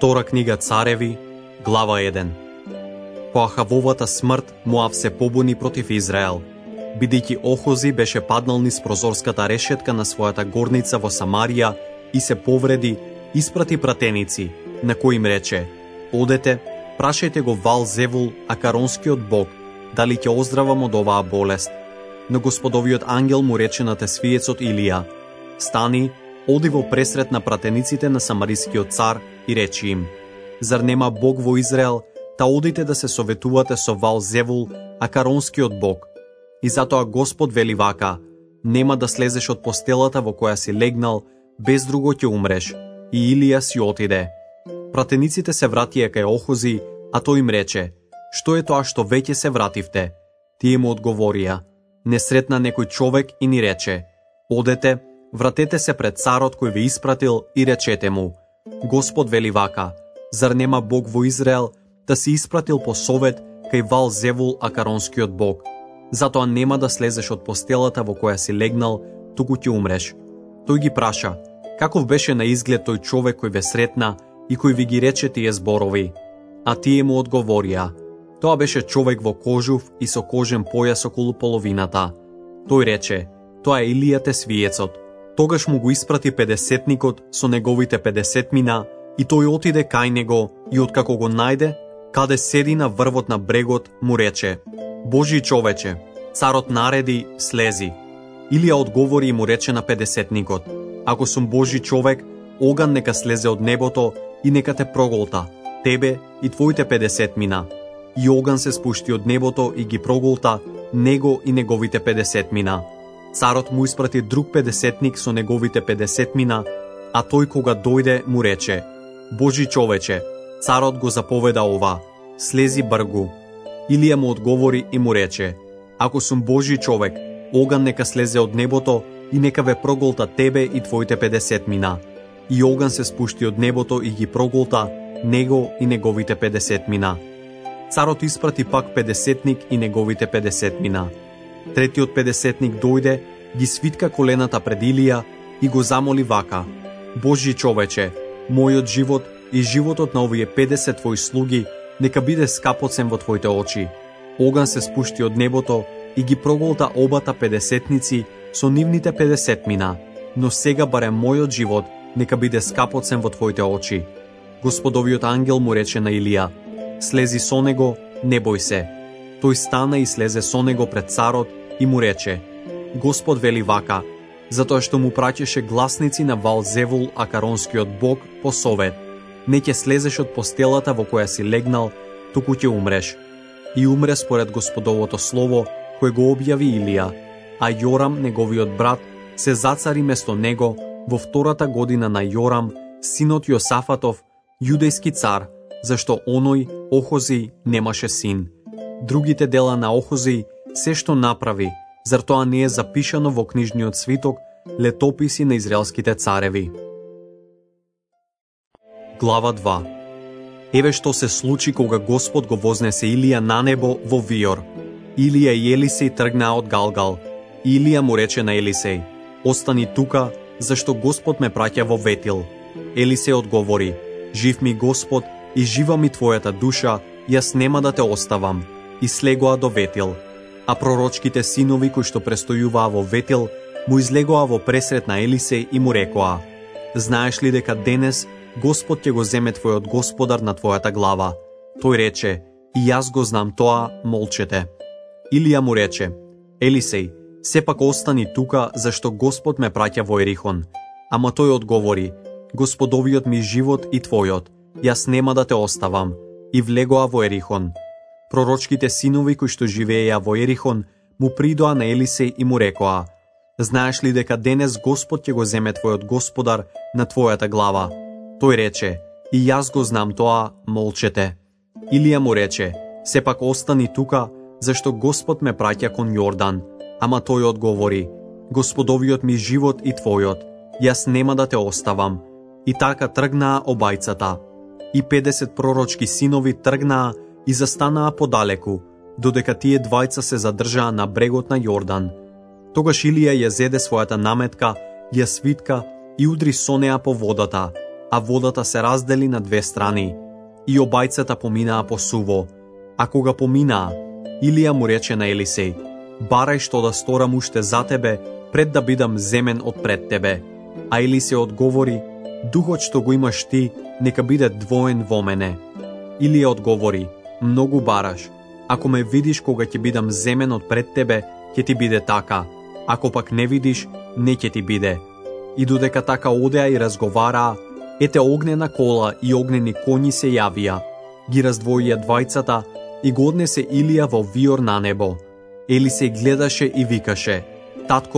Втора книга Цареви, глава 1. По Ахавовата смрт Моав се побуни против Израел, бидејќи Охози беше паднал низ прозорската решетка на својата горница во Самарија и се повреди, испрати пратеници, на кои им рече: одете, прашајте го Ваал-Зевул, акаронскиот бог, дали ќе оздравам од оваа болест. Но Господовиот ангел му рече на тесвиецот Илија: стани, оди во пресрет на пратениците на самарискиот цар и речи им: зар нема бог во Израел, та одите да се советувате со Ваал-Зевул, акаронскиот бог. И затоа Господ вели вака: нема да слезеш од постелата во која си легнал, без друго ќе умреш. И Илија си отиде. Пратениците се вратија кај Охози, а тој им рече: што е тоа што веќе се вративте? Тие му одговорија: не сретна некој човек и ни рече: одете, вратете се пред царот кој ве испратил и речете му: Господ вели вака: зар нема бог во Израел, да си испратил по совет кај Ваал-Зевул, акаронскиот бог. Затоа нема да слезеш од постелата во која си легнал, туку ќе умреш. Тој ги праша: каков беше на изглед тој човек кој ве сретна и кој ви ги рече тие зборови? А тие му одговорија: тоа беше човек во кожув и со кожен појас околу половината. Тој рече: тоа е Илија тесвиецот. Тогаш му го испрати педесетникот со неговите 50 мина и тој отиде кај него и откако го најде, каде седи на врвот на брегот, му рече: Божи човече, царот нареди, слези. Илија одговори и му рече на педесетникот: ако сум Божи човек, оган нека слезе од небото и нека те проголта, тебе и твоите 50 мина. И оган се спушти од небото и ги проголта него и неговите 50 мина. Царот му испрати друг педесетник со неговите 50 мина, а тој кога дојде му рече: Божи човече, царот го заповеда ова: слези бргу. Илија му одговори и му рече: ако сум Божи човек, оган нека слезе од небото и нека ве проголта тебе и твоите 50 мина. И оган се спушти од небото и ги проголта него и неговите 50 мина. Царот испрати пак педесетник и неговите 50 мина. Третиот педесетник дојде, ги свитка колената пред Илија и го замоли вака: Божи човече, мојот живот и животот на овие 50 твои слуги нека биде скапоцен во твоите очи. Оган се спушти од небото и ги проголта обата педесетници со нивните 50 мина, но сега барем мојот живот нека биде скапоцен во твоите очи. Господовиот ангел му рече на Илија: слези со него, не бој се. Тој стана и слезе со него пред царот и му рече: Господ вели вака, затоа што му праќаше гласници на Ваал-Зевул, акаронскиот бог, по совет: не ќе слезеш од постелата во која си легнал, туку ќе умреш. И умре според Господовото слово кој го објави Илија, а Јорам, неговиот брат, се зацари место него во втората година на Јорам, синот Јосафатов, јудејски цар, зашто оној, Охози, немаше син. Другите дела на Охози, се што направи, зар тоа не е запишано во книжниот свиток, летописи на израелските цареви? Глава 2. Еве што се случи кога Господ го вознесе Илија на небо во виор. Илија и Елисеј тргнаа од Галгал. Илија му рече на Елисеј: остани тука, зашто Господ ме праќа во Ветил. Елисеј одговори: жив ми Господ и жива ми твојата душа, јас нема да те оставам. И слегоа до Ветил. А пророчките синови кои што престојуваа во Ветил му излегоа во пресрет на Елисеј и му рекоа: знаеш ли дека денес Господ ќе го земе твојот господар на твојата глава? Тој рече: и јас го знам тоа, молчете. Илија му рече: Елисеј, сепак остани тука, зашто Господ ме праќа во Ерихон. Ама тој одговори: Господовиот ми живот и твојот, јас нема да те оставам. И влегоа во Ерихон. Пророчките синови кои што живееја во Ерихон му придоа на Елисеј и му рекоа: знаеш ли дека денес Господ ќе го земе твојот господар на твојата глава? Тој рече: и јас го знам тоа, молчете. Илија му рече: сепак остани тука, зашто Господ ме праќа кон Јордан. Ама тој одговори: Господовиот ми живот и твојот, јас нема да те оставам. И така тргнаа обајцата. И 50 пророчки синови тргнаа и застанаа подалеку, додека тие двајца се задржаа на брегот на Јордан. Тогаш Илија ја зеде својата наметка, ја свитка и удри со неа по водата. а водата се раздели на две страни, и обајцата поминаа по суво. А кога поминаа, Илија му рече на Елисеј: барај што да сторам уште за тебе, пред да бидам земен од пред тебе. А Елисеј одговори: духот што го имаш ти, нека биде двоен во мене. Илија одговори: многу бараш. Ако ме видиш кога ќе бидам земен од пред тебе, ќе ти биде така. Ако пак не видиш, не ќе ти биде. И додека така одеа и разговараа, ете огнена кола и огнени коњи се јавија. Ги раздвоија двајцата и го однесе Илија во виор на небо. Елисеј гледаше и викаше: татко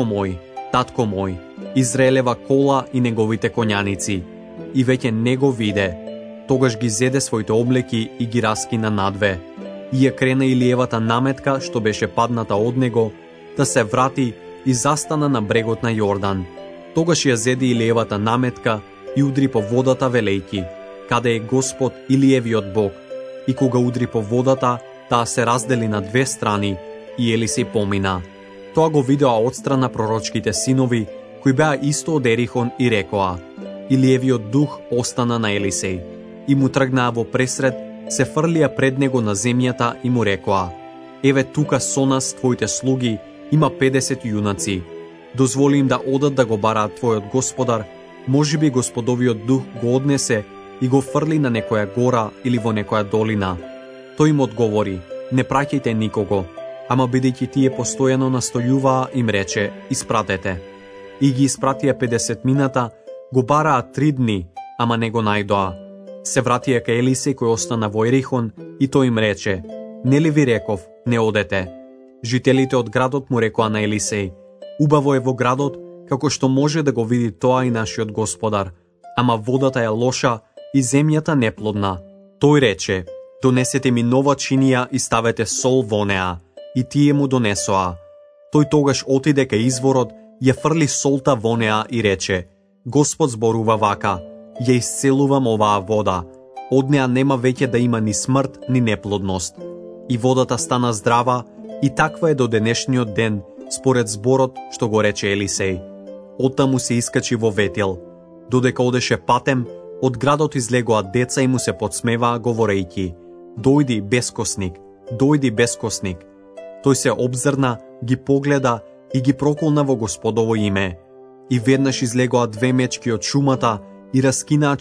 мој, Израелева кола и неговите коњаници. И веќе не го виде. Тогаш ги зеде своите облеки и ги раскина надве. И ја крена Илиевата наметка, што беше падната од него, да се врати и застана на брегот на Јордан. Тогаш ја зеде Илиевата наметка и удри по водата велејки: каде е Господ Илиевиот Бог? И кога удри по водата, таа се раздели на две страни и Елисеј помина. Тоа го видеа одстрана пророчките синови, кои беа исто од Ерихон и рекоа: Илиевиот дух остана на Елисеј. И му тргнаа во пресред, се фрлија пред него на земјата и му рекоа: еве тука со нас твоите слуги има 50 јунаци. Дозволи им да одат да го бараат твојот господар, можеби Господовиот дух го однесе и го фрли на некоја гора или во некоја долина. Тој им одговори: не праќајте никого, ама бидејќи тие постојано настојуваа, им рече: испратете. И ги испратија 50 мината, го бараа 3 дни, ама не го најдоа. Се вратија кај Елисеј кој остана во Ерихон и тој им рече: нели ви реков, не одете? Жителите од градот му рекоа на Елисеј: убаво е во градот, како што може да го види тоа и нашиот господар, ама водата е лоша и земјата неплодна. Тој рече: донесете ми нова чинија и ставете сол во неа. И тие му донесоа. Тој тогаш отиде кај изворот, ја фрли солта во неа и рече: Господ зборува вака: ја исцелувам оваа вода. Од неа нема веќе да има ни смрт, ни неплодност. И водата стана здрава, и таква е до денешниот ден, според зборот што го рече Елисеј. Оттаму се искачи во Ветел. Додека одеше патем, од градот излегоа деца и му се подсмеваа говорејќи: дојди, бескосник, дојди, бескосник. Тој се обзрна, ги погледа и ги проколна во Господово име. И веднаш излегоа 2 мечки од шумата и раскинаа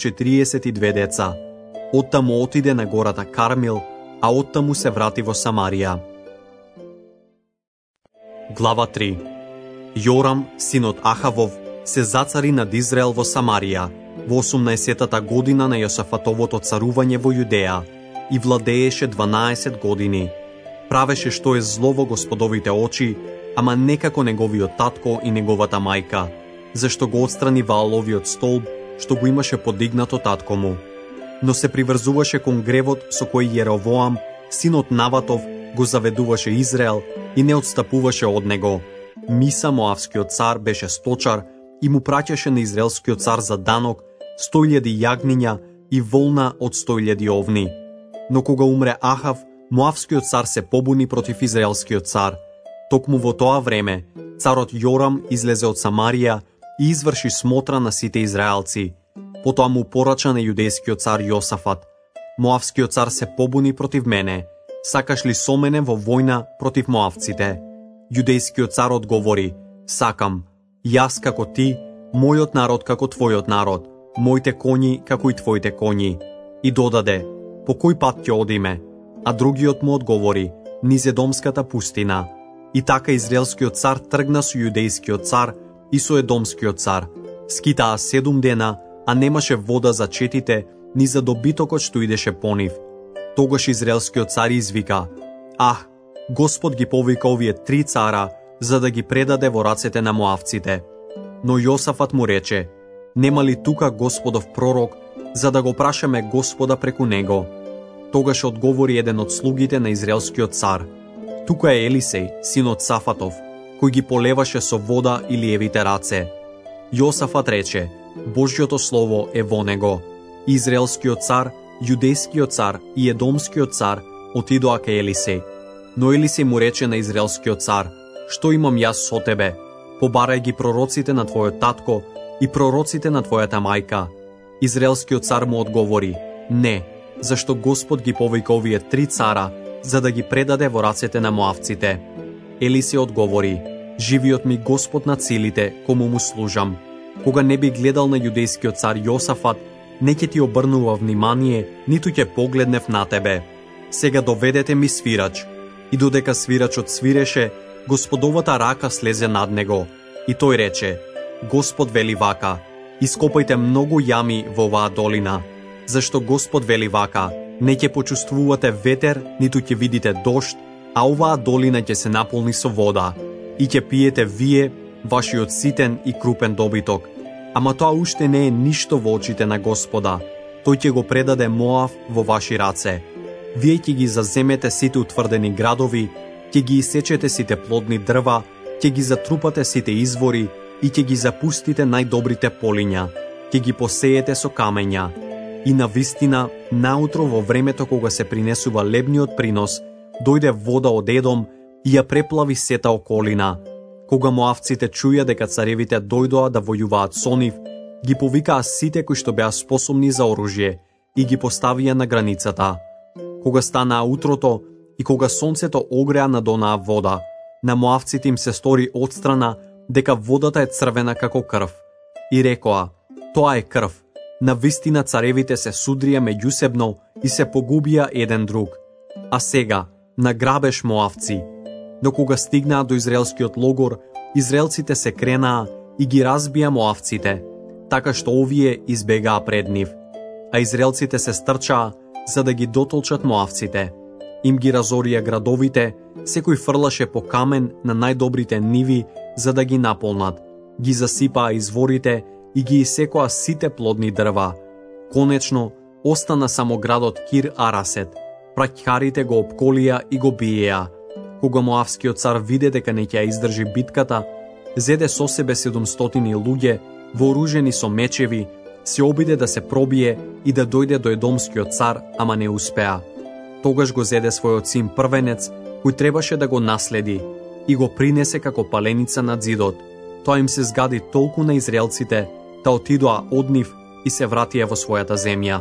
42 деца. Оттаму отиде на гората Кармил, а оттаму се врати во Самарија. Глава 3. Јорам, синот Ахавов, се зацари над Израел во Самарија во 18-та година на Јосафатовото царување во Јудеја и владееше 12 години. Правеше што е зло во Господовите очи, ама некако неговиот татко и неговата мајка, зашто го отстрани Вааловиот столб, што го имаше подигнато татко му. Но се приврзуваше кон гревот со кој Јеровоам, синот Наватов, го заведуваше Израел и не отстапуваше од него. Миса, Моавскиот цар, беше сточар и му праќаше на израелскиот цар за данок 100.000 јагниња и волна од 100.000 овни. Но кога умре Ахав, Моавскиот цар се побуни против израелскиот цар. Токму во тоа време, царот Јорам излезе од Самарија и изврши смотра на сите израелци. Потоа му порача на јудејскиот цар Јосафат: Моавскиот цар се побуни против мене, сакаш ли со мене во војна против моавците? Јудејскиот цар одговори: сакам, јас како ти, мојот народ како твојот народ, моите коњи како и твоите коњи. И додаде: по кој пат ќе одиме? А другиот му одговори: низ Едомската пустина. И така израелскиот цар тргна со јудејскиот цар и со едомскиот цар. Скитаа 7 дена, а немаше вода за четите, ни за добитокот што идеше по нив. Тогаш израелскиот цар извика: Господ ги повика овие 3 цара, за да ги предаде во рацете на моавците. Но Јосафат му рече: нема ли тука Господов пророк, за да го прашаме Господа преку него? Тогаш одговори еден од слугите на израелскиот цар: тука е Елисеј, синот Сафатов, кој ги полеваше со вода Илиевите раце. Јосафат рече: Божјото слово е во него. Израелскиот цар, јудејскиот цар и едомскиот цар отидоа кај Елисеј. Но Елисеј му рече на израелскиот цар: што имам јас со тебе? Побарај ги пророците на твојот татко и пророците на твојата мајка. Израелскиот цар му одговори: не, зашто Господ ги повика овие 3 цара, за да ги предаде во рацете на моавците. Елиси одговори: живиот ми Господ на силите, кому му служам. Кога не би гледал на јудејскиот цар Јосафат, не ќе ти обрнува внимание, ниту ќе погледнев на тебе. Сега доведете ми свирач. И додека свирачот свиреше, Господовата рака слезе над него. И тој рече: Господ вели вака: ископајте многу јами во оваа долина. Зашто Господ вели вака: не ќе почувствувате ветер, ниту ќе видите дожд, а оваа долина ќе се наполни со вода. И ќе пиете вие, вашиот ситен и крупен добиток. Ама тоа уште не е ништо во очите на Господа. Тој ќе го предаде Моав во ваши раце. Вие ќе ги заземете сите утврдени градови, ќе ги исечете сите плодни дрва, ќе ги затрупате сите извори и ќе ги запустите најдобрите полиња, ќе ги посеете со камења. И навистина, наутро во времето кога се принесува лебниот принос, дојде вода од Едом и ја преплави сета околина. Кога моавците чуја дека царевите дојдоа да војуваат со нив, ги повикаа сите кои што беа способни за оружје и ги поставија на границата. Кога станаа утрото и кога сонцето огреа над онаа вода, на моавците им се стори отстрана дека водата е црвена како крв. И рекоа: тоа е крв. Навистина царевите се судрија меѓусебно и се погубија еден друг. А сега, на грабеж моавци. Но кога стигнаа до израелскиот логор, израелците се кренаа и ги разбија моавците, така што овие избегаа пред нив. А израелците се стрчаа за да ги дотолчат моавците. Им ги разорија градовите, секој фрлаше по камен на најдобрите ниви за да ги наполнат. Ги засипаа изворите и ги исекоа сите плодни дрва. Конечно, остана само градот Кир Арасет. Праќарите го опколија и го биеа. Кога моавскиот цар виде дека не ќе ја издржи битката, зеде со себе 700 луѓе, вооружени со мечеви, се обиде да се пробие и да дојде до едомскиот цар, ама не успеа. Тогаш го зеде својот син првенец, кој требаше да го наследи, и го принесе како паленица над зидот. Тоа им се згади толку на израелците, да отидоа од нив и се вратија во својата земја.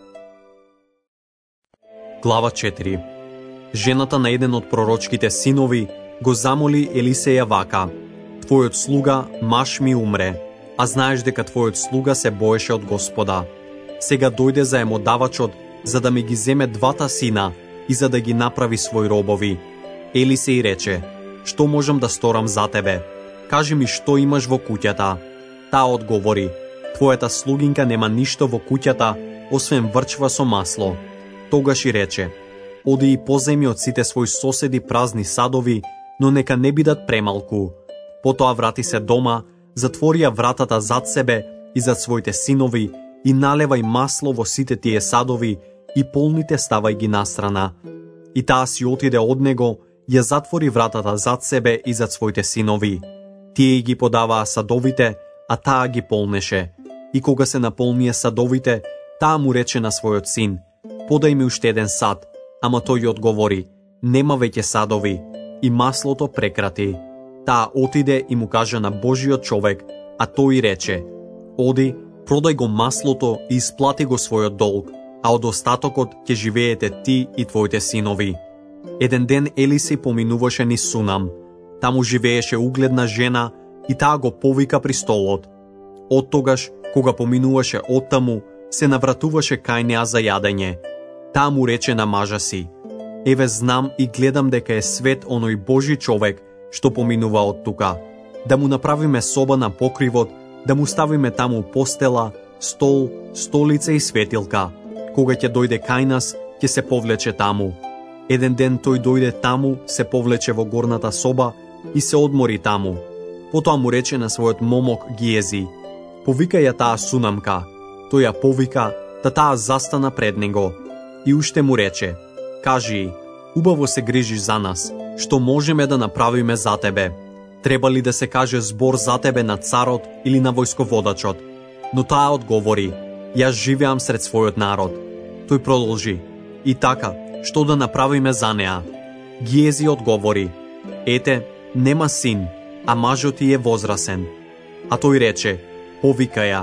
Глава 4. Жената на еден од пророчките синови го замоли Елисеја вака: твојот слуга, маж ми умре, а знаеш дека твојот слуга се боеше од Господа. Сега дојде заемодавачот за да ми ги земе 2 сина и за да ги направи своји робови. Елисеј рече: што можам да сторам за тебе? Кажи ми што имаш во куќата. Таа одговори: твојата слугинка нема ништо во куќата, освен врчва со масло. Тогаш и рече: оди и поземи од сите своји соседи празни садови, но нека не бидат премалку. Потоа врати се дома, затворија вратата зад себе и зад своите синови и налевај масло во сите тие садови и полните ставај ги настрана. И таа си отиде од него, ја затвори вратата зад себе и зад своите синови. Тие ги подаваа садовите, а таа ги полнеше. И кога се наполнија садовите, таа му рече на својот син: подај ми уште еден сад. Ама тој одговори: нема веќе садови. И маслото прекрати. Таа отиде и му кажа на Божиот човек, а тој рече: оди, продај го маслото и исплати го својот долг, а од остатокот ќе живеете ти и твоите синови. Еден ден Елисеј поминуваше низ Сунам. Таму живееше угледна жена и таа го повика при столот. Од тогаш, кога поминуваше оттаму, се навратуваше кај неа за јадење. Таа му рече на мажа си: еве знам и гледам дека е свет оној Божи човек што поминува од тука. Да му направиме соба на покривот, да му ставиме таму постела, стол, столица и светилка. Кога ќе дојде кај нас, ќе се повлече таму. Еден ден тој дојде таму, се повлече во горната соба и се одмори таму. Потоа му рече на својот момок Гиези: повикај ја таа Сунамка. Тој ја повика, да таа застана пред него. И уште му рече: кажи, убаво се грижиш за нас, што можеме да направиме за тебе. Треба ли да се каже збор за тебе на царот или на војсководачот? Но таа одговори: јас живеам сред својот народ. Тој продолжи: и така, што да направиме за неа? Гиези одговори: ете, нема син, а мажот ти е возрасен. А тој рече: повика ја.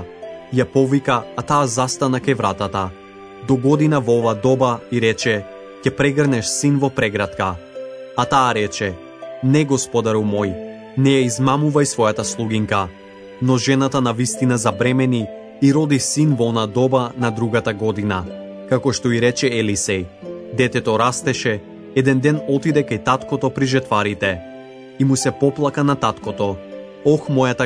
Ја повика, а таа застана кај вратата. До година во ова доба и рече, ќе прегрнеш син во преградка. А таа рече, не господару мој, не ја измамувај својата слугинка. Но жената навистина забремени и роди син во она доба на другата година. Како што и рече Елисеј, детето растеше, еден ден отиде кај таткото при жетварите и му се поплака на таткото. Ох, мојата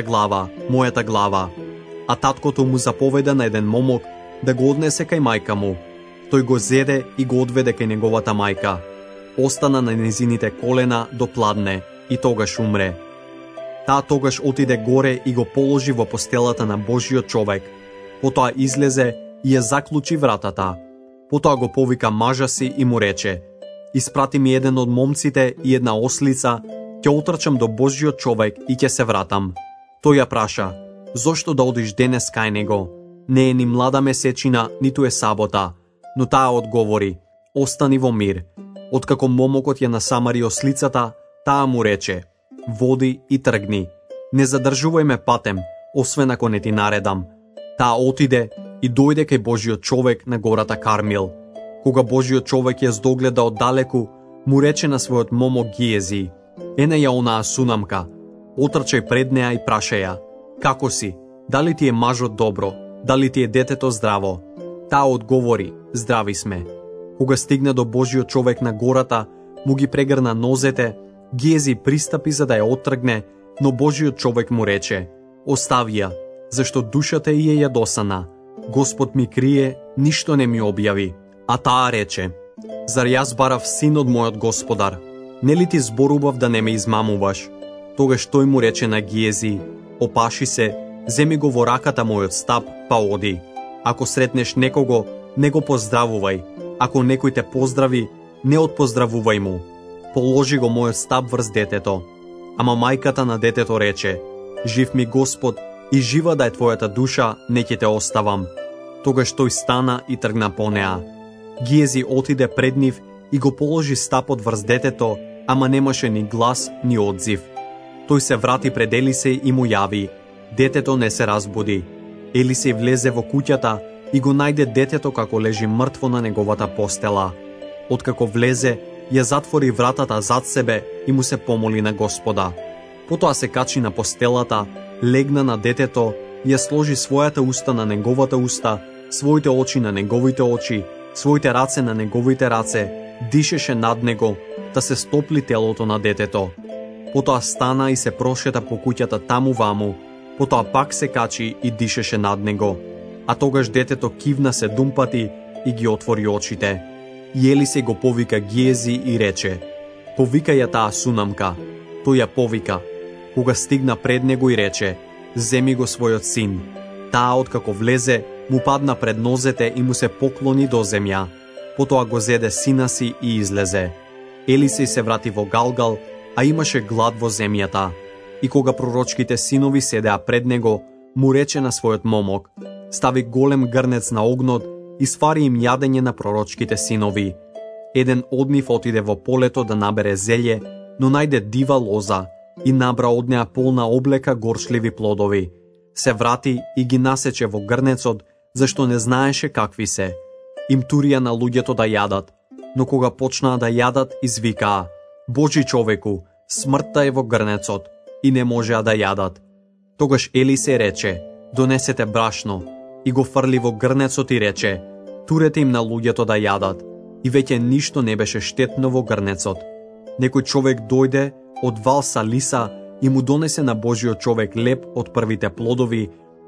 глава. А таткото му заповеда на еден момок да го однесе кај мајка му. Тој го зеде и го одведе кај неговата мајка. Остана на незините колена до пладне и тогаш умре. Таа тогаш отиде горе и го положи во постелата на Божиот човек. Потоа излезе и ја заклучи вратата. Потоа го повика мажа си и му рече, испрати ми еден од момците и една ослица, ќе отрчам до Божиот човек и ќе се вратам. Тој ја праша, зошто да одиш денес кај него? Не е ни млада месечина, ниту е сабота. Но таа одговори, остани во мир. Откако момокот ја насамари ослицата, таа му рече, води и тргни. Не задржувај ме патем, освен ако не ти наредам. Таа отиде и дојде кај Божиот човек на гората Кармил. Кога Божиот човек ја здогледа оддалеку, му рече на својот момок Гиези, ена ја онаа сунамка, отрчај пред неа и праша ја, како си, дали ти е мажот добро, дали ти е детето здраво? Таа одговори, здрави сме. Кога стигна до Божиот човек на гората, му ги прегрна нозете, Гиези пристапи за да ја оттргне, но Божиот човек му рече, остави ја, зашто душата ѝ е јадосана. Господ ми крие, ништо не ми објави. А таа рече, зар јас барав син од мојот господар? Нели ти зборував да не ме измамуваш? Тогаш тој му рече на Гиези, опаши се, земи го во раката мојот стап, па оди. Ако сретнеш некого, не го поздравувај. Ако некој те поздрави, не отпоздравувај му. Положи го мојот стап врз детето. Ама мајката на детето рече, жив ми Господ и жива да е твојата душа, не ќе те оставам. Тогаш тој стана и тргна по неа. Гиези отиде пред нив и го положи стапот врз детето, ама немаше ни глас, ни одзив. Тој се врати пред Елисеј и му јави, детето не се разбуди. Елисеј влезе во куќата и го најде детето како лежи мртво на неговата постела. Откако влезе, ја затвори вратата зад себе и му се помоли на Господа. Потоа се качи на постелата, легна на детето, ја сложи својата уста на неговата уста, своите очи на неговите очи, своите раце на неговите раце, дишеше над него, да се стопли телото на детето. Потоа стана и се прошета по куќата таму-ваму, потоа пак се качи и дишеше над него. А тогаш детето кивна 7 пати и ги отвори очите. И Елисеј го повика Гиези и рече, повикај ја таа сунамка. Тој ја повика. Кога стигна пред него и рече, земи го својот син. Таа откако влезе, му падна пред нозете и му се поклони до земја. Потоа го зеде сина си и излезе. Елисеј се врати во Галгал, а имаше глад во земјата. И кога пророчките синови седеа пред него, му рече на својот момок, стави голем грнец на огнот и свари им јадење на пророчките синови. Еден од нив отиде во полето да набере зелје, но најде дива лоза и набра од неа полна облека горчливи плодови. Се врати и ги насече во грнецот, зашто не знаеше какви се. Им турија на луѓето да јадат, но кога почнаа да јадат, извикаа, Божи човеку, смртта е во грнецот, и не можеа да јадат. Тогаш Елисеј рече, донесете брашно, и го фрли во грнецот и рече, турете им на луѓето да јадат, и веќе ништо не беше штетно во грнецот. Некој човек дојде од Валса Лиса и му донесе на Божиот човек леб од првите плодови,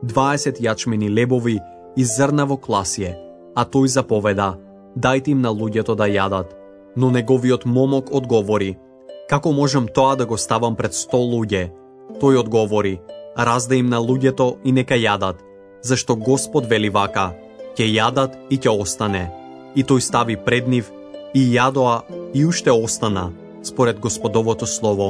20 јачмени лебови и зрна во класје, а тој заповеда, дајте им на луѓето да јадат. Но неговиот момок одговори, како можам тоа да го ставам пред 100 луѓе? Тој одговори, раздај им на луѓето и нека јадат, зашто Господ вели вака, ќе јадат и ќе остане. И тој стави пред нив, и јадоа, и уште остана, според Господовото слово.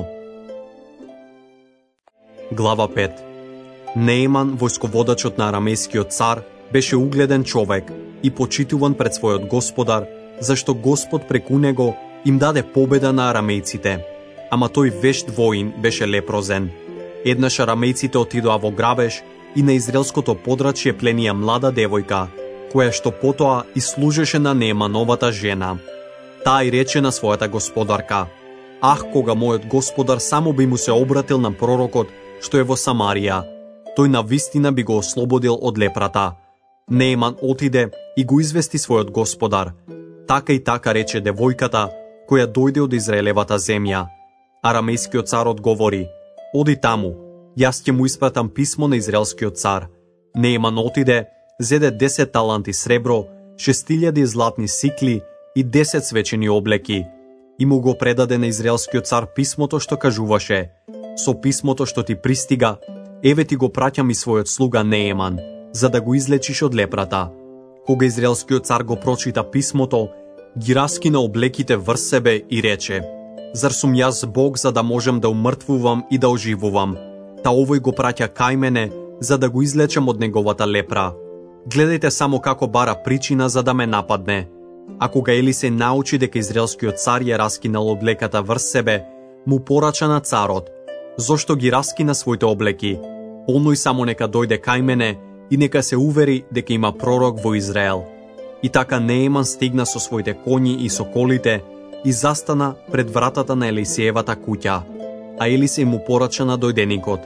Глава 5. Нееман, војсководачот на арамејскиот цар, беше угледен човек и почитуван пред својот господар, зашто Господ преку него им даде победа на арамејците. Ама тој вешт воин беше лепрозен. Еднаш арамејците отидоа во грабеж и на израелското подрачје пленија млада девојка, која што потоа и служеше на Неемановата жена. Таа и рече на својата господарка: Ах, кога мојот господар само би му се обратил на пророкот што е во Самарија, тој на вистина би го ослободил од лепрата. Нееман отиде и го извести својот господар. Така и така рече девојката, која дојде од Израелевата земја. Арамејскиот цар одговори: Оди таму, јас ќе му испратам писмо на израелскиот цар. Нееман отиде, зеде 10 таланти сребро, 6000 златни сикли и 10 свечени облеки, и му го предаде на израелскиот цар писмото што кажуваше: Со писмото што ти пристига, еве ти го праќам и својот слуга Нееман, за да го излечиш од лепрата. Кога израелскиот цар го прочита писмото, ги раскина облеките врз себе и рече: Зар сум јас Бог за да можем да умртвувам и да оживувам? Та овој го праќа кај мене за да го излечам од неговата лепра. Гледајте само како бара причина за да ме нападне. А кога Елисеј научи дека израелскиот цар ја раскинал облеката врз себе, му порача на царот: Зошто ги раскина своите облеки? Оној само нека дојде кај мене и нека се увери дека има пророк во Израел. И така Нееман стигна со своите коњи и со колите и застана пред вратата на Елисеевата куќа. А Елисеј му порача на дојденикот: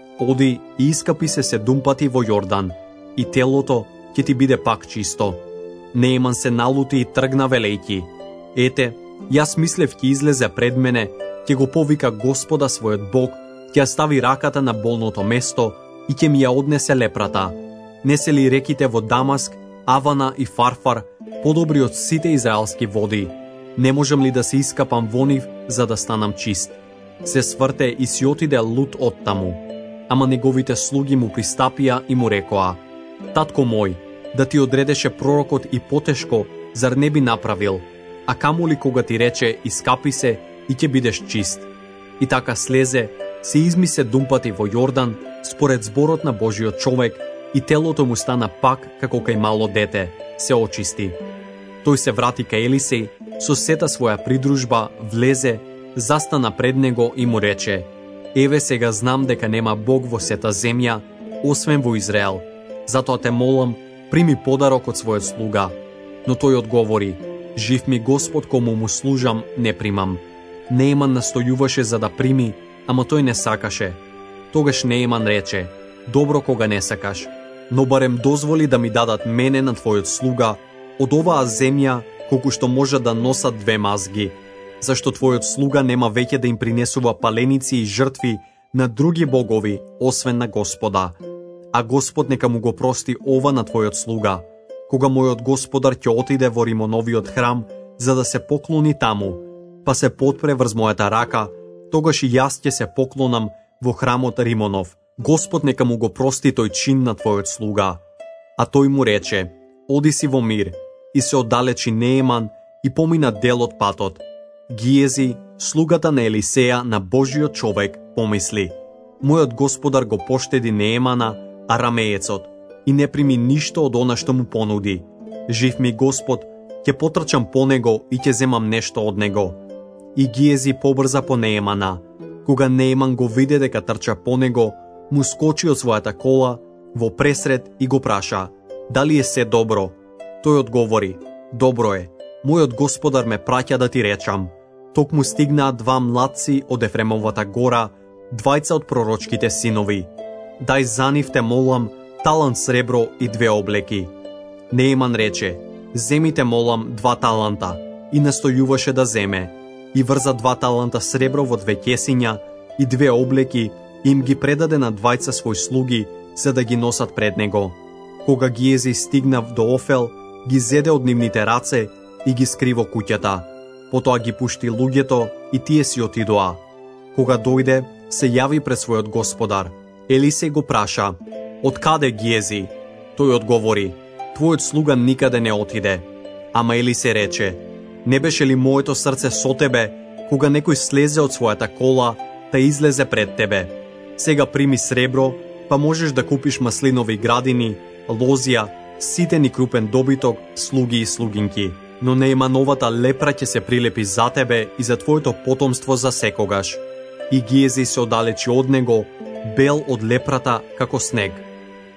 Оди и искапи се 7 пати во Јордан, и телото ќе ти биде пак чисто. Нееман се налути и тргна велејки: Ете, јас мислев ќе излезе пред мене, ќе го повика Господа својот Бог, ќе стави раката на болното место и ќе ми ја однесе лепрата. Не се ли реките во Дамаск, Авана и Фарфар подобри од сите израелски води? Не можам ли да се искапам во нив за да станам чист? Се сврте и си отиде лут од таму. Ама неговите слуги му пристапија и му рекоа: Татко мој, да ти одредеше пророкот и потешко, зар не би направил? А камоли кога ти рече: Искапи се и ќе бидеш чист. И така слезе, се изми 7 пати во Јордан, според зборот на Божиот човек, и телото му стана пак како кај мало дете, се очисти. Тој се врати кај Елисеј, со сета своја придружба, влезе, застана пред него и му рече: Еве сега знам дека нема Бог во сета земја, освен во Израел. Затоа те молам, прими подарок од својот слуга. Но тој одговори: Жив ми Господ, кому му служам, не примам. Нееман настојуваше за да прими, ама тој не сакаше. Тогаш Нееман рече: Добро кога не сакаш, но барем дозволи да ми дадат мене на твојот слуга од оваа земја, колку што може да носат 2 мазги, зашто твојот слуга нема веќе да им принесува паленици и жртви на други богови, освен на Господа. А Господ нека му го прости ова на твојот слуга. Кога мојот господар ќе отиде во Римоновиот храм за да се поклони таму, па се потпре врз мојата рака, тогаш и јас ќе се поклонам во храмот Римонов. Господ нека му го прости тој чин на твојот слуга. А тој му рече: Оди си во мир. И се оддалечи Нееман и помина дел од патот. Гиези, слугата на Елисеја, на Божиот човек, помисли: Мојот господар го поштеди Неемана, арамеецот, и не прими ништо од она што му понуди. Жив ми Господ, ќе потрчам по него и ќе земам нешто од него. И Гиези побрза по Неемана. Кога Нееман го виде дека трча по него, му скочи од својата кола во пресред и го праша: Дали е се добро? Тој одговори: Добро е. Мојот господар ме праќа да ти речам. Токму стигнаа 2 младци од Ефремовата гора, 2 од пророчките синови. Дај за нив те молам талант сребро и 2 облеки. Нееман рече: Земите молам 2 таланта, и настојуваше да земе. И врза 2 таланта сребро во 2 кесиња и 2 облеки, им ги предаде на 2 своји слуги, за да ги носат пред него. Кога Гиези стигнав до Офел, ги зеде од нивните раце и ги скри во куќата. Потоа ги пушти луѓето и тие си отидоа. Кога дојде, се јави пред својот господар. Елисеј го праша: Од каде, Гиези? Тој одговори: Твојот слуга никаде не отиде. Ама Елисеј рече: Не беше ли моето срце со тебе, кога некој слезе од својата кола, та излезе пред тебе? Сега прими сребро, па можеш да купиш маслинови градини, лозија, ситен и крупен добиток, слуги и слугинки. Но Неемановата лепра ќе се прилепи за тебе и за твоето потомство за секогаш. И Гиези се оддалечи од него, бел од лепрата како снег.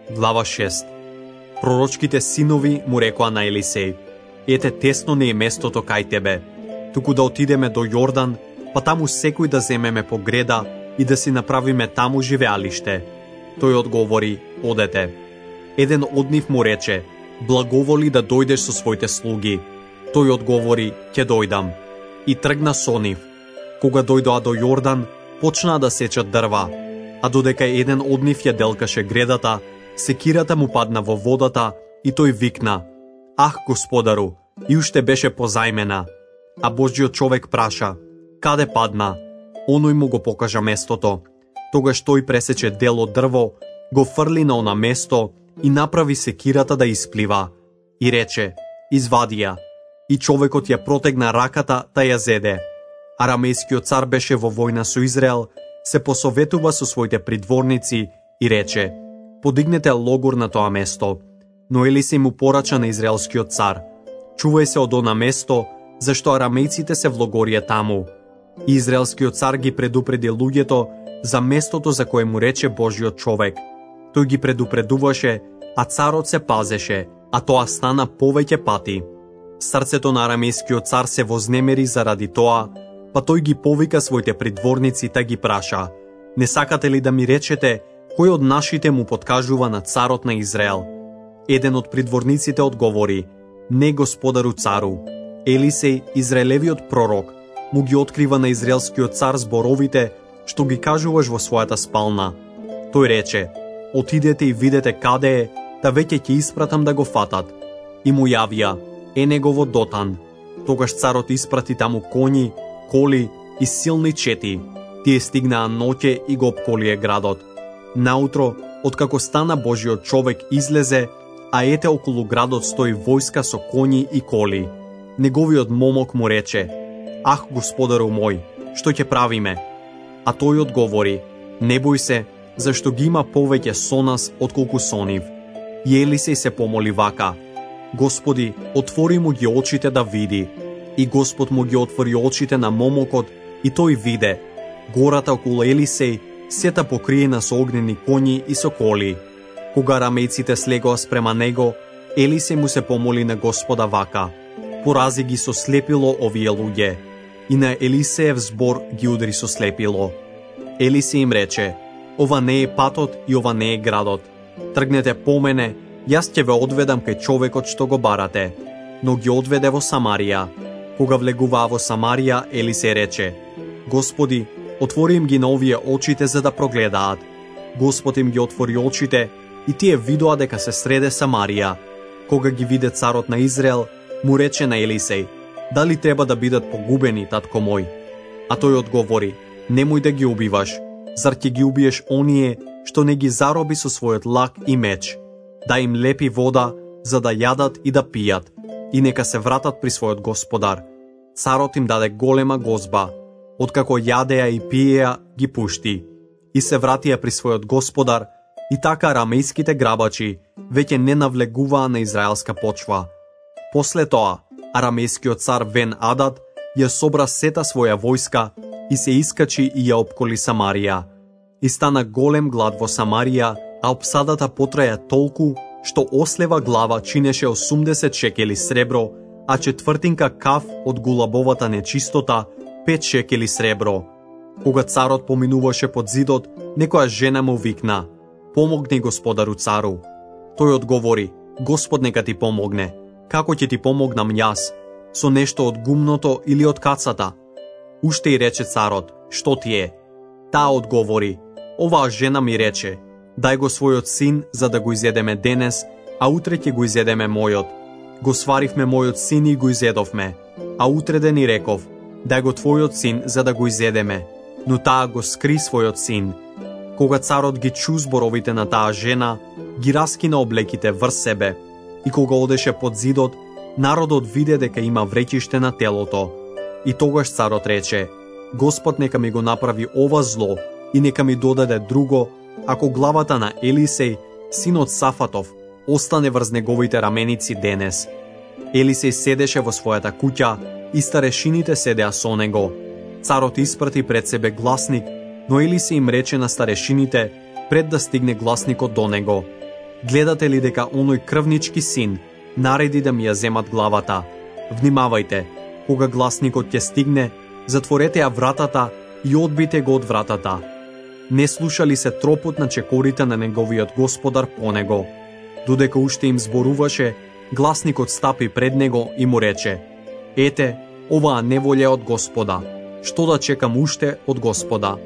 Глава 6. Пророчките синови му рекоа на Елисеј: Ете, тесно не е местото кај тебе, туку да отидеме до Јордан, па таму секој да земеме погреда и да си направиме таму живеалиште. Тој одговори: Одете. Еден од нив му рече: Благоволи да дојдеш со своите слуги. Тој одговори: Ќе дојдам. И тргна со нив. Кога дојдоа до Јордан, почнаа да сечат дрва, а додека еден од нив ја делкаше гредата, секирата му падна во водата и тој викна: Ах, Господару, и уште беше позајмена. А Божјиот човек праша: Каде падна? Оној му го покажа местото. Тогаш тој пресече дел од дрво, го фрли на она место и направи секирата да исплива. И рече: Извади ја. И човекот ја протегна раката да ја зеде. Арамејскиот цар беше во војна со Израел, се посоветува со своите придворници и рече: Подигнете логор на тоа место. Но Елисеј му порача на израелскиот цар: Чувај се од она место, зашто арамејците се влогорија таму. И израелскиот цар ги предупреди луѓето за местото за кое му рече Божјиот човек. Тој ги предупредуваше, а царот се пазеше, а тоа стана повеќе пати. Срцето на арамејскиот цар се вознемери заради тоа, па тој ги повика своите придворници та ги праша: Не сакате ли да ми речете кој од нашите му подкажува на царот на Израел? Еден од придворниците одговори: Не, господару цару. Елисеј, израелевиот пророк, му ги открива на израелскиот цар зборовите што ги кажуваш во својата спална. Тој рече: Отидете и видете каде е, та веќе ќе испратам да го фатат. И му јавија: Е негово Дотан. Тогаш царот испрати таму коњи, коли и силни чети. Тие стигнаа ноќе и го опколие градот. Наутро, откако стана Божјиот човек излезе, а ете околу градот стои војска со коњи и коли. Неговиот момок му рече: Ах, господару мој, што ќе правиме? А тој одговори: Не бој се, зашто ги има повеќе со нас отколку со нив. И Елисеј се помоли вака: Господи, отвори му ги очите да види. И Господ му ги отвори очите на момокот и тој виде. Гората околу Елисеј сета покриена со огнени коњи и со коли. Кога арамејците слегоа спрема него, Елисеј му се помоли на Господа вака: Порази ги со слепило овие луѓе. И на Елисеев збор ги удари со слепило. Елисеј им рече: Ова не е патот и ова не е градот. Тргнете по мене, јас ќе ве одведам кај човекот што го барате. Но ги одведе во Самарија. Кога влегуваа во Самарија, Елисеј рече: Господи, отвори им ги на овие очите за да прогледаат. Господ им ги отвори очите и тие видоа дека се среде Самарија. Кога ги виде царот на Израел, му рече на Елисеј: Дали треба да бидат погубени, татко мој? А тој одговори: Немој да ги убиваш. Зар ќе ги убиеш оние што не ги зароби со својот лак и меч? Да им лепи вода за да јадат и да пијат, и нека се вратат при својот господар. Царот им даде голема гозба. Откако јадеа и пиеа, ги пушти. И се вратија при својот господар, и така арамејските грабачи веќе не навлегуваа на израелска почва. После тоа, арамејскиот цар Вен Адад ја собра сета своја војска и се искачи и ја опколи Самарија. И стана голем глад во Самарија, а опсадата потраја толку, што ослева глава чинеше 80 шекели сребро, а четвртинка каф од гулабовата нечистота 5 шекели сребро. Кога царот поминуваше под зидот, некоја жена му викна: Помогни, господару цару. Тој одговори: Господ нека ти помогне. Како ќе ти помогнам јас? Со нешто од гумното или од кацата? Уште и рече царот: Што ти е? Таа одговори: Оваа жена ми рече: Дај го својот син за да го изедеме денес, а утре ќе го изедеме мојот. Го сваривме мојот син и го изедовме, а утре ден и реков: Дај го твојот син за да го изедеме. Но таа го скри својот син. Кога царот ги чу зборовите на таа жена, ги раскина облеките врз себе. И кога одеше под зидот, народот виде дека има вреќиште на телото. И тогаш царот рече: Господ нека ми го направи ова зло и нека ми додаде друго, ако главата на Елисеј, синот Сафатов, остане врз неговите раменици денес. Елисеј седеше во својата куќа и старешините седеа со него. Царот испрати пред себе гласник, но Елисеј им рече на старешините пред да стигне гласникот до него: Гледате ли дека оној крвнички син нареди да ми ја земат главата? Внимавајте, кога гласникот ќе стигне, затворете ја вратата и одбите го од вратата. Не слушали се тропот на чекорите на неговиот господар по него. Додека уште им зборуваше, гласникот стапи пред него и му рече: Ете, оваа неволја од Господа. Што да чекам уште од Господа?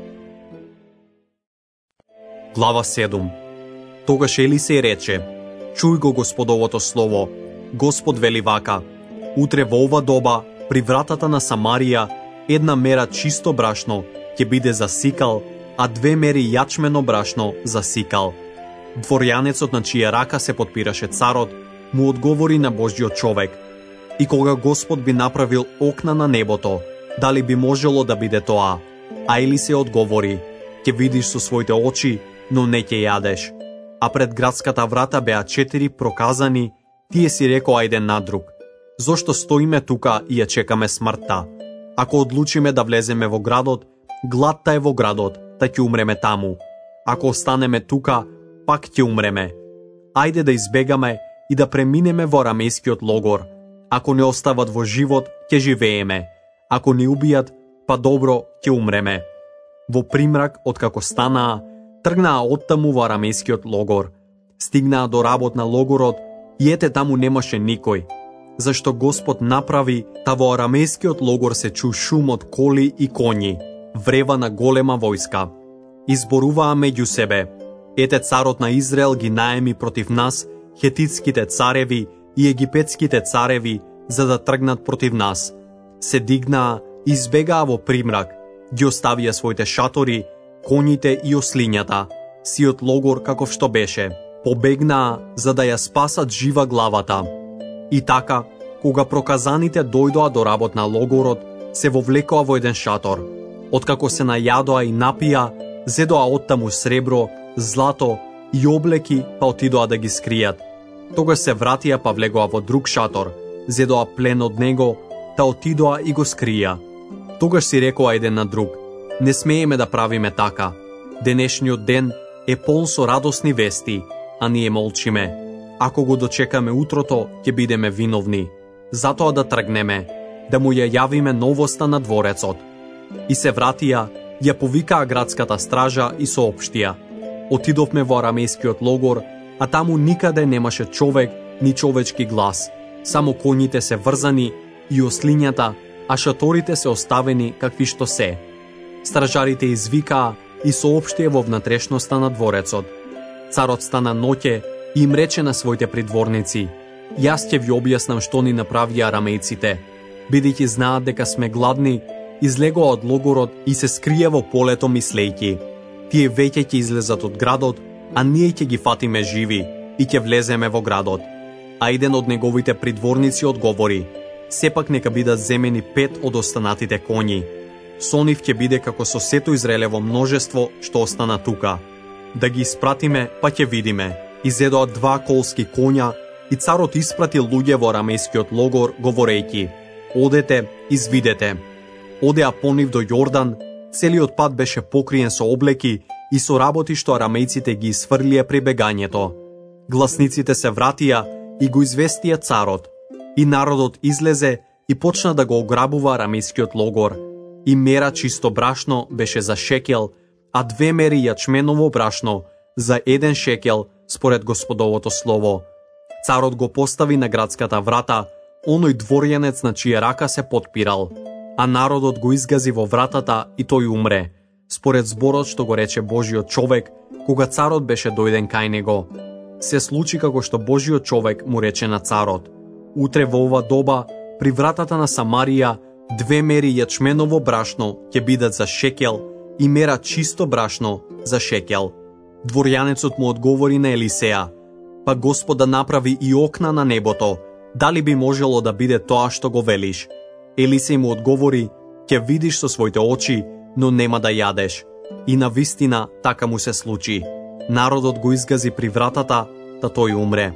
Глава 7. Тогаш Елисеј рече: Чуј го Господовото слово. Господ вели вака: Утре во ова доба, при вратата на Самарија, една мера чисто брашно ќе биде за сикал, а 2 мери јачмено брашно за сикал. Дворјанецот на чија рака се подпираше царот, му одговори на Божјиот човек: И кога Господ би направил окна на небото, дали би можело да биде тоа? А Елисеј одговори: Ќе видиш со своите очи, но не ќе јадеш. А пред градската врата беа 4 проказани, тие си рекоа еден на друг: Зошто стоиме тука и ја чекаме смртта? Ако одлучиме да влеземе во градот, гладта е во градот, та ќе умреме таму. Ако останеме тука, пак ќе умреме. Ајде да избегаме и да преминеме во арамејскиот логор. Ако не остават во живот, ќе живееме. Ако не убијат, па добро, ќе умреме. Во примрак, откако станаа, тргнаа оттаму во арамејскиот логор. Стигнаа до работ на логорот и ете таму немаше никој. Зашто Господ направи, та во арамејскиот логор се чу шум од коли и коњи, врева на голема војска. Изборуваа меѓу себе: Ете, царот на Израел ги наеми против нас хетитските цареви и египетските цареви, за да тргнат против нас. Се дигнаа и избегаа во примрак, ги оставија своите шатори, коњите и ослињата, сиот логор каков што беше. Побегнаа за да ја спасат жива главата. И така, кога проказаните дојдоа до работ на логорот, се вовлекоа во еден шатор. Откако се најадоа и напија, зедоа оттаму сребро, злато и облеки, па отидоа да ги скријат. Тогаш се вратија па влегоа во друг шатор, зедоа плен од него, та отидоа и го скрија. Тогаш си рекоа еден на друг: Не смееме да правиме така. Денешниот ден е полн со радосни вести, а ние молчиме. Ако го дочекаме утрото, ќе бидеме виновни. Затоа да тргнеме, да му ја јавиме новоста на дворецот. И се вратија, ја повикаа градската стража и соопштија: Отидовме во арамејскиот логор, а таму никаде немаше човек, ни човечки глас. Само коњите се врзани и ослињата, а шаторите се оставени какви што се. Стражарите извикаа и соопштија во внатрешноста на дворецот. Царот стана ноќе и им рече на своите придворници: Јас ќе ви објаснам што ни направија арамејците. Бидејќи знаат дека сме гладни, излегоа од логорот и се скрија во полето мислејќи: Тие веќе ќе излезат од градот, а ние ќе ги фатиме живи и ќе влеземе во градот. А еден од неговите придворници одговори: Сепак нека бидат земени 5 од останатите коњи. Со нив ќе биде како со сето Израелево множество што остана тука. Да ги испратиме, па ќе видиме. Изедоа 2 колски коња и царот испрати луѓе во арамејскиот логор, говорејќи: Одете, извидете. Одеа по нив до Јордан, целиот пат беше покриен со облеки и со работи што арамејците ги изфрлија при бегањето. Гласниците се вратија и го известија царот. И народот излезе и почна да го ограбува арамејскиот логор. И мера чисто брашно беше за шекел, а 2 мери јачменово брашно за 1 шекел според Господовото слово. Царот го постави на градската врата оној дворјанец на чија рака се подпирал, а народот го изгази во вратата и тој умре, според зборот што го рече Божиот човек, кога царот беше дојден кај него. Се случи како што Божиот човек му рече на царот: Утре во ова доба, при вратата на Самарија, 2 мери јачменово брашно ќе бидат за шекел и мера чисто брашно за шекел. Дворјанецот му одговори на Елисеја: Па Господ да направи и окна на небото, дали би можело да биде тоа што го велиш? Елисеј му одговори: Ќе видиш со своите очи, но нема да јадеш. И на вистина така му се случи. Народот го изгази при вратата, та тој умре.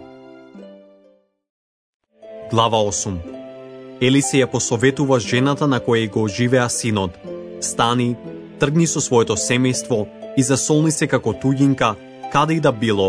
Глава 8. Елисеј ја посоветува жената на која го оживеа синот: Стани, тргни со своето семејство и засолни се како туѓинка, каде и да било.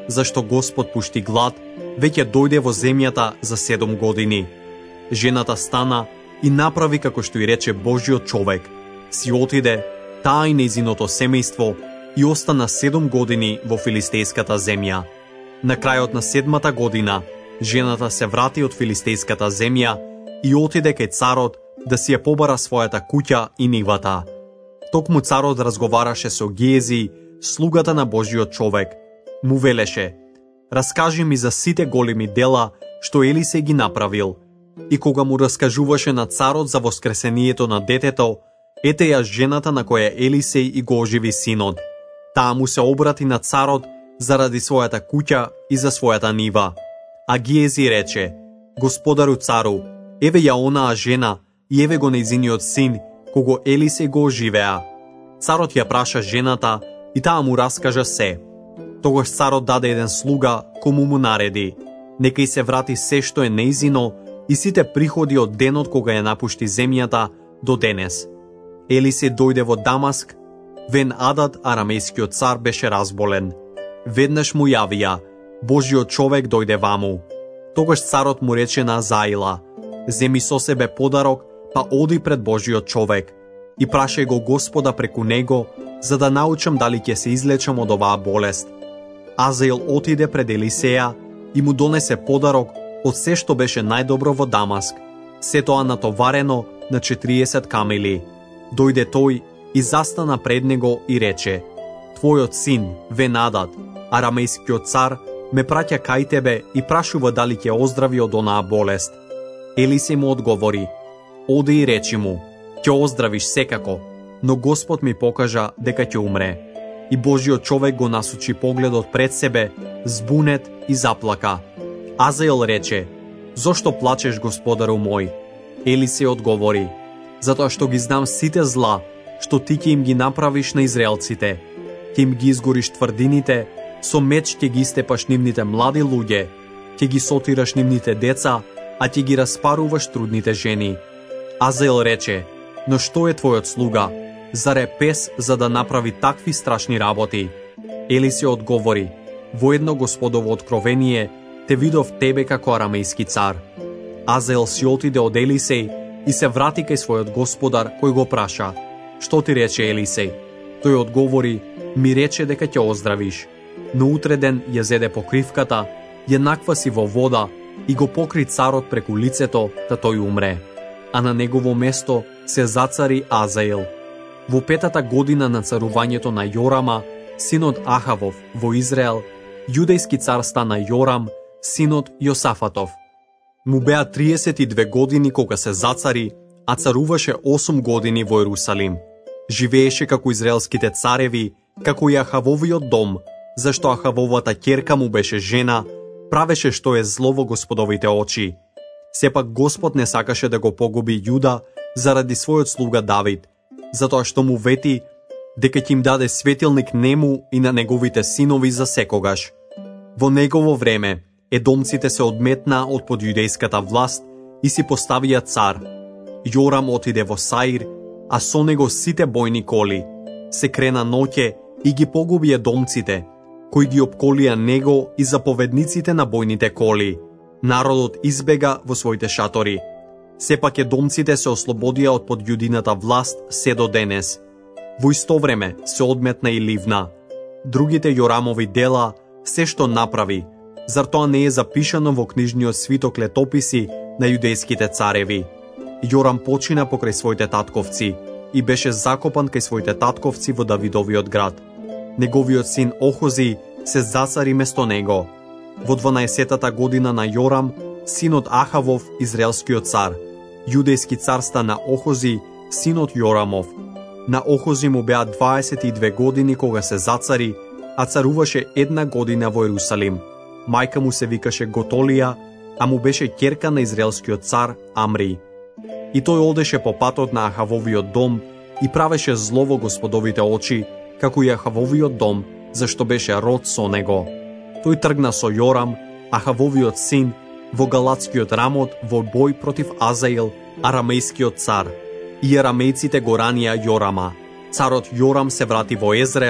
зашто Господ пушти глад, веќе дојде во земјата за 7 години. Жената стана и направи како што и рече Божиот човек. Си отиде, таа и нејзиното семејство, и остана 7 години во филистејската земја. На крајот на 7-та година, жената се врати од филистејската земја и отиде кај царот да си ја побара својата куќа и нивата. Токму царот разговараше со Гиези, слугата на Божиот човек. Му велеше: раскажи ми за сите големи дела што Елисеј ги направил. И кога му раскажуваше на царот за воскресението на детето, ете ја жената на која Елисеј и го оживи синот. Таа му се обрати на царот заради својата куќа и за својата нива. А Гиези рече: Господару цару, еве ја онаа жена и еве го нејзиниот син, кого Елисеј го оживеа. Царот ја праша жената и таа му раскажа се. Тогаш царот даде еден слуга кому му нареди: нека и се врати се што е нејзино и сите приходи од денот кога ја напушти земјата до денес. Елисеј дојде во Дамаск. Вен Адад, арамејскиот цар, беше разболен. Веднаш му јавија: Божиот човек дојде ваму. Тогаш царот му рече на Азаила: земи со себе подарок, па оди пред Божиот човек и прашај го Господа преку него, за да научам дали ќе се излечам од оваа болест. Азаил отиде пред Елисеја и му донесе подарок од се што беше најдобро во Дамаск, се тоа натоварено на 40 камели. Дојде тој и застана пред него и рече: твојот син, Венадад, арамејскиот цар, ме праќа кај тебе и прашува дали ќе оздрави од онаа болест. Елисеј му одговори: оди и речи му, ќе оздравиш секако, но Господ ми покажа дека ќе умре. И Божиот човек го насочи погледот пред себе, збунет и заплака. Азаил рече: зошто плачеш, господару мој? Елисеј одговори: затоа што ги знам сите зла што ти ќе им ги направиш на израелците. Ќе им ги изгориш тврдините, со меч ќе ги истепаш нивните млади луѓе, ќе ги сотираш нивните деца, а ќе ги распаруваш трудните жени. Азаил рече: но што е твојот слуга? Зар е пес за да направи такви страшни работи? Елисеј одговори: во едно Господово откровение те видов тебе како арамејски цар. Азаил си отиде од Елисеј и се врати кај својот господар, кој го праша: што ти рече Елисеј? Тој одговори: ми рече дека ќе оздравиш. Но утре ден ја зеде покривката, ја накваси во вода и го покри царот преку лицето да тој умре. А на негово место се зацари Азаил. Во 5-та година на царувањето на Јорама, синот Ахавов, во Израел, јудејски цар стана Јорам, синот Јосафатов. Му беа 32 години кога се зацари, а царуваше 8 години во Ерусалим. Живееше како израелските цареви, како и Ахавовиот дом, зашто Ахавовата ќерка му беше жена, правеше што е зло во Господовите очи. Сепак Господ не сакаше да го погуби Јуда заради својот слуга Давид, затоа што му вети дека ќе им даде светилник нему и на неговите синови за секогаш. Во негово време едомците се одметна од под јудејската власт и си поставија цар. Јорам отиде во Саир, а со него сите бојни коли. Се крена ноќе и ги погуби едомците, кои ги опколија него и заповедниците на бојните коли. Народот избега во своите шатори. Сепак едомците се ослободија од под јудината власт се до денес. Во исто време се одметна и Ливна. Другите Јорамови дела, се што направи, зар тоа не е запишано во книжниот свиток летописи на јудејските цареви? Јорам почина покрај своите татковци и беше закопан кај своите татковци во Давидовиот град. Неговиот син Охози се зацари место него. Во 12-та година на Јорам, синот Ахавов, израелскиот цар, јудејски цар стана Охози, синот Јорамов. На Охози му беа 22 години кога се зацари, а царуваше 1 година во Ерусалим. Мајка му се викаше Готолија, а му беше ќерка на израелскиот цар Амри. И тој одеше по патот на Ахавовиот дом и правеше зло во Господовите очи, како и Ахавовиот дом, зашто беше род со него. Тој тргна со Јорам, Ахавовиот син, во Галатскиот рамот во бој против Азаил, арамејскиот цар. И арамејците го ранија Јорама. Царот Јорам се врати во Езраел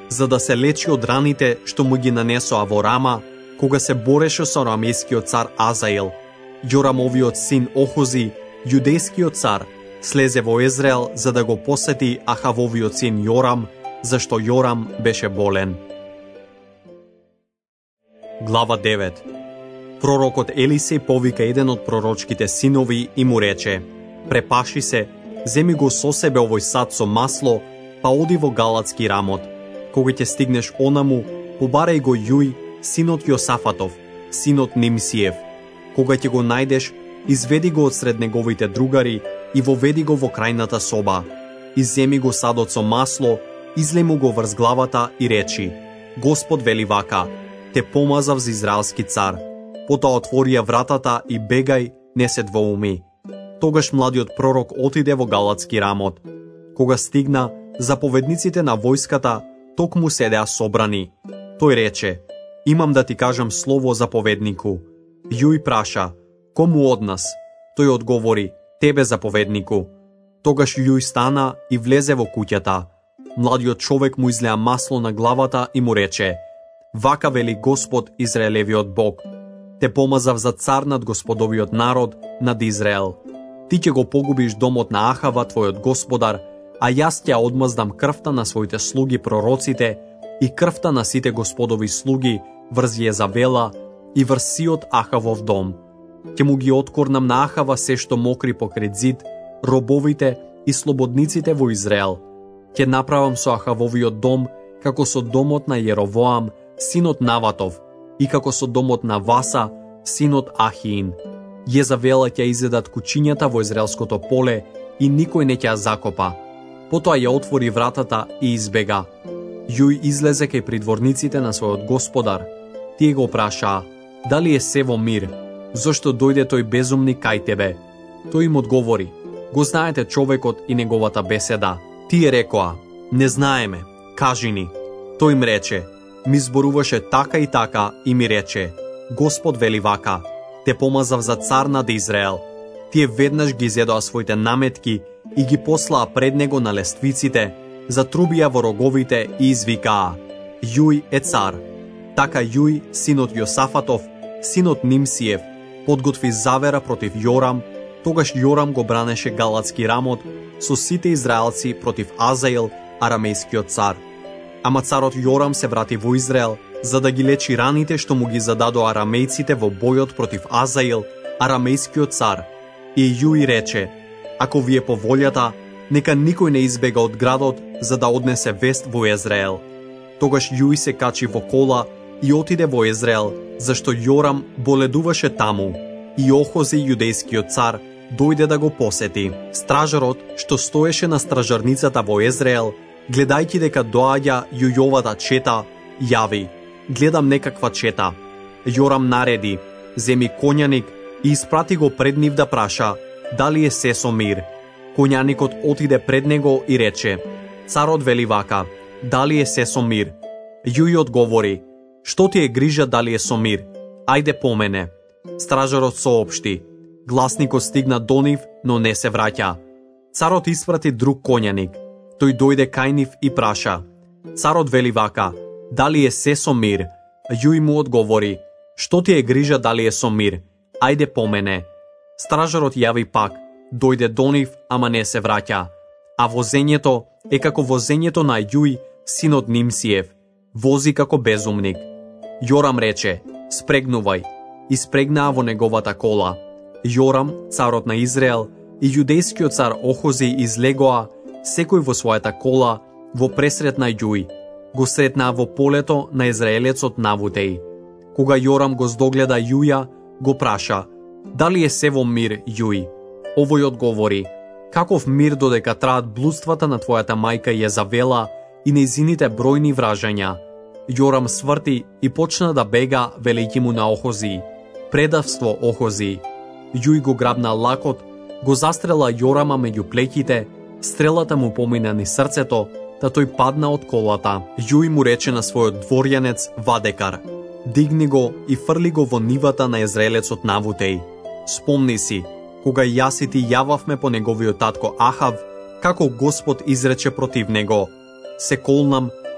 за да се лечи од раните што му ги нанесоа во Рама, кога се бореше со арамејскиот цар Азаел. Јорамовиот син Охози, јудејскиот цар, слезе во Израел за да го посети Ахавовиот син Јорам, зашто Јорам беше болен. Глава 9. Пророкот Елисеј повика еден од пророчките синови и му рече: Препаши се, земи го со себе овој сад со масло, па оди во Галатски Рамот. Кога ќе стигнеш онаму, побарај го Јуј, синот Јосафатов, синот Нимсиев. Кога ќе го најдеш, изведи го од сред неговите другари и воведи го во крајната соба. Изземи го садот со масло, излеј му го врз главата и речи: Господ вели вака: те помазав за израелски цар. Потоа отворија вратата и бегај, не се двоуми. Тогаш младиот пророк отиде во Галатски Рамот. Кога стигна, заповедниците на војската токму седеа собрани. Тој рече: Имам да ти кажам слово, заповеднику. Јуј праша: Кому од нас? Тој одговори: Тебе, заповеднику. Тогаш Јуј стана и влезе во куќата. Младиот човек му излеа масло на главата и му рече: Вака вели Господ, Израелевиот Бог: те помазав за цар над Господовиот народ, над Израел. Ти ќе го погубиш домот на Ахава, твојот господар, а јас ќе одмаздам крвта на своите слуги пророците и крвта на сите Господови слуги врз Језавела и врз сиот Ахавов дом. Ќе му ги откорнам на Ахава се што мокри покрај зид, робовите и слободниците во Израел. Ќе направам со Ахавовиот дом како со домот на Јеровоам, синот Наватов, и како со домот на Васа, синот Ахиин. Језавела ќе изедат кучињата во израелското поле и никој не ќе ја закопа. Потоа ја отвори вратата и избега. Јуј излезе кај придворниците на својот господар. Тие го прашаа: дали е се во мир? Зошто дојде тој безумник кај тебе? Тој им одговори: го знаете човекот и неговата беседа. Тие рекоа: не знаеме, кажи ни. Тој им рече: ми зборуваше така и така и ми рече: Господ вели вака: те помазав за цар над Израел. Тие веднаш ги изедоа своите наметки и ги послаа пред него на лествиците, затрубија во роговите и извикаа: Јуј е цар. Така Јуј, синот Јосафатов, синот Нимсиев, подготви завера против Јорам. Тогаш Јорам го бранеше Галатски Рамот со сите израелци против Азаел, арамејскиот цар. Ама царот Јорам се врати во Израел, за да ги лечи раните што му ги зададоа арамејците во бојот против Азаел, арамејскиот цар. И Јуј рече: ако ви е по волјата, нека никој не избега од градот за да однесе вест во Израел. Тогаш Јуј се качи во кола и отиде во Израел, зашто Јорам боледуваше таму, и Охози, јудејскиот цар, дојде да го посети. Стражарот, што стоеше на стражарницата во Израел, гледајќи дека доаѓа Јујовата чета, јави: гледам некаква чета. Јорам нареди: земи коњаник и испрати го пред нив да праша дали е се со мир. Коњаникот отиде пред него и рече: царот вели вака: дали е се со мир? Јуј одговори: што ти е грижа дали е со мир? Ајде по мене. Стражарот соопшти: гласникот стигна до нив, но не се враќа. Царот испрати друг коњаник. Тој дојде кај нив и праша: царот вели вака: дали е се со мир? Јуј му одговори: што ти е грижа дали е со мир? Ајде по мене. Стражарот јави пак, дојде до нив, ама не се враќа. А возењето е како возењето на Јуј, синот Нимсиев. Вози како безумник. Јорам рече: спрегнувај. И спрегнаа во неговата кола. Јорам, царот на Израел, и јудејскиот цар Охози излегоа, секој во својата кола, во пресрет на Јуј. Го сретнаа во полето на израелецот Навутеј. Кога Јорам го здогледа Јуја, го праша: дали е се во мир, Јуј? Овој одговори: каков мир додека траат блудствата на твојата мајка Језавела и нејзините бројни вражања? Јорам сврти и почна да бега, велејќи му на Охози: предавство, Охози. Јуј го грабна лакот, го застрела Јорама меѓу плеќите, стрелата му помина низ срцето, та тој падна од колата. Јуј му рече на својот дворјанец Вадекар: дигни го и фрли го во нивата на израелецот Навутеј. Спомни си, кога јас и ти јававме по неговиот татко Ахав, како Господ изрече против него: се колнам,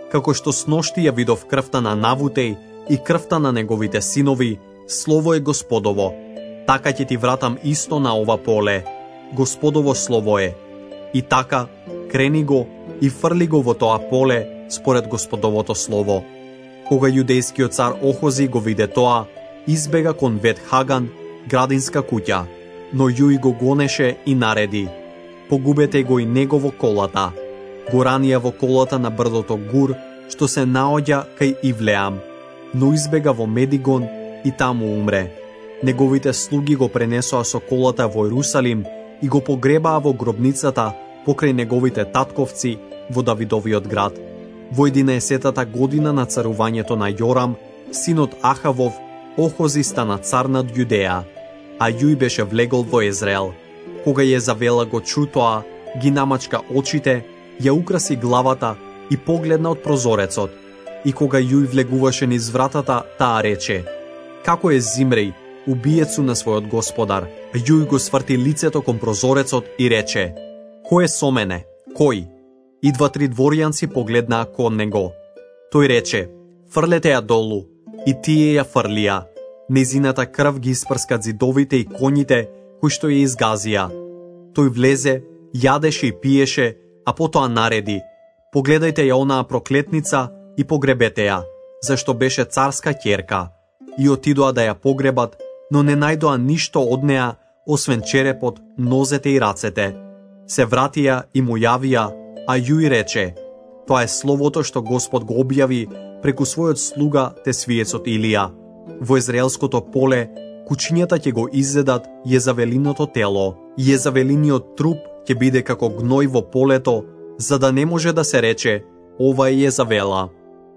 како што сношти ја видов крвта на Навутеј и крвта на неговите синови, слово е Господово. Така ќе ти вратам исто на ова поле. Господово слово е. И така, крени го и фрли го во тоа поле според Господовото слово. Кога јудејскиот цар Охози го виде тоа, избега кон Вет Хаган, градинска куќа, но Јуј го гонеше и нареди: погубете го и него во колата. Го ранија во колата на брдото Гур, што се наоѓа кај Ивлеам, но избега во Медигон и таму умре. Неговите слуги го пренесоа со колата во Ерусалим и го погребаа во гробницата покрај неговите татковци во Давидовиот град. Во 11-та година на царувањето на Јорам, синот Ахавов, Охози стана цар над Јудеја, а Јуј беше влегол во Израел. Кога Језавела го чу тоа, ги намачка очите, ја украси главата и погледна од прозорецот. И кога Јуј влегуваше низ вратата, таа рече: како е Зимреј, убиецу на својот господар? Јуј го сврти лицето кон прозорецот и рече: кој е со мене? Кој? И 2-3 дворјанци погледнаа кон него. Тој рече: фрлете ја долу. И тие ја фрлија. Незината крв ги испрска зидовите и коњите кои што ја изгазија. Тој влезе, јадеше и пиеше, а потоа нареди: погледајте ја онаа проклетница и погребете ја, зашто беше царска ќерка. И отидоа да ја погребат, но не најдоа ништо од неа, освен черепот, нозете и рацете. Се вратија и му јавија, а Јуј рече: тоа е словото што Господ го објави преку својот слуга Тесвиецот Илија. Во израелското поле, кучињата ќе го изедат Језавелиното тело, Језавелиниот труп ќе биде како гној во полето, за да не може да се рече: ова е Језавела.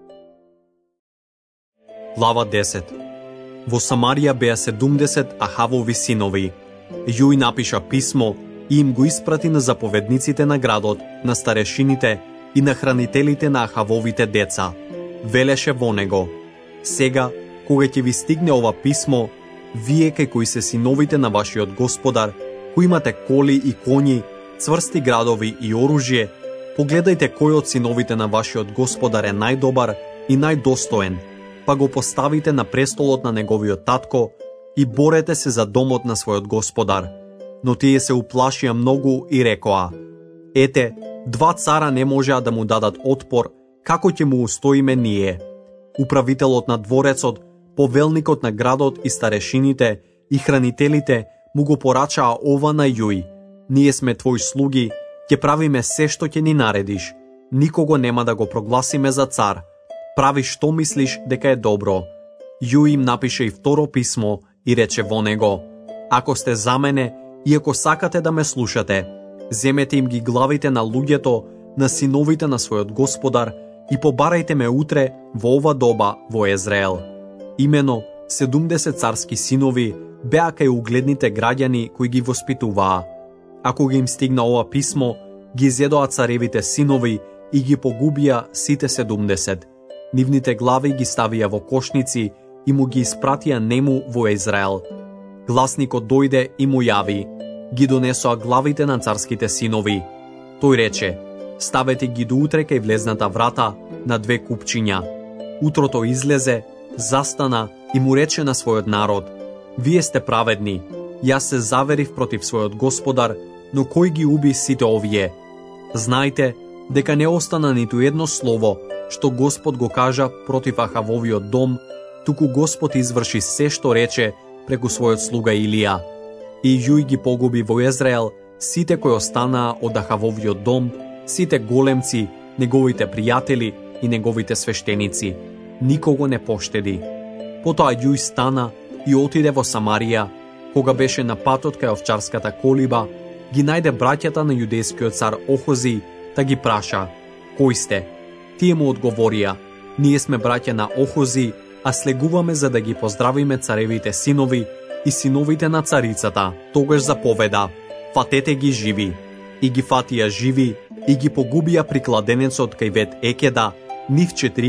Глава 10. Во Самарија беа 70 Ахавови синови. Јуј напиша писмо и им го испрати на заповедниците на градот, на старешините и на хранителите на Ахавовите деца. Велеше во него: сега, кога ќе ви стигне ова писмо, вие кај кои се синовите на вашиот господар, кои имате коли и коњи, цврсти градови и оружје, погледајте кој од синовите на вашиот господар е најдобар и најдостоен, па го поставите на престолот на неговиот татко и борете се за домот на својот господар. Но тие се уплашија многу и рекоа: ете, 2 цара не можеа да му дадат отпор, како ќе му устоиме ние? Управителот на дворецот, повелникот на градот и старешините и хранителите му го порачаа ова на Јуј: ние сме твои слуги, ќе правиме се што ќе ни наредиш. Никого нема да го прогласиме за цар. Прави што мислиш дека е добро. Јуј им напише и второ писмо и рече во него: ако сте за мене и ако сакате да ме слушате, земете им ги главите на луѓето, на синовите на својот господар и побарајте ме утре во ова доба во Израел. Имено 70 царски синови беа кај угледните граѓани кои ги воспитуваа. Ако ги им стигна ова писмо, ги зедоа царевите синови и ги погубија сите 70. Нивните глави ги ставија во кошници и му ги испратија нему во Израел. Гласникот дојде и му јави: ги донесоа главите на царските синови. Тој рече: ставете ги до утре кај влезната врата на 2 купчиња. Утрото излезе, застана и му рече на својот народ: вие сте праведни, јас се заверив против својот господар, но кој ги уби сите овие? Знајте дека не остана ниту едно слово што Господ го кажа против Ахавовиот дом, туку Господ изврши се што рече преку својот слуга Илија. И Јуј ги погуби во Израел сите кои останаа од Ахавовиот дом, сите големци, неговите пријатели и неговите свештеници. Никого не поштеди. Потоа Јуј стана и отиде во Самарија. Кога беше на патот кај овчарската колиба, ги најде браќата на јудејскиот цар Охози, та ги праша: кој сте? Тие му одговорија: ние сме браќа на Охози, а слегуваме за да ги поздравиме царевите синови и синовите на царицата. Тогаш заповеда: фатете ги живи. И ги фатија живи и ги погубија при кладенецот кај Вет Екеда, нив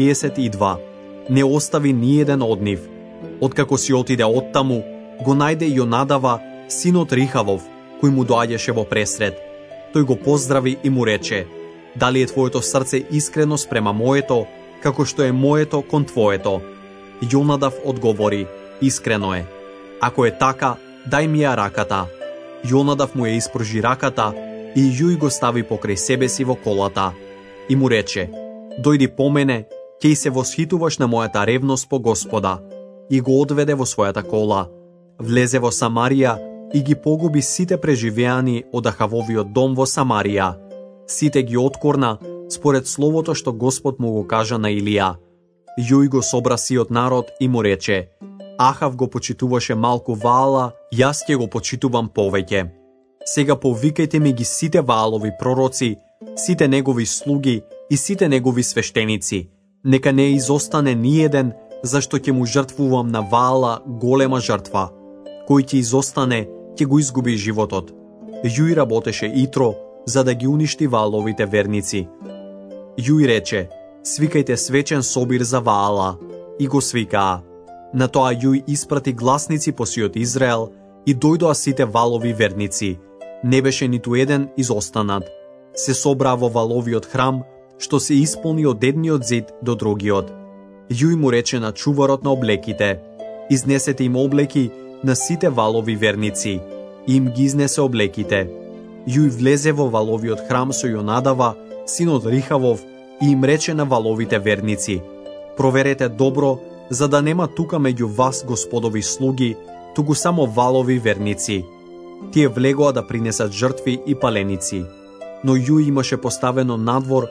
42. Не остави ни еден од нив. Откако си отиде оттаму, го најде Јонадава, синот Рихавов, кој му доаѓаше во пресред. Тој го поздрави и му рече: Дали е твоето срце искрено спрема моето, како што е моето кон твоето? Јонадав одговори, искрено е. Ако е така, дај ми ја раката. Јонадав му ја испружи раката и Јуј го стави покрај себе си во колата. И му рече, дојди по мене, ќе се восхитуваш на мојата ревност по Господа. И го одведе во својата кола. Влезе во Самарија и ги погуби сите преживеани од Ахавовиот дом во Самарија. Сите ги откорна, според словото што Господ му го кажа на Илија. Јуј го собра сиот народ и му рече, Ахав го почитуваше малку Ваала, јас ќе го почитувам повеќе. Сега повикајте ми ги сите Ваалови пророци, сите негови слуги и сите негови свештеници. Нека не изостане ниеден, зашто ќе му жртвувам на Ваала голема жртва. Кој ќе изостане, ќе го изгуби животот. Јуј работеше итро, за да ги уништи Вааловите верници. Јуј рече, свикајте свечен собир за Ваала, и го свикаа. На тоа Јуј испрати гласници по сиот Израел и дојдоа сите Ваалови верници. Не беше ниту еден изостанат. Се собраа во Вааловиот храм, што се исполни од едниот зид до другиот. Јуј му рече на чуварот на облеките, изнесете им облеки на сите Ваалови верници, и им ги изнесе облеките. Јуј влезе во Вааловиот храм со Јонадава, синот Рихавов, и им рече на Вааловите верници, проверете добро, за да нема тука меѓу вас Господови слуги, туку само Ваалови верници. Тие влегоа да принесат жртви и паленици. Но Јуј имаше поставено надвор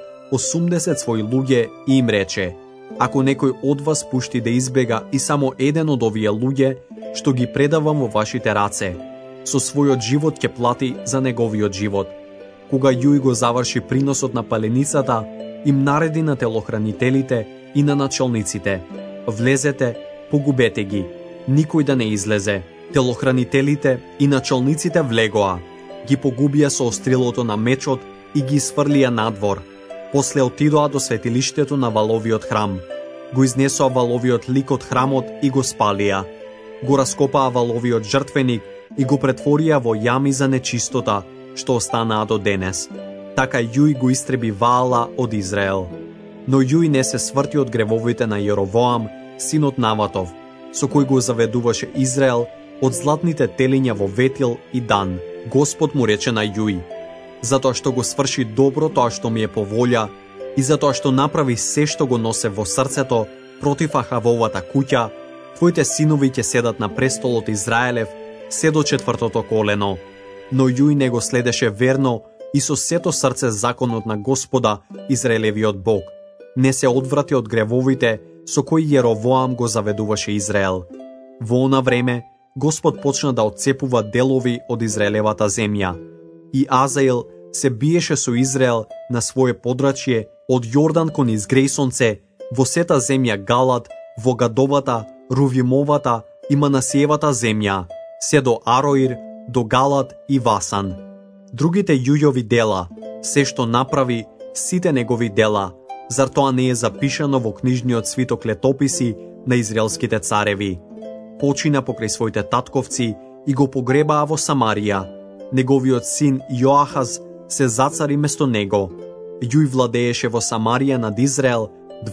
80 своји луѓе и им рече, ако некој од вас пушти да избега и само еден од овие луѓе, што ги предавам во вашите раце, со својот живот ќе плати за неговиот живот. Кога Јуј го заврши приносот на паленицата, им нареди на телохранителите и на началниците, влезете, погубете ги, никој да не излезе. Телохранителите и началниците влегоа, ги погубија со острилото на мечот и ги сврлија надвор. После отидоа до светилиштето на Вааловиот храм. Го изнесоа Вааловиот лик од храмот и го спалија. Го раскопаа Вааловиот жртвеник и го претворија во јами за нечистота, што останаа до денес. Така Јуј го истреби Ваала од Израел. Но Јуј не се сврти од гревовите на Јеровоам, синот Наватов, со кој го заведуваше Израел од златните телиња во Ветил и Дан. Господ му рече на Јуј, затоа што го сврши добро тоа што ми е по волја и затоа што направи се што го носе во срцето против Ахавовата куќа, твоите синови ќе седат на престолот Израелев, се до 4-то колено. Но Јуј не го следеше верно и со сето срце законот на Господа, Израелевиот Бог. Не се одврати од гревовите со кои Јеровоам го заведуваше Израел. Во она време, Господ почна да отцепува делови од Израелевата земја. И Азаил се биеше со Израел на свое подрачје од Јордан кон изгрејсонце, во сета земја Галад, во Гадовата, Рувимовата и Манасиевата земја, се до Ароир, до Галад и Васан. Другите Јујови дела, се што направи, сите негови дела, зар тоа не е запишано во книжниот свиток летописи на израелските цареви? Почина покрај своите татковци и го погребаа во Самарија. Неговиот син Јоахаз се зацари место него. Јуј владееше во Самарија над Израел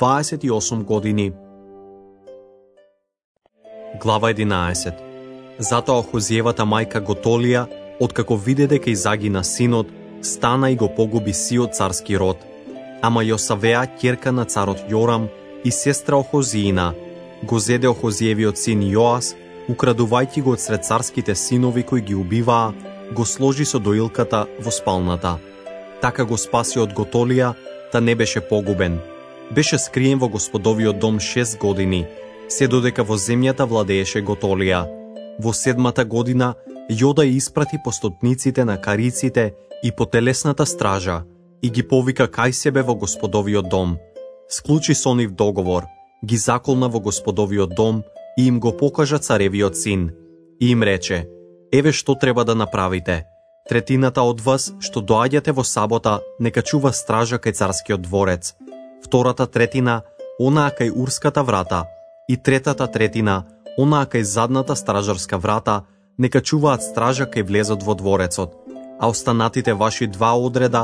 28 години. Глава 11. Затоа Охозиевата мајка Готолија, откако виде дека изагина синот, стана и го погуби сиот царски род. Ама Јосавеа, ќерка на царот Јорам и сестра Охозиина, го зеде Охозиевиот син Јоас, украдувајќи го од сред царските синови кои ги убиваа, го сложи со доилката во спалната. Така го спаси од Готолија, та не беше погубен. Беше скриен во Господовиот дом 6 години, се додека во земјата владееше Готолија. Во 7-та година Јода испрати постотниците на кариците и по телесната стража и ги повика кај себе во Господовиот дом. Склучи со нив договор, ги заколна во Господовиот дом и им го покажа царевиот син. И им рече, еве што треба да направите. Третината од вас што доаѓате во сабота нека чува стража кај царскиот дворец. Втората третина онаа кај урската врата и третата третина онаа кај задната стражарска врата нека чуваат стража кај влезот во дворецот, а останатите ваши 2 одреда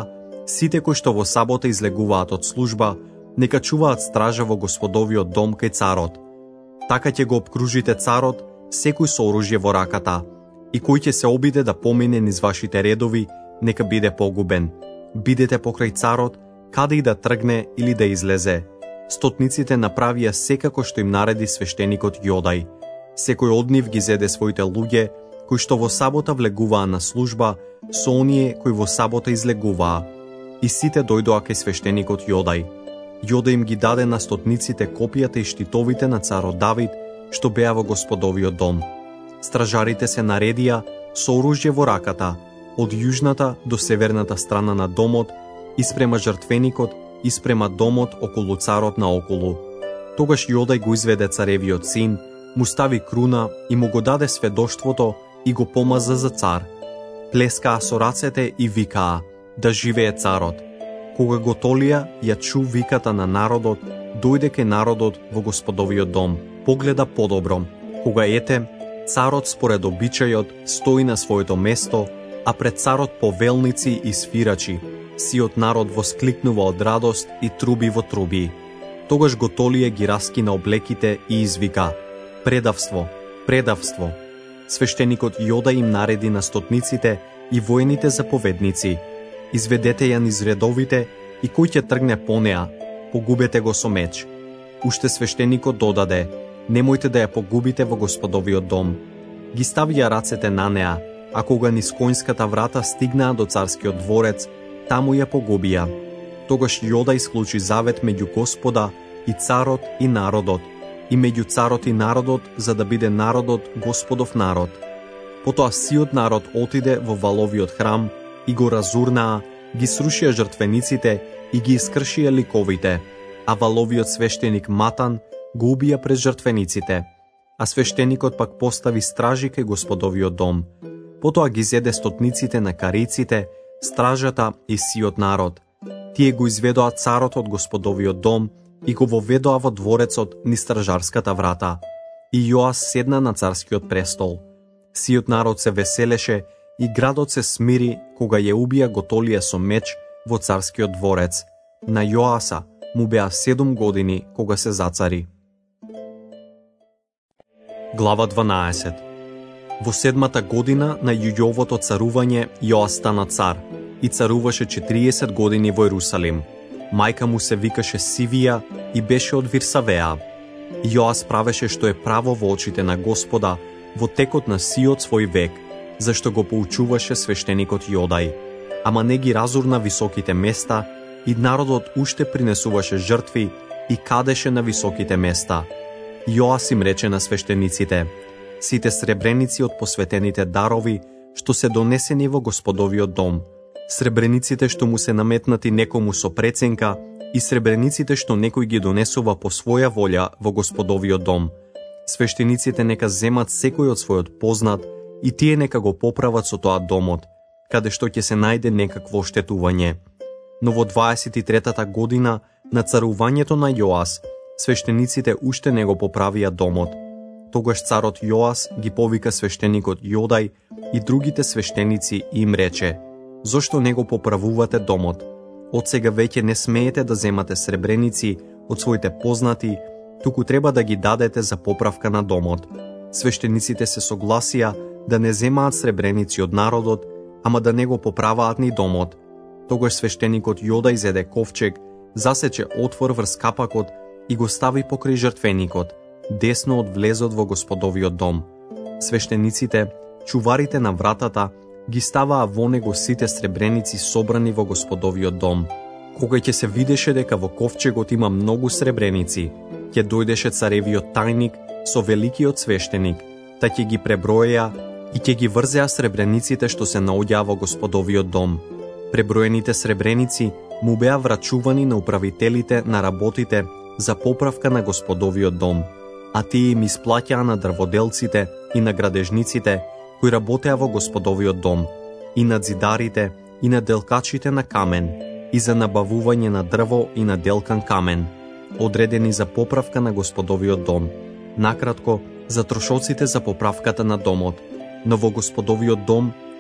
Сите кои што во сабота излегуваат од служба, нека чуваат стража во Господовиот дом кај царот. Така ќе го обкружите царот, секој со оружје во раката, и кој ќе се обиде да помине низ вашите редови, нека биде погубен. Бидете покрај царот, каде и да тргне или да излезе. Стотниците направија секако што им нареди свештеникот Јодај. Секој од нив ги зеде своите луѓе, кои што во сабота влегуваа на служба, со оние кои во сабота излегуваа. И сите дојдоа кај свештеникот Јодај. Јодај им ги даде на стотниците копијата и штитовите на царот Давид, што беа во Господовиот дом. Стражарите се наредија со оружје во раката, од јужната до северната страна на домот, испрема жртвеникот, испрема домот околу царот наоколу. Тогаш Јодај го изведе царевиот син, му стави круна и му го даде сведоштвото и го помаза за цар. Плескаа со рацете и викаа: да живее царот. Кога го толија, ја чу виката на народот, дојде кај народот во Господовиот дом, погледа подобро. Кога ете, царот според обичајот стои на своето место, а пред царот повелници и свирачи. Сиот народ воскликнува од радост и труби во труби. Тогаш Готолие ги раскина облеките и извика: предавство, предавство. Свештеникот Јодај им нареди на стотниците и војните заповедници: изведете ја низ редовите и кој ќе тргне по неа, погубете го со меч. Уште свештеникот додаде: немојте да ја погубите во Господовиот дом. Ги ставија рацете на неа, а кога низ коњската врата стигнаа до царскиот дворец, таму ја погубија. Тогаш Јодај склучи завет меѓу Господа и царот и народот, и меѓу царот и народот, за да биде народот Господов народ. Потоа сиот народ отиде во валовиот храм и го разурнаа, ги срушија жртвениците и ги искршија ликовите, а валовиот свештеник Матан го убија пред жртвениците, а свештеникот пак постави стражи кај Господовиот дом. Потоа ги зеде стотниците на кариците, стражата и сиот народ. Тие го изведоа царот од Господовиот дом и го воведоа во дворецот низ стражарската врата. И Јоас седна на царскиот престол. Сиот народ се веселеше и градот се смири кога ја убија Готолие со меч во царскиот дворец. На Јоаса му беа 7 години кога се зацари. Глава 12. Во 7-та година на Јујовото царување Јоас стана цар и царуваше 40 години во Ерусалим. Мајка му се викаше Сивија и беше од Вирсавеа. Јоас правеше што е право во очите на Господа во текот на сиот свој век, зашто го поучуваше свештеникот Јодај. Ама не ги разурна високите места и народот уште принесуваше жртви и кадеше на високите места. Јоас им рече на свештениците: сите сребреници од посветените дарови што се донесени во Господовиот дом, сребрениците што му се наметнати некому со преценка и сребрениците што некој ги донесува по своја волја во Господовиот дом. Свештениците нека земат секој од својот познат и тие нека го поправат со тоа домот, каде што ќе се најде некакво оштетување. Но во 23-та година на царувањето на Јоас, свештениците уште не го поправија домот. Тогаш царот Јоас ги повика свештеникот Јодај и другите свештеници и им рече: зошто не го поправувате домот? Од сега веќе не смеете да земате сребреници од своите познати, туку треба да ги дадете за поправка на домот. Свештениците се согласија да не земаат сребреници од народот, ама да не го поправаат ни домот. Тогаш свештеникот Јодај зеде ковчег, засече отвор врз капакот и го стави покрај жртвеникот, десно од влезот во Господовиот дом. Свештениците, чуварите на вратата, ги ставаа во него сите сребреници собрани во Господовиот дом. Кога ќе се видеше дека во ковчегот има многу сребреници, ќе дојдеше царевиот тајник со великиот свештеник, та ќе ги преброеа и ќе ги врзеа сребрениците што се наоѓаа во Господовиот дом. Преброените сребреници му беа врачувани на управителите на работите за поправка на Господовиот дом, а тие им исплаќаа на дрводелците и на градежниците кои работеа во Господовиот дом, и на зидарите, и на делкачите на камен, и за набавување на дрво и на делкан камен, одредени за поправка на Господовиот дом, накратко, за трошоците за поправката на домот. Но во Господовиот дом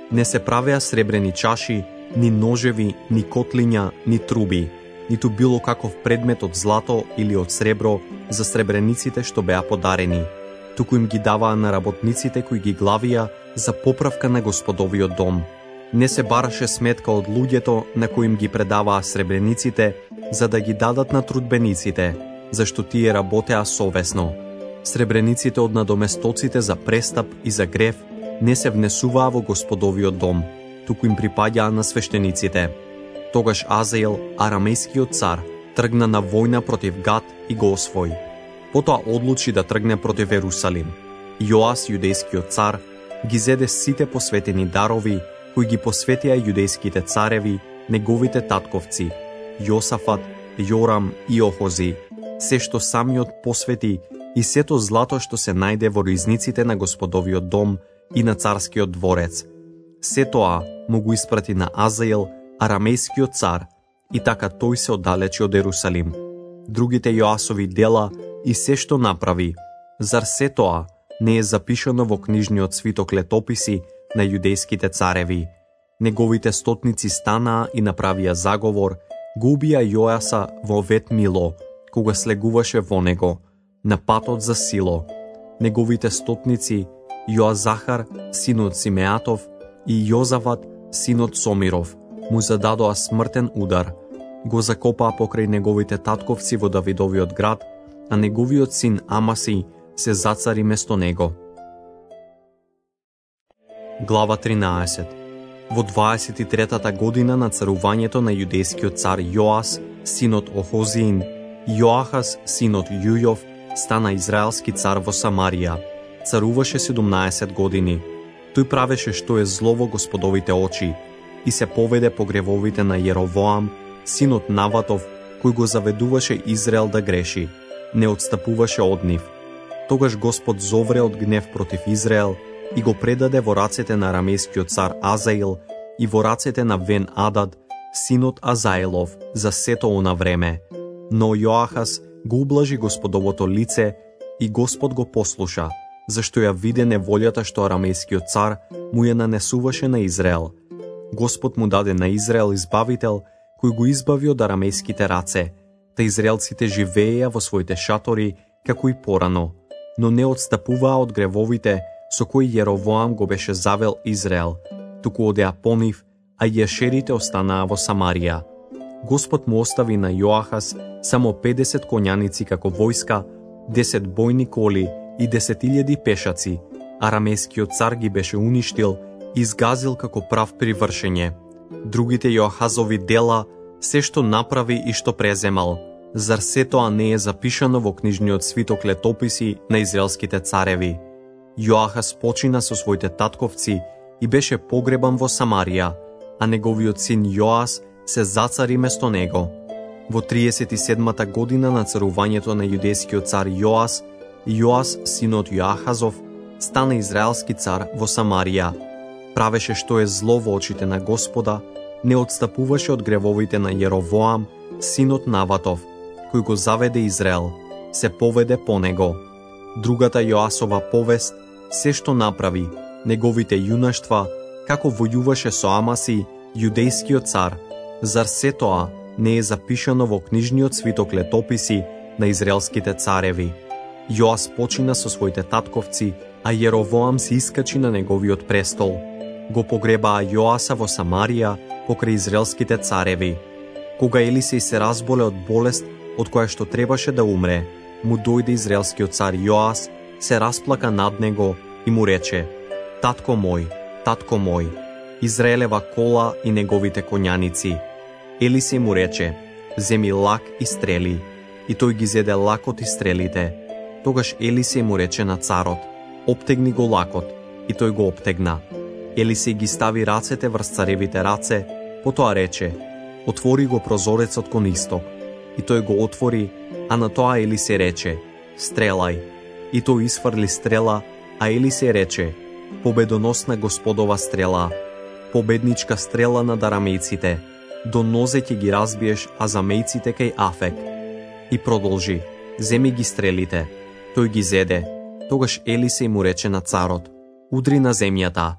Не се правеа сребрени чаши, ни ножеви, ни котлиња, ни труби, ниту било каков предмет од злато или од сребро за сребрениците што беа подарени, туку им ги даваа на работниците кои ги главија за поправка на Господовиот дом. Не се бараше сметка од луѓето на кои им ги предаваа сребрениците за да ги дадат на трудбениците, зашто тие работеа совесно. Сребрениците од надоместоците за престап и за грев не се внесуваа во Господовиот дом, туку им припаѓаа на свештениците. Тогаш Азаел, арамејскиот цар, тргна на војна против Гат и го освои. Потоа одлучи да тргне против Ерусалим. Јоас, јудејскиот цар, ги зеде сите посветени дарови кои ги посветија јудејските цареви, неговите татковци, Јосафат, Јорам и Охози, се што самиот посвети и сето злато што се најде во ризниците на Господовиот дом и на царскиот дворец. Се тоа му го испрати на Азаел, арамејскиот цар, и така тој се оддалечи од Ерусалим. Другите Јоасови дела и се што направи, зар се тоа не е запишано во книжниот свиток летописи на јудејските цареви? Неговите стотници станаа и направија заговор, го убија Јоаса во Вет Мило, кога слегуваше во него, на патот за Сило. Неговите стотници, Јоазахар, синот Симеатов, и Јозават, синот Сомиров, му зададоа смртен удар. Го закопаа покрај неговите татковци во Давидовиот град, а неговиот син Амаси се зацари место него. Глава 13. Во 23-та година на царувањето на јудејскиот цар Јоас, синот Охозиин, Јоахас, синот Јујов, стана израелски цар во Самарија. Царуваше 17 години. Тој правеше што е зло во Господовите очи и се поведе по гревовите на Јеровоам, синот Наватов, кој го заведуваше Израел да греши. Не отстапуваше од нив. Тогаш Господ зовре од гнев против Израел и го предаде во рацете на арамејскиот цар Азаил и во рацете на Вен Адад, синот Азаелов, за сето она време. Но Јоахас го ублажи Господовото лице и Господ го послуша, зашто ја виде неволјата што арамејскиот цар му ја нанесуваше на Израел. Господ му даде на Израел избавител, кој го избави од арамејските раце, та израелците живееја во своите шатори како и порано, но не отстапуваа од гревовите со кои Јеровоам го беше завел Израел, туку одеа по нив, а јешерите останаа во Самарија. Господ му остави на Јоахас само 50 коњаници како војска, 10 бојни коли и 10.000 пешаци. Арамејскиот цар ги беше уништил и изгазил како прав при вршење. Другите Јоахазови дела, се што направи и што преземал, зар се тоа не е запишано во книжниот свиток летописи на израелските цареви? Јоахас почина со своите татковци и беше погребан во Самарија, а неговиот син Јоас се зацари место него. Во 37-та година на царувањето на јудејскиот цар Јоас, Јоас, синот Јоахазов, стана израелски цар во Самарија. Правеше што е зло во очите на Господа, не отстапуваше од гревовите на Јеровоам, синот Наватов, кој го заведе Израел, се поведе по него. Другата Јоасова повест, се што направи, неговите јунаштва, како војуваше со Амаси, јудејскиот цар, зар се тоа не е запишано во книжниот свиток летописи на израелските цареви? Јоас почина со своите татковци, а Јеровоам се искачи на неговиот престол. Го погребаа Јоаса во Самарија покрај израелските цареви. Кога Елисеј се разболе од болест од која што требаше да умре, му дојде израелскиот цар Јоас, се расплака над него и му рече: татко мој, Израелева кола и неговите коњаници. Елисеј му рече: земи лак и стрели. И тој ги зеде лакот и стрелите. Тогаш Елисеј му рече на царот: оптегни го лакот. И тој го оптегна. Елисеј ги стави рацете врз царевите раце, потоа рече: отвори го прозорецот кон исток. И тој го отвори, а на тоа Елисеј рече: стрелај. И тој isfrли стрела, а Елисеј рече: победоносна Господова стрела, победничка стрела над арамејците, до нозе ќе ги разбиеш азамејците кај Афек. И продолжи: земи ги стрелите. Тој ги зеде. Тогаш Елисеј му рече на царот: удри на земјата.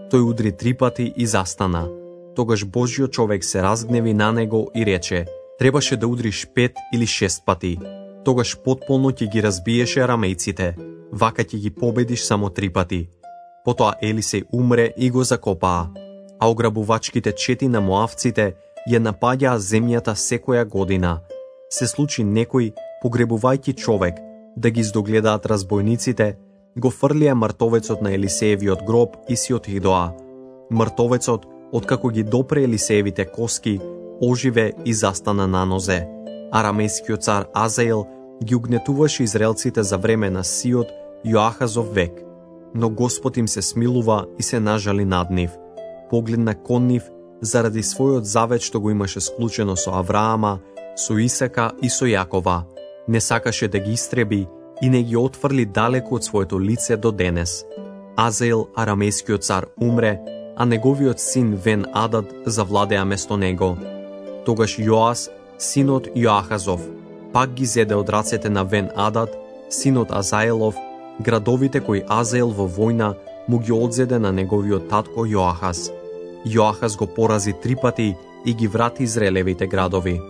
Тој удри 3 пати и застана. Тогаш Божјиот човек се разгневи на него и рече: требаше да удриш 5 или 6 пати. Тогаш потполно ќе ги разбиеше арамејците, вака ќе ги победиш само 3 пати. Потоа Елисеј умре и го закопаа, а ограбувачките чети на моавците ја напаѓаа земјата секоја година. Се случи некој, погребувајќи човек, да ги издогледаат разбойниците, го фрлија мртовецот на Елисеевиот гроб и си отидоа. Мртовецот, откако ги допре Елисеевите коски, оживе и застана на нозе. Арамејскиот цар Азаел ги угнетуваше израелците за време на сиот Јоахазов век, но Господ им се смилува и се нажали над нив. Погледна кон нив заради својот завет што го имаше склучено со Авраама, со Исака и со Јакова. Не сакаше да ги истреби и не ги отфрли далеку од своето лице до денес. Азаел, арамејскиот цар, умре, а неговиот син Вен Адад завладеа место него. Тогаш Јоас, синот Јоахазов, пак ги зеде од рацете на Вен Адад, синот Азаелов, градовите кои Азаел во војна му ги одзеде на неговиот татко Јоахаз. Јоахаз го порази 3 пати и ги врати Израелевите градови.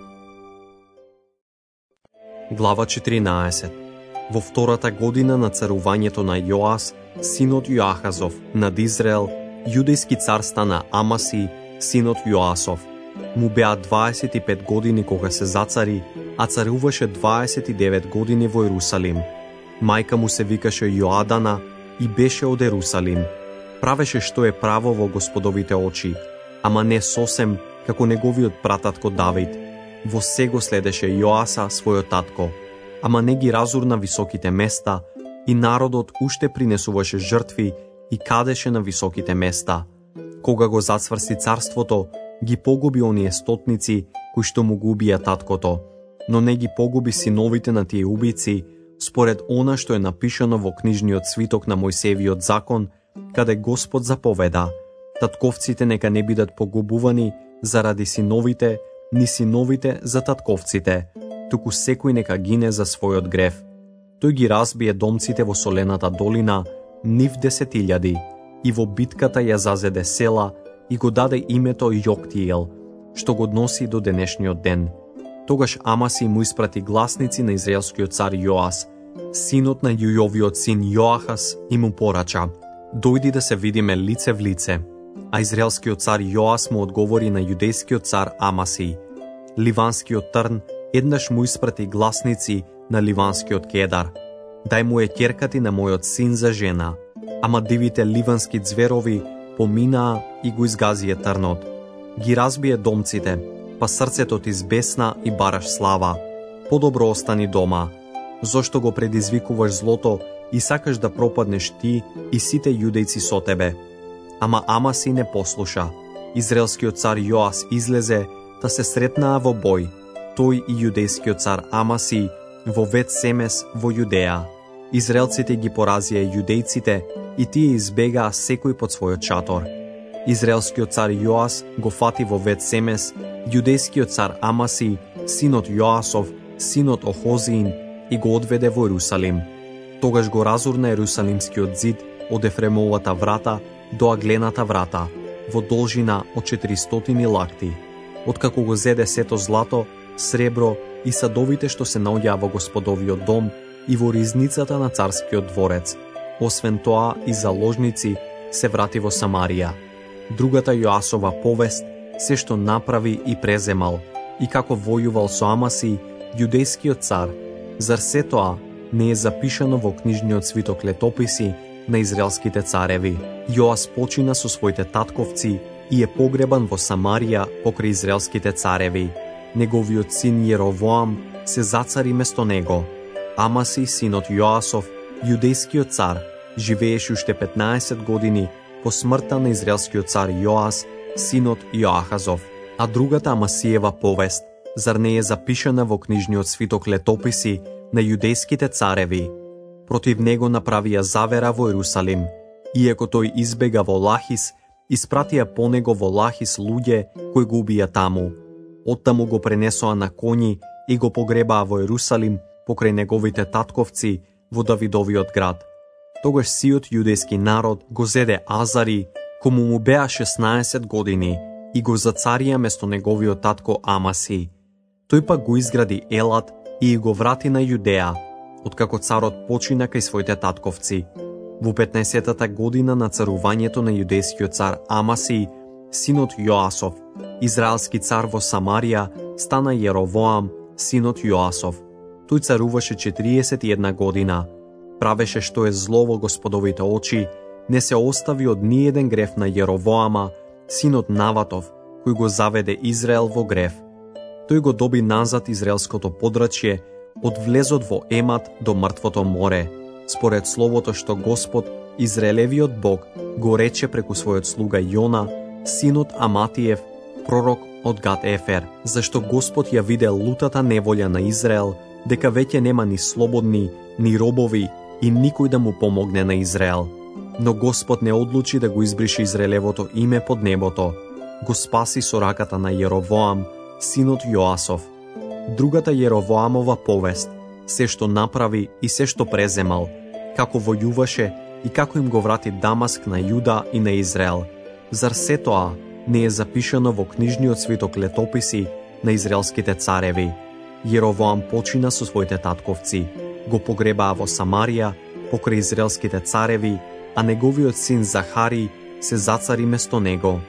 Глава 14. Во втората година на царувањето на Јоас, синот Јоахазов, над Израел, јудејски цар стана Амаси, синот Јоасов. Му беа 25 години кога се зацари, а царуваше 29 години во Ерусалим. Мајка му се викаше Јоадана и беше од Ерусалим. Правеше што е право во Господовите очи, ама не сосем како неговиот прататко Давид. Во сего следеше Јоаса својот татко, ама не ги разурна високите места и народот уште принесуваше жртви и кадеше на високите места. Кога го зацврси царството, ги погуби оние стотници кои што му губија таткото, но не ги погуби синовите на тие убици, според она што е напишано во книжниот свиток на Мојсеевиот закон, каде Господ заповеда: татковците нека не бидат погубувани заради синовите, ни синовите за татковците, туку секој нека гине за својот грев. Тој ги разбие домците во солената долина, нив 10.000, и во битката ја зазеде села и го даде името Јоктиел, што го носи до денешниот ден. Тогаш Амаси му испрати гласници на израелскиот цар Јоас, синот на Јујовиот син Јоахас, и му порача: дојди да се видиме лице в лице. А израелскиот цар Јоас му одговори на јудејскиот цар Амаси: ливанскиот трн еднаш му испрати гласници на ливанскиот кедар: дај му е ќеркати на мојот син за жена. Ама дивите ливански зверови поминаа и го изгазија трнот. Ги разбие домците, па срцето ти збесна и бараш слава. Подобро остани дома. Зошто го предизвикуваш злото и сакаш да пропаднеш ти и сите јудејци со тебе? Ама Амаси не послуша. Израелскиот цар Јоас излезе, та се сретнаа во бој, тој и јудејскиот цар Амаси, во Вет Семес во Јудеја. Израелците ги поразија јудејците и тие избегаа секој под својот шатор. Израелскиот цар Јоас го фати во Вет Семес јудејскиот цар Амаси, синот Јоасов, синот Охозиин, и го одведе во Ерусалим. Тогаш го разурна Ерусалимскиот зид од Ефремовата врата до Аглената врата, во должина од 400 лакти. Откако го зеде сето злато, сребро и садовите што се наоѓаа во Господовиот дом и во ризницата на царскиот дворец. Освен тоа и заложници се врати во Самарија. Другата Јоасова повест, се што направи и преземал, и како војувал со Амаси, јудејскиот цар, зар се тоа не е запишано во книжниот свиток летописи на израелските цареви? Јоас почина со своите татковци и е погребан во Самарија покрај израелските цареви. Неговиот син Јеровоам се зацари место него. Амаси, синот Јоасов, јудејскиот цар, живееше уште 15 години по смртта на израелскиот цар Јоас, синот Јоахазов. А другата Амасиева повест, зар не е запишана во книжниот свиток летописи на јудејските цареви? Против него направија завера во Ерусалим, иако тој избега во Лахис, испратија по него во Лахис луѓе кои го убија таму. Оттаму го пренесоа на коњи и го погребаа во Ерусалим покрај неговите татковци во Давидовиот град. Тогаш сиот јудејски народ го зеде Азари, Кому му беа 16 години и го зацарија место неговиот татко Амаси. Тој пак го изгради Елат и го врати на Јудеја, откако царот почина кај своите татковци. Во 15-тата година на царувањето на јудејскиот цар Амаси, синот Јоасов, израелски цар во Самарија, стана Јеровоам, синот Јоасов. Тој царуваше 41 година. Правеше што е зло во Господовите очи, не се остави од ниеден грев на Јеровоама, синот Наватов, кој го заведе Израел во грев. Тој го доби назад израелското подрачје од влезот во Емат до мртвото море, според словото што Господ, Израелевиот Бог, го рече преку својот слуга Јона, синот Аматиев, пророк од Гат Ефер, зашто Господ ја виде лутата неволја на Израел, дека веќе нема ни слободни, ни робови и никој да му помогне на Израел. Но Господ не одлучи да го избрише Израелевото име под небото. Го спаси со раката на Јеровоам, синот Јоасов. Другата Јеровоамова повест, се што направи и се што преземал, како војуваше и како им го врати Дамаск на Јуда и на Израел. Зар се тоа не е запишано во книжниот свиток летописи на израелските цареви? Јеровоам почина со своите татковци, го погребаа во Самарија покрај израелските цареви, а неговиот син Захари се зацари место него.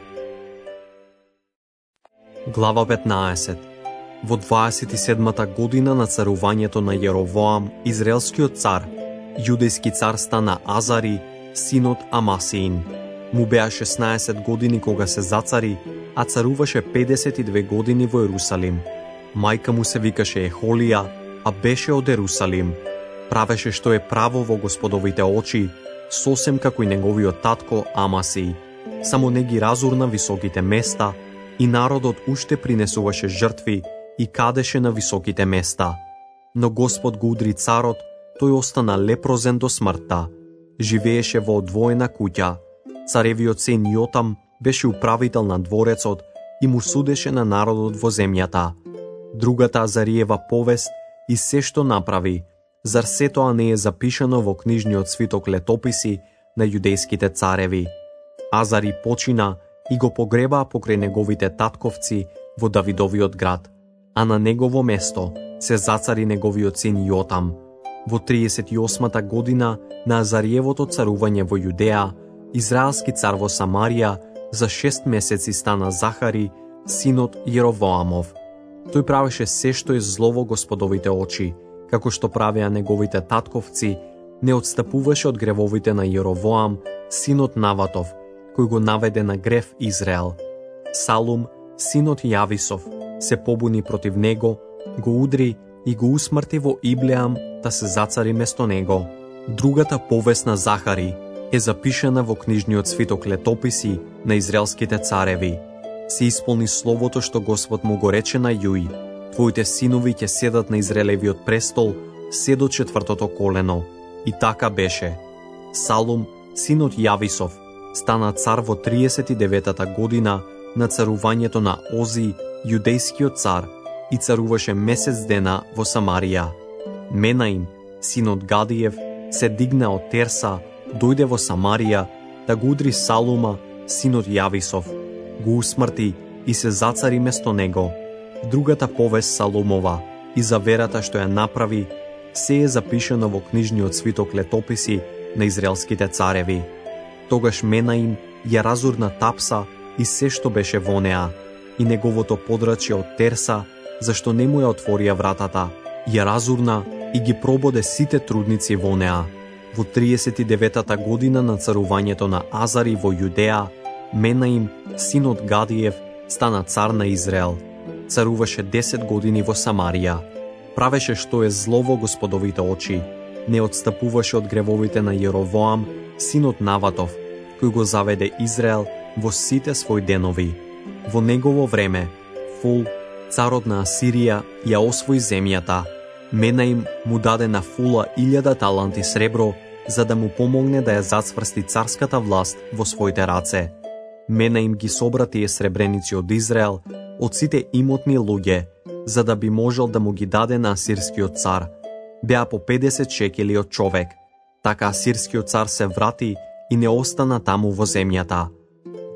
Глава 15. Во 27-та година на царувањето на Јеровоам, израелскиот цар, јудејски цар стана Азари, синот Амасиин. Му беа 16 години кога се зацари, а царуваше 52 години во Ерусалим. Мајка му се викаше Ехолија, а беше од Ерусалим. Правеше што е право во Господовите очи, сосем како и неговиот татко Амаси. Само не ги разурна високите места и народот уште принесуваше жртви и кадеше на високите места. Но Господ го удри царот, тој остана лепрозен до смртта. Живееше во одвоена куќа. Царевиот син Јотам беше управител на дворецот и му судеше на народот во земјата. Другата Азариева повест и се што направи, зар се тоа не е запишано во книжниот свиток летописи на јудејските цареви? Азари почина и го погребаа покрај неговите татковци во Давидовиот град, а на негово место се зацари неговиот син Јотам. Во 38-та година на Азариевото царување во Јудеја, израелски цар во Самарија, за 6 месеци стана Захари, синот Јеровоамов. Тој правеше се што е зло во Господовите очи, како што правеа неговите татковци, не отстапуваше од гревовите на Јеровоам, синот Наватов, кој го наведе на грев Израел. Салум, синот Јависов, се побуни против него, го удри и го усмрти во Иблеам да се зацари место него. Другата повест на Захари е запишана во книжниот свиток летописи на израелските цареви. Се исполни словото што Господ му го рече на Јуј: твоите синови ќе седат на Израелевиот престол се до 4-то колено. И така беше. Салум, синот Јависов, стана цар во 39-та година на царувањето на Ози, јудејскиот цар, и царуваше месец дена во Самарија. Менаим, синот Гадиев, се дигна од Терса, дојде во Самарија да го удри Салума, синот Јависов, го усмрти и се зацари место него. Другата повест Салумова и за верата што ја направи се е запишано во книжниот свиток летописи на израелските цареви. Тогаш Менаим ја разурна Тапса и се што беше во неа, и неговото подрачје од Терса, зашто не му ја отворија вратата, ја разурна и ги прободе сите трудници во неа. Во 39-та година на царувањето на Азари во Јудеја, Менаим, синот Гадиев, стана цар на Израел. Царуваше 10 години во Самарија. Правеше што е зло во Господовите очи. Не отстапуваше од гревовите на Јеровоам, синот Наватов, кој го заведе Израел во сите своји денови. Во негово време, Фул, царот на Асирија, ја освои земјата. Менаим му даде на Фула 1000 таланти сребро, за да му помогне да ја зацврсти царската власт во своите раце. Менаим ги собра тие сребреници од Израел, од сите имотни луѓе, за да би можел да му ги даде на асирскиот цар. Беа по 50 шекели од човек. Така асирскиот цар се врати и не остана таму во земјата.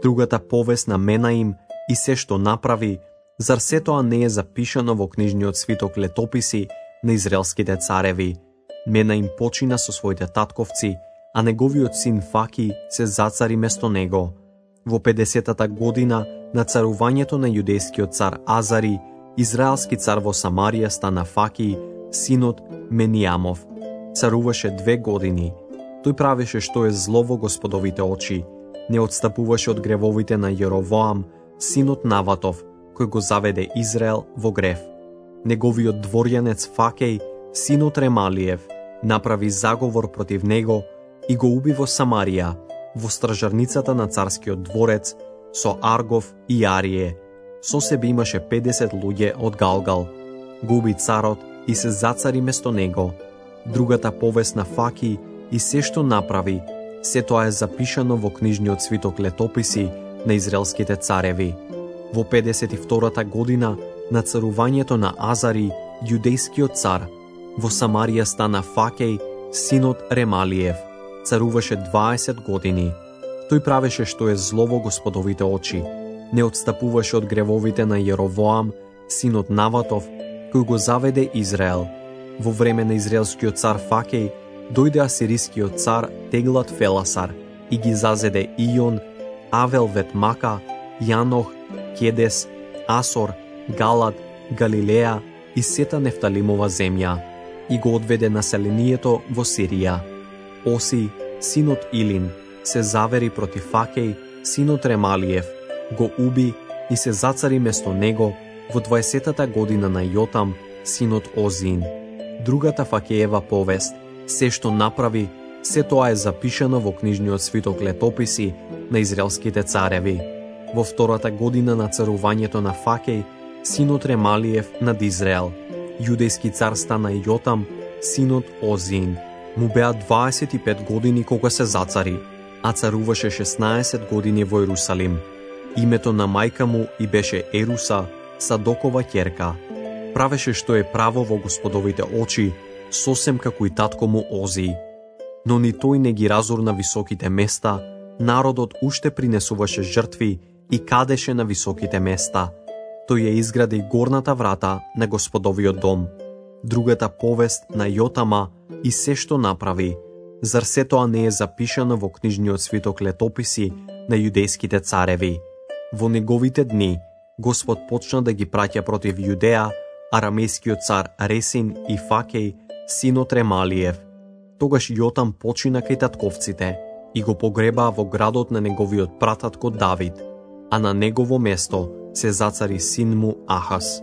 другата повест на Менаим и се што направи, зар се тоа не е запишано во книжниот свиток летописи на израелските цареви? Менаим почина со своите татковци, а неговиот син Факи се зацари место него. Во 50-та година на царувањето на јудејскиот цар Азари, израелски цар во Самарија стана Факи, синот Менијамов. Царуваше 2 години. Тој правеше што е зло во Господовите очи. Не отстапуваше од гревовите на Јеровоам, синот Наватов, кој го заведе Израел во грев. Неговиот дворјанец Факеј, синот Ремалиев, направи заговор против него и го уби во Самарија, во стражарницата на царскиот дворец, со Аргов и Арие. Со себе имаше 50 луѓе од Галгал. Го уби царот и се зацари место него. Другата повест на Факи и се што направи, се тоа е запишано во книжниот свиток летописи на израелските цареви. Во 52-та година на царувањето на Азари, јудејскиот цар, во Самарија стана Факеј, синот Ремалиев. Царуваше 20 години. Тој правеше што е зло во Господовите очи. Не отстапуваше од гревовите на Јеровоам, синот Наватов, кој го заведе Израел. Во време на израелскиот цар Факеј, дојде асирискиот цар Теглат Феласар и ги зазеде Ион, Авел вет Мака, Јанох, Кедес, Асор, Галад, Галилеја и сета Нефталимова земја и го одведе населението во Сирија. Оси, синот Илин, се завери против Факеј, синот Ремалиев, го уби и се зацари место него во 20-та година на Јотам, синот Озин. Другата Факеева повест, се што направи, се тоа е запишано во книжниот свиток летописи на израелските цареви. Во втората година на царувањето на Факеј, синот Ремалиев над Израел, јудејски цар стана Јотам, синот Озин. Му беа 25 години кога се зацари, а царуваше 16 години во Ерусалим. Името на мајка му и беше Еруса, Садокова ќерка. Правеше што е право во Господовите очи, сосем како и татко му Ози. Но ни тој не ги разурна високите места, народот уште принесуваше жртви и кадеше на високите места. Тој ја изгради горната врата на Господовиот дом. Другата повест на Јотама и се што направи, зар се тоа не е запишано во книжниот свиток летописи на јудејските цареви? Во неговите дни Господ почна да ги праќа против Јудеја, арамејскиот цар Ресин и Факеј, синот Ремалиев. Тогаш Јотам почина кај татковците и го погребаа во градот на неговиот прататко Давид, а на негово место се зацари син му Ахас.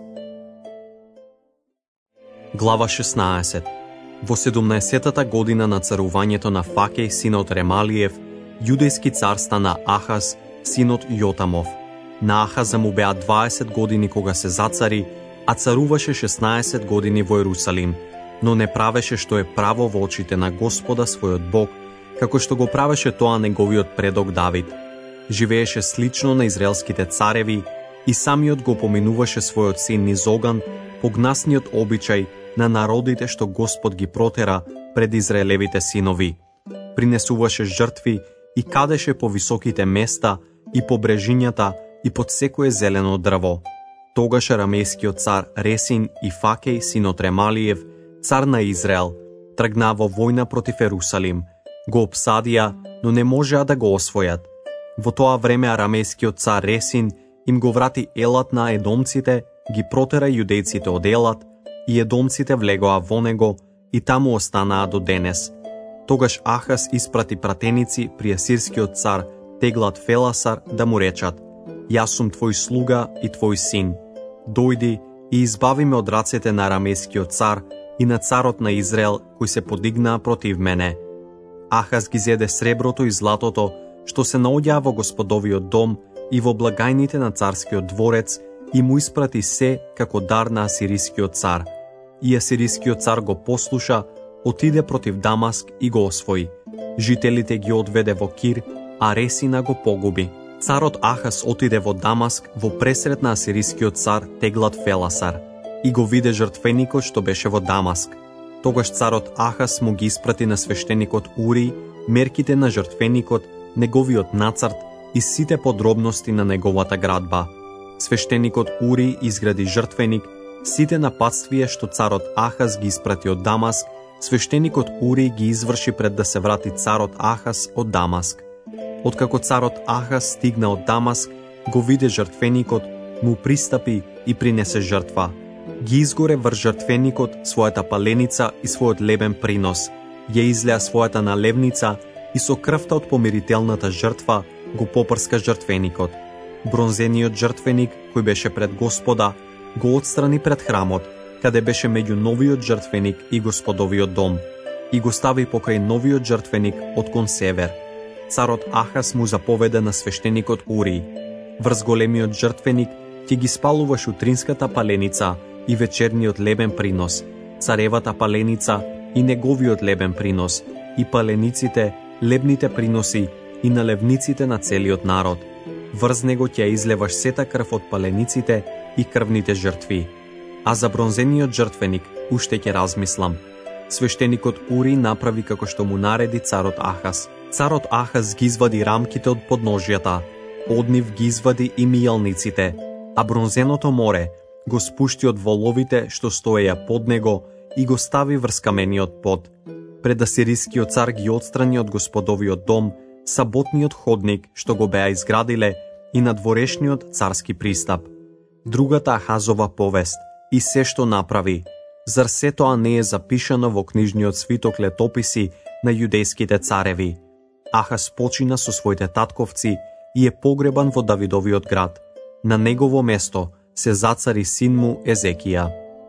Глава 16. Во 17-та година на царувањето на Факеј, синот Ремалиев, јудејски цар стана Ахаз, синот Јотамов. На Ахаза му беа 20 години кога се зацари, а царуваше 16 години во Ерусалим, но не правеше што е право во очите на Господа својот Бог, како што го правеше тоа неговиот предок Давид. Живееше слично на израелските цареви и самиот го поминуваше својот син низ оган, погнасниот обичај на народите што Господ ги протера пред израелевите синови. Принесуваше жртви и кадеше по високите места и по брежињата и под секое зелено дрво. Тогаш арамејскиот цар Ресин и Факеј, синот Ремалиев, цар на Израел, тргна во војна против Ерусалим. Го обсадија, но не можеа да го освојат. Во тоа време арамејскиот цар Ресин им го врати Елат на едомците, ги протера јудејците од Елат и едомците влегоа во него и таму останаа до денес. Тогаш Ахаз испрати пратеници при асирскиот цар Теглат Феласар да му речат: Јас сум твој слуга и твој син. Дојди и избави ме од рацете на арамејскиот цар и на царот на Израел, кои се подигнаа против мене. Ахаз ги зеде среброто и златото, што се наоѓаа во Господовиот дом и во благајните на царскиот дворец, и му испрати се како дар на асирискиот цар. И асирискиот цар го послуша, отиде против Дамаск и го освои. Жителите ги одведе во Кир, а Ресина го погуби. Царот Ахаз отиде во Дамаск во пресрет на асирискиот цар Теглат Феласар и го виде жртвеникот што беше во Дамаск. Тогаш царот Ахаз му ги испрати на свештеникот Ури мерките на жртвеникот, неговиот нацрт и сите подробности на неговата градба. Свештеникот Ури изгради жртвеник, сите нападствија што царот Ахаз ги испрати од Дамаск, свештеникот Ури ги изврши пред да се врати царот Ахаз од Дамаск. Откако царот Ахаз стигна од Дамаск, го виде жртвеникот, му пристапи и принесе жртва. Ги изгоре врз жртвеникот својата паленица и својот лебен принос, ја излеа својата налевница и со крвта од помирителната жртва го попрска жртвеникот. Бронзениот жртвеник, кој беше пред Господа, го отстрани пред храмот, каде беше меѓу новиот жртвеник и Господовиот дом, и го стави покрај новиот жртвеник од кон север. Царот Ахаз му заповеда на свештеникот Ури: врз големиот жртвеник ќе ги спалуваш утринската паленица и вечерниот лебен принос, царевата паленица и неговиот лебен принос, и палениците, лебните приноси и налевниците на целиот народ. Врз него ќе излеваш сета крв од палениците и крвните жртви. А за бронзениот жртвеник уште ќе размислам. Свештеникот Ури направи како што му нареди царот Ахаз. Царот Ахаз ги извади рамките од подножјата, од нив ги извади и мијалниците, а бронзеното море го спушти од воловите што стоеја под него и го стави врз камениот под. Пред асирискиот цар ги отстрани од Господовиот дом саботниот ходник што го беа изградиле и надворешниот царски пристап. Другата Ахазова повест и се што направи, зар се тоа не е запишано во книжниот свиток летописи на јудејските цареви? Ахаз почина со своите татковци и е погребан во Давидовиот град. На негово место се зацари син му Езекија.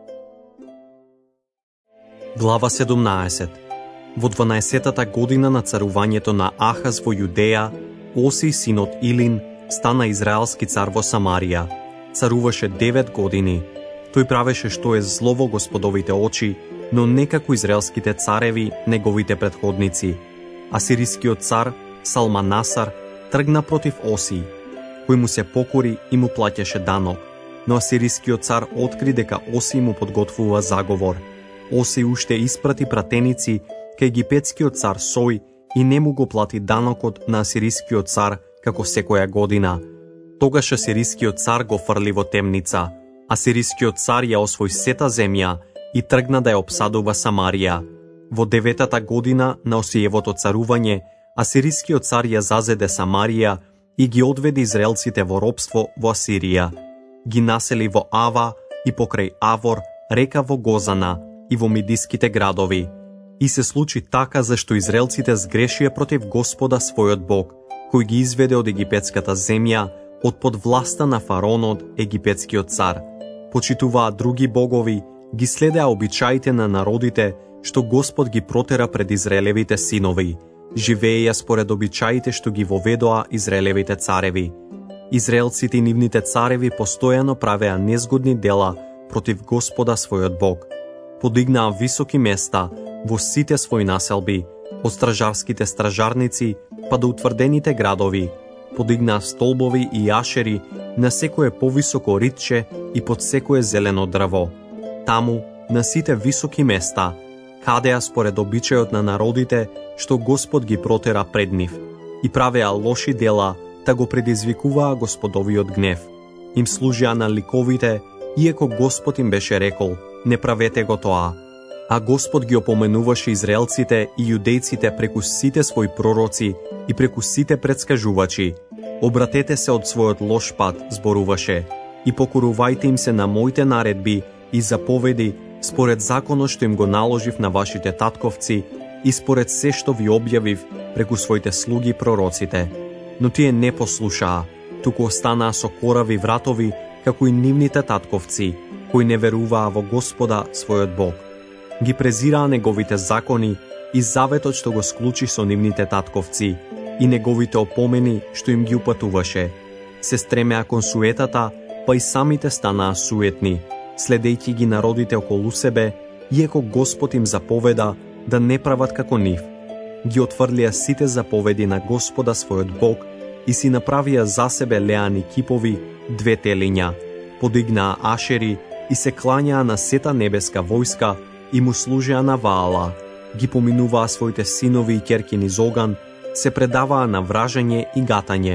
Глава 17. Во 12-та година на царувањето на Ахаз во Јудеја, Оси, синот Илин, стана израелски цар во Самарија. Царуваше 9 години. Тој правеше што е зло во Господовите очи, но не како израелските цареви, неговите предходници. Асирискиот цар Салманасар тргна против Оси, кој му се покори и му плаќаше данок, но асирискиот цар откри дека Оси му подготвува заговор. Оси уште испрати пратеници кај египетскиот цар Сој и не му го плати данокот на асирискиот цар како секоја година. Тогаш асирискиот цар го фрли во темница. Асирискиот цар ја освои сета земја и тргна да ја обсадува Самарија. Во 9-та година на Осиевото царување, асирискиот цар ја зазеде Самарија и ги одведе израелците во робство во Асирија. Ги насели во Ава и покрај Авор, река во Гозана и во мидиските градови. И се случи така зашто израелците сгрешија против Господа својот Бог, кој ги изведе од египетската земја, од под власта на фараонот, египетскиот цар. Почитуваа други богови, ги следеа обичаите на народите, што Господ ги протера пред Израелевите синови. Живееја според обичаите што ги воведоа Израелевите цареви. Израелците и нивните цареви постојано правеа незгодни дела против Господа својот Бог. Подигнаа високи места во сите своји населби, од стражарските стражарници па до утврдените градови. Подигнаа столбови и јашери на секое повисоко ритче и под секое зелено дрво. Таму, на сите високи места, кадеа според обичајот на народите што Господ ги протера пред нив, и правеа лоши дела, та го предизвикуваа Господовиот гнев. Им служеа на ликовите, иако Господ им беше рекол: не правете го тоа. А Господ ги опоменуваше израелците и јудејците преку сите своји пророци и преку сите предскажувачи. Обратете се од својот лош пат, зборуваше, и покорувајте им се на моите наредби и заповеди според законот што им го наложив на вашите татковци и според се што ви објавив преку своите слуги пророците. Но тие не послушаа, туку останаа со корави вратови како и нивните татковци, кои не веруваа во Господа својот Бог. Ги презираа неговите закони и заветот што го склучи со нивните татковци и неговите опомени што им ги упатуваше. Се стремеа кон суетата, па и самите станаа суетни, следејќи ги народите околу себе, иако Господ им заповеда да не прават како нив. Ги отфрлија сите заповеди на Господа својот Бог и си направија за себе леани кипови, 2 телиња. Подигнаа ашери и се клањаа на сета небеска војска и му служеа на Ваала. Ги поминуваа своите синови и ќерки низ оган, се предаваа на вражање и гатање.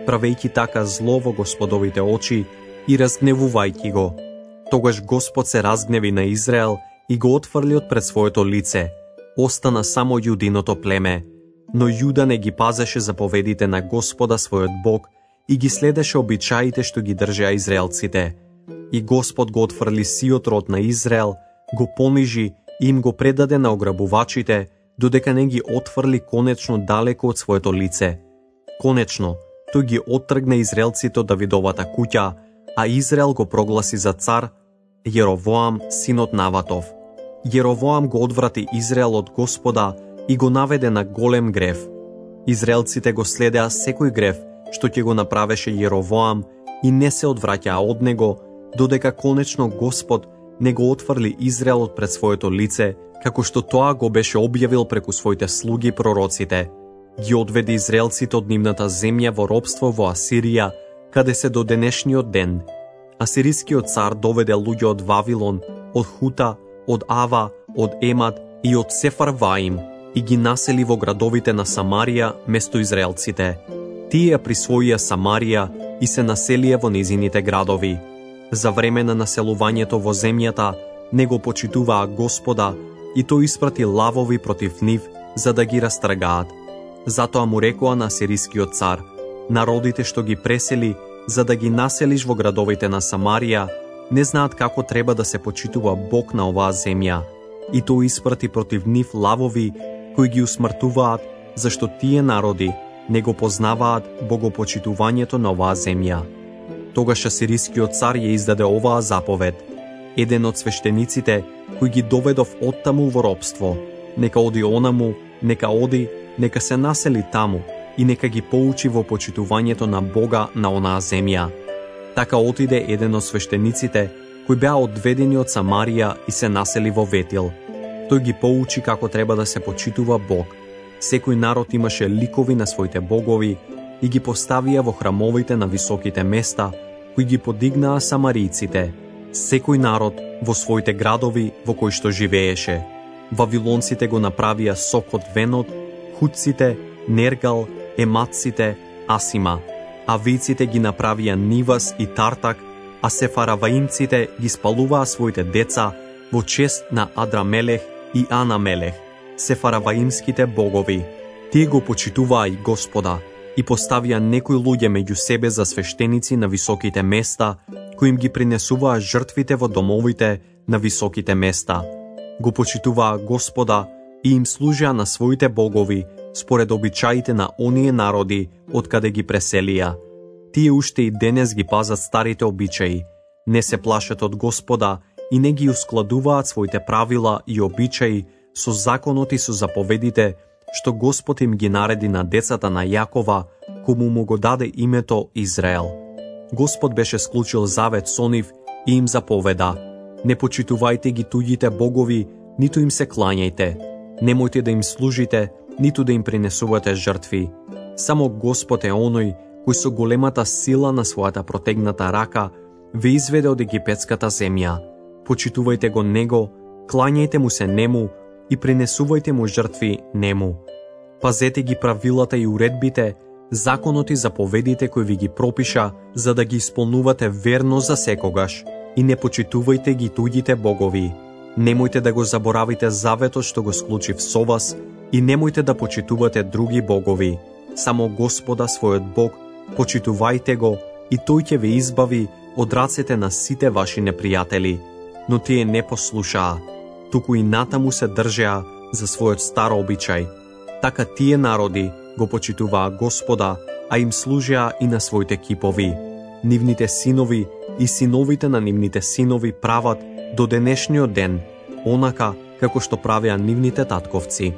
правејќи така зло во Господовите очи и разгневувајќи го. Тогаш Господ се разгневи на Израел и го отфрли од пред своето лице. Остана само Јудиното племе, но Јуда не ги пазеше заповедите на Господа својот Бог и ги следеше обичаите што ги држеа израелците. И Господ го отфрли сиот род на Израел, го понижи и им го предаде на ограбувачите, додека не ги отфрли конечно далеко од своето лице. Конечно, тој ги оттргна израелците од Давидовата куќа, а Израел го прогласи за цар Јеровоам, синот Наватов. Јеровоам го одврати Израел од Господа и го наведе на голем грев. Израелците го следеа секој грев што ќе го направеше Јеровоам и не се одвраќаа од него, додека конечно Господ не го отфрли Израел од пред своето лице, како што тоа го беше објавил преку своите слуги пророците. Ги одведе израелците од нивната земја во робство во Асирија, каде се до денешниот ден. Асирискиот цар доведе луѓе од Вавилон, од Хута, од Ава, од Емад и од Сефарваим и ги насели во градовите на Самарија место израелците. Тие ја присвоија Самарија и се населија во низините градови. За време на населувањето во земјата не го почитуваа Господа и тој испрати лавови против нив за да ги растргаат. Затоа му рекоа на асирискиот цар: народите што ги пресели за да ги населиш во градовите на Самарија не знаат како треба да се почитува Бог на оваа земја. И тој испрати против нив лавови кои ги усмртуваат, зашто тие народи не го познаваат богопочитувањето на оваа земја. Тогаш асирискиот цар ја издаде оваа заповед: еден од свештениците кои ги доведов оттаму во робство, нека оди онаму, нека оди, нека се насели таму и нека ги поучи во почитувањето на Бога на онаа земја. Така отиде еден од свештениците кои беа одведени од Самарија и се насели во Ветил. Тој ги поучи како треба да се почитува Бог. Секој народ имаше ликови на своите богови и ги поставија во храмовите на високите места, кои ги подигнаа самаријците. Секој народ во своите градови во кои што живееше. Вавилонците го направија сокот венот, хутците, Нергал, ематците, Асима. Авиците ги направија Нивас и Тартак, а сефараваимците ги спалуваа своите деца во чест на Адрамелех и Анамелех, сефараваимските богови. Тие го почитуваа и Господа и поставија некои луѓе меѓу себе за свештеници на високите места, кои им ги принесуваа жртвите во домовите на високите места. Го почитуваа Господа и им служеа на своите богови според обичаите на оние народи од каде ги преселија. Тие уште и денес ги пазат старите обичаи, не се плашат од Господа и не ги ускладуваат своите правила и обичаи со законот и со заповедите што Господ им ги нареди на децата на Јакова, кому му го даде името Израел. Господ беше склучил завет со нив и им заповеда: не почитувајте ги туѓите богови, ниту им се клањајте, немојте да им служите, ниту да им принесувате жртви. Само Господ е оној кој со големата сила на својата протегната рака ве изведе од египетската земја. Почитувајте го него, клањајте му се нему и принесувајте му жртви нему. Пазете ги правилата и уредбите, законот и заповедите кои ви ги пропиша, за да ги исполнувате верно за секогаш, и не почитувајте ги туѓите богови. Немојте да го заборавите заветот што го склучив со вас и немојте да почитувате други богови. Само Господа својот Бог почитувајте го и тој ќе ве избави од рацете на сите ваши непријатели. Но тие не послушаа, туку и натаму се држеа за својот стар обичај. Така тие народи го почитуваа Господа, а им служеа и на своите кипови. Нивните синови и синовите на нивните синови прават до денешниот ден, онака како што правеа нивните татковци.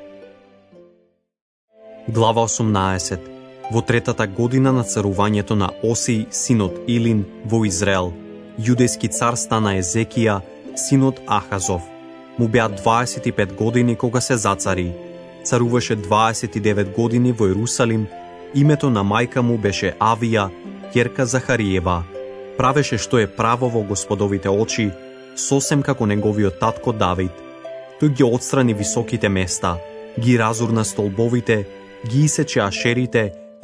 Глава 18. Во третата година на царувањето на Осиј, синот Илин, во Израел, јудејски цар стана Езекија, синот Ахазов. Му беа 25 години кога се зацари. Царуваше 29 години во Ерусалим. Името на мајка му беше Авија, ќерка Захариева. Правеше што е право во Господовите очи, сосем како неговиот татко Давид. Тој ги отстрани високите места, ги разурна столбовите, ги исече ашерите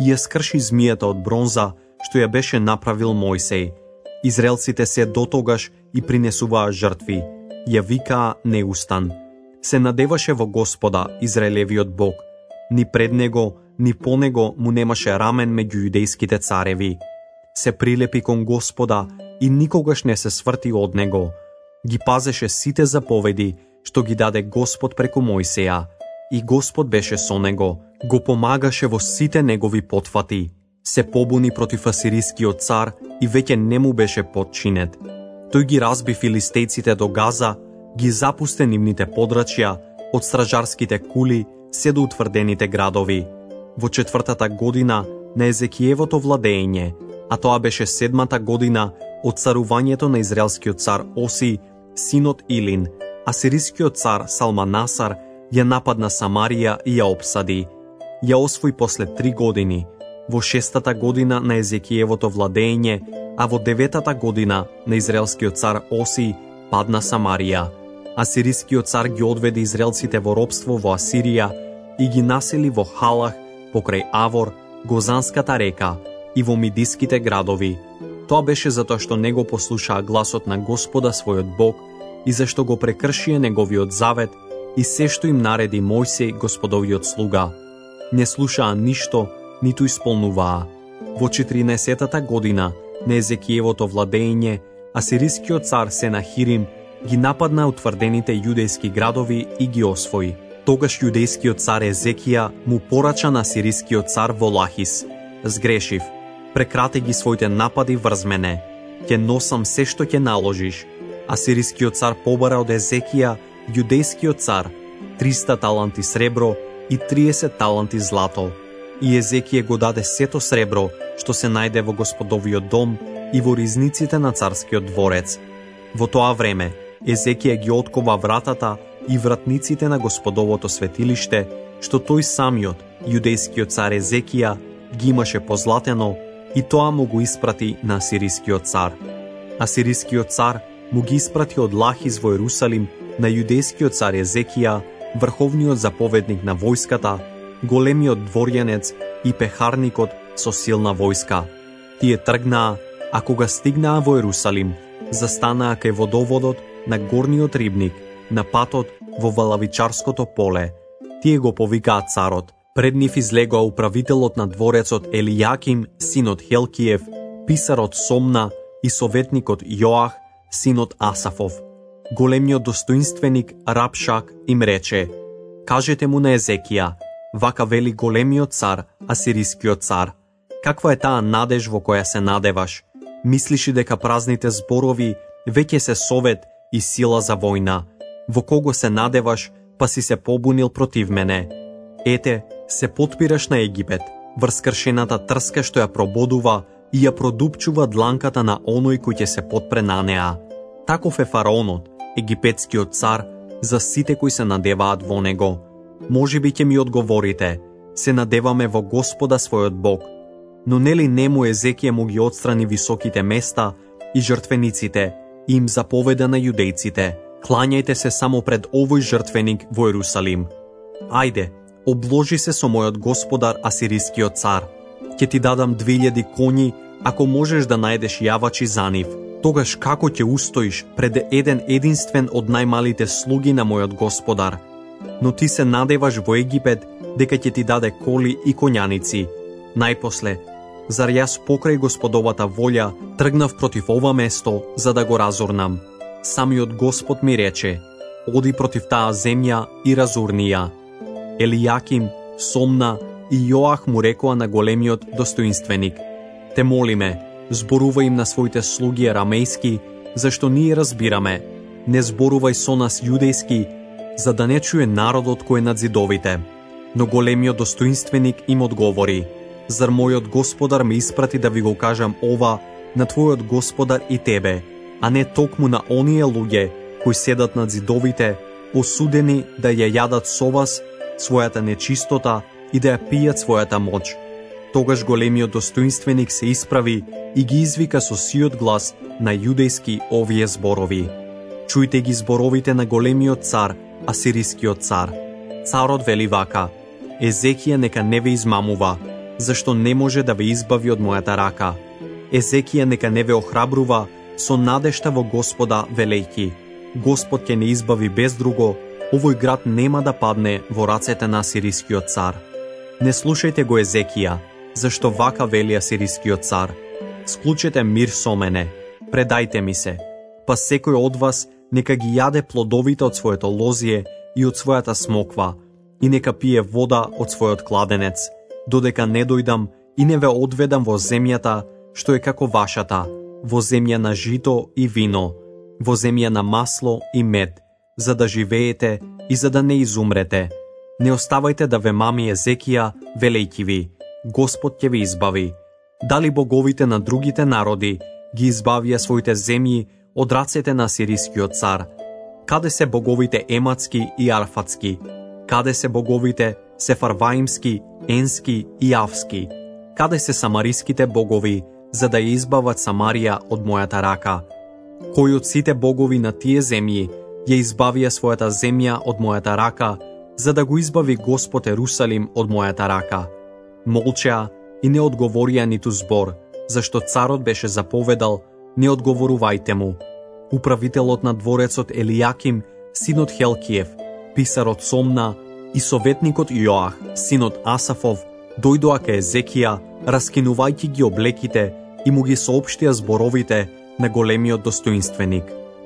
и ја скрши змијата од бронза, што ја беше направил Мојсей. Израелците се дотогаш и принесуваа жртви. Ја викаа неустан. Се надеваше во Господа, Израелевиот Бог. Ни пред него, ни по него му немаше рамен меѓу јудејските цареви. Се прилепи кон Господа и никогаш не се сврти од него. Ги пазеше сите заповеди што ги даде Господ преку Мојсеја. И Господ беше со него, го помагаше во сите негови потфати. Се побуни против асирискиот цар и веќе не му беше подчинет. Тој ги разби филистејците до Газа, ги запусте нивните подрачја, од стражарските кули се до утврдените градови. Во 4-та година на Езекиевото владење, а тоа беше 7-та година од царувањето на израелскиот цар Оси, синот Илин, асирискиот цар Салманасар ја нападна Самарија и ја опсади. Ја освои после 3 години, во 6-та година на Езекиевото владење, а во 9-та година на израелскиот цар Оси падна Самарија. Асирискиот цар ги одведе израелците во робство во Асирија и ги насели во Халах, покрај Авор, Гозанската река и во мидиските градови. Тоа беше затоа што не го послушаа гласот на Господа својот Бог и зашто го прекршија неговиот завет и се што им нареди Мојсей, Господовиот слуга. Не слушаа ништо, ниту исполнуваа. Во 14-та година на Езекиевото владење, асирискиот цар Сенахирим ги нападна утврдените јудејски градови и ги освои. Тогаш јудејскиот цар Езекија му порача на асирискиот цар во Лахис: "Сгрешив, прекрати ги своите напади врз мене. Ќе носам се што ќе наложиш." Асирискиот цар побара од Езекија, јудејскиот цар, 300 таланти сребро и 30 таланти злато. И Езекија го даде сето сребро што се најде во Господовиот дом и во ризниците на царскиот дворец. Во тоа време Езекија ги откова вратата и вратниците на Господовото светилиште, што тој самиот, јудејскиот цар Езекија, ги имаше позлатено, и тоа му го испрати на асирискиот цар. Асирискиот цар му ги испрати од Лахис во Ерусалим на јудејскиот цар Езекија, врховниот заповедник на војската, големиот дворјанец и пехарникот со силна војска. Тие тргнаа, а кога стигнаа во Ерусалим, застанаа кај водоводот на горниот рибник, на патот во Валавичарското поле. Тие го повикаа царот. Пред нив излегоа управителот на дворецот Елијаким, синот Хелкиев, писарот Сомна и советникот Јоах, синот Асафов. Големиот достоинственик Рапшак им рече: "Кажете му на Езекија, вака вели големиот цар, асирискиот цар. Каква е таа надеж во која се надеваш? Мислиш ли дека празните зборови веќе се совет и сила за војна? Во кого се надеваш, па си се побунил против мене? Ете, се потпираш на Египет, врз кршената трска што ја прободува и ја продупчува дланката на оној кој ќе се потпре на неа. Таков е фараонот, египетскиот цар, за сите кои се надеваат во него. Можеби ќе ми одговорите: се надеваме во Господа својот Бог. Но нели нему Езекија му ги отстрани високите места и жртвениците и им заповеда на јудејците: клањајте се само пред овој жртвеник во Ерусалим. Ајде, обложи се со мојот господар асирискиот цар. Ќе ти дадам 2000 коњи, ако можеш да најдеш јавачи за нив. Тогаш како ќе устоиш пред еден единствен од најмалите слуги на мојот господар? Но ти се надеваш во Египет дека ќе ти даде коли и коњаници. Најпосле, зар јас покрај Господовата волја тргнав против ова место за да го разорнам? Самиот Господ ми рече: оди против таа земја и разурни ја. Елијаким, Сомна и Јоах му рекоа на големиот достоинственик: те молиме, зборувај им на своите слуги арамејски, зашто ние разбираме. Не зборувај со нас јудејски, за да не чуе народот кој е над зидовите. Но големиот достоинственик им одговори: зар мојот господар ме испрати да ви го кажам ова на твојот господар и тебе, а не токму на оние луѓе кои седат над зидовите, осудени да ја јадат со вас својата нечистота и да ја пијат својата моќ. Тогаш големиот достоинственик се исправи и ги извика со сиот глас на јудејски овие зборови: чујте ги зборовите на големиот цар, асирискиот цар. Царот вели вака: Езекија нека не ве измамува, зашто не може да ве избави од мојата рака. Езекија нека не ве охрабрува со надежта во Господа, велејќи: Господ ќе не избави без друго, овој град нема да падне во рацете на асирискиот цар. Не слушајте го Езекија, зашто вака вели асирискиот цар: Склучете мир со мене, предајте ми се, па секој од вас нека ги јаде плодовите од своето лозие и од својата смоква, и нека пие вода од својот кладенец, додека не дојдам и не ве одведам во земјата што е како вашата, во земја на жито и вино, во земја на масло и мед, за да живеете и за да не изумрете. Не оставајте да ве мами Езекија, велејќи ви: Господ ќе ви избави. Дали боговите на другите народи ги избавија своите земји од рацете на асирискиот цар? Каде се боговите ематски и арфатски? Каде се боговите сефарваимски, енски и авски? Каде се самариските богови, за да ја избават Самарија од мојата рака? Кој од сите богови на тие земји ја избавија својата земја од мојата рака, за да го избави Господ Ерусалим од мојата рака? Молчеа и не одговорија ниту збор, зашто царот беше заповедал: не одговорувајте му. Управителот на дворецот Елијаким, синот Хелкиев, писарот Сомна и советникот Јоах, синот Асафов, дојдоа кај Езекија, раскинувајќи ги облеките, и му ги соопштија зборовите на големиот достоинственик.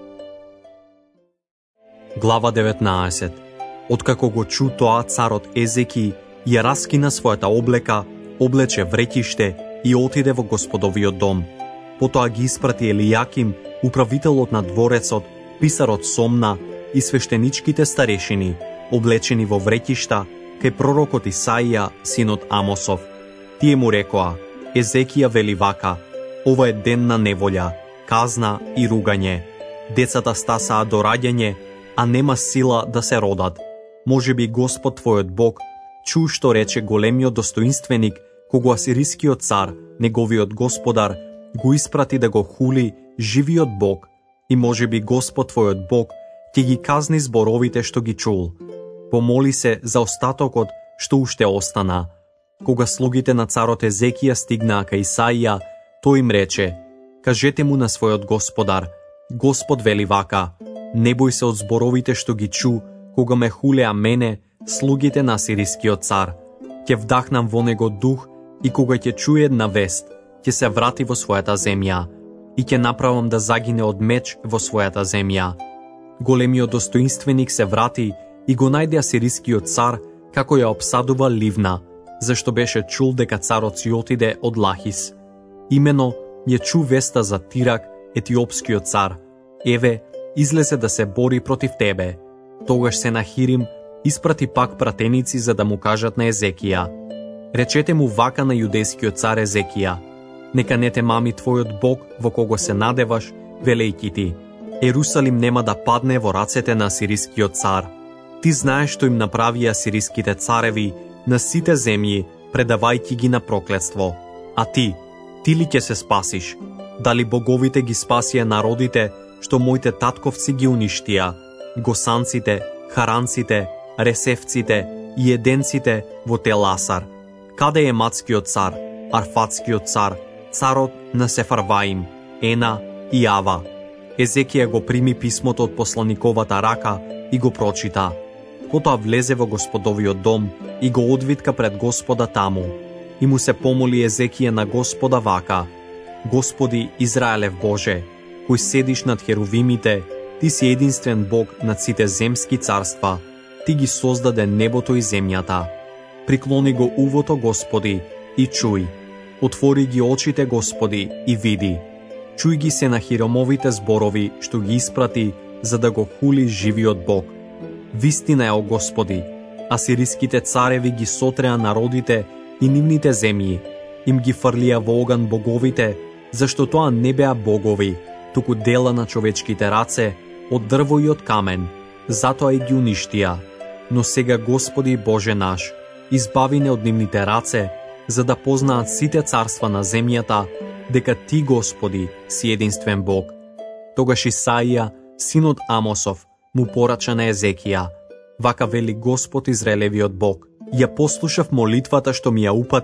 Глава 19. Откако го чу тоа, царот Езеки ја раскина својата облека, облече вреќиште и отиде во Господовиот дом. Потоа ги испрати Елијаким, управителот на дворецот, писарот Сомна и свештеничките старешини, облечени во вреќишта, кај пророкот Исаија, синот Амосов. Тие му рекоа: Езекија вели вака: ова е ден на неволја, казна и ругање. Децата стасаа до раѓање, а нема сила да се родат. Може би Господ твојот Бог чу што рече големиот достоинственик, кого асирискиот цар, неговиот господар, го испрати да го хули живиот Бог, и може би Господ твојот Бог ќе ги казни зборовите што ги чул. Помоли се за остатокот што уште остана. Кога слугите на царот Езекија стигнаа кај Исаија, тој им рече: кажете му на својот господар: Господ вели вака: не бој се од зборовите што ги чу, кога ме хулеа мене, слугите на асирискиот цар. Ќе вдахнам во него дух, и кога ќе чуе една вест, ќе се врати во својата земја, и ќе направам да загине од меч во својата земја. Големиот достоинственик се врати и го најде асирискиот цар како ја обсадува Ливна, зашто беше чул дека царот си отиде од Лахис. Имено ја чу веста за Тирак, етиопскиот цар: еве, излезе да се бори против тебе. Тогаш Сенахирим испрати пак пратеници за да му кажат на Езекија: речете му вака на јудејскиот цар Езекија: нека не те мами твојот Бог во кого се надеваш, велејќи ти: Ерусалим нема да падне во рацете на асирискиот цар. Ти знаеш што им направија асириските цареви на сите земји, предавајќи ги на проклетство. А ти ли ќе се спасиш? Дали боговите ги спасија народите што моите татковци ги уништија, госанците, харанците, ресевците и еденците во Теласар? Каде е Мацкиот цар, Арфатскиот цар, царот на Сефарваим, Ена и Ава? Езекија го прими писмото од посланиковата рака и го прочита. Потоа влезе во Господовиот дом и го одвитка пред Господа таму. И му се помоли Езекија на Господа вака: Господи Израелев Боже, кој седиш над херувимите, ти си единствен Бог над сите земски царства, ти ги создаде небото и земјата. Приклони го увото, Господи, и чуј. Отвори ги очите, Господи, и види. Чуј ги Сенахиримовите зборови што ги испрати за да го хули живиот Бог. Вистина е, о Господи, асириските цареви ги сотреа народите и нивните земји, им ги фрлија во оган боговите, зашто тоа не беа богови, туку дела на човечките раце, од дрво и од камен, затоа и ги уништија. Но сега, Господи Боже наш, избави не од нивните раце, за да познаат сите царства на земјата, дека Ти, Господи, си единствен Бог. Тогаш Исаија, синот Амосов, му порача на Езекија: вака вели Господ Израелевиот Бог: ја послушав молитвата што ми ја упати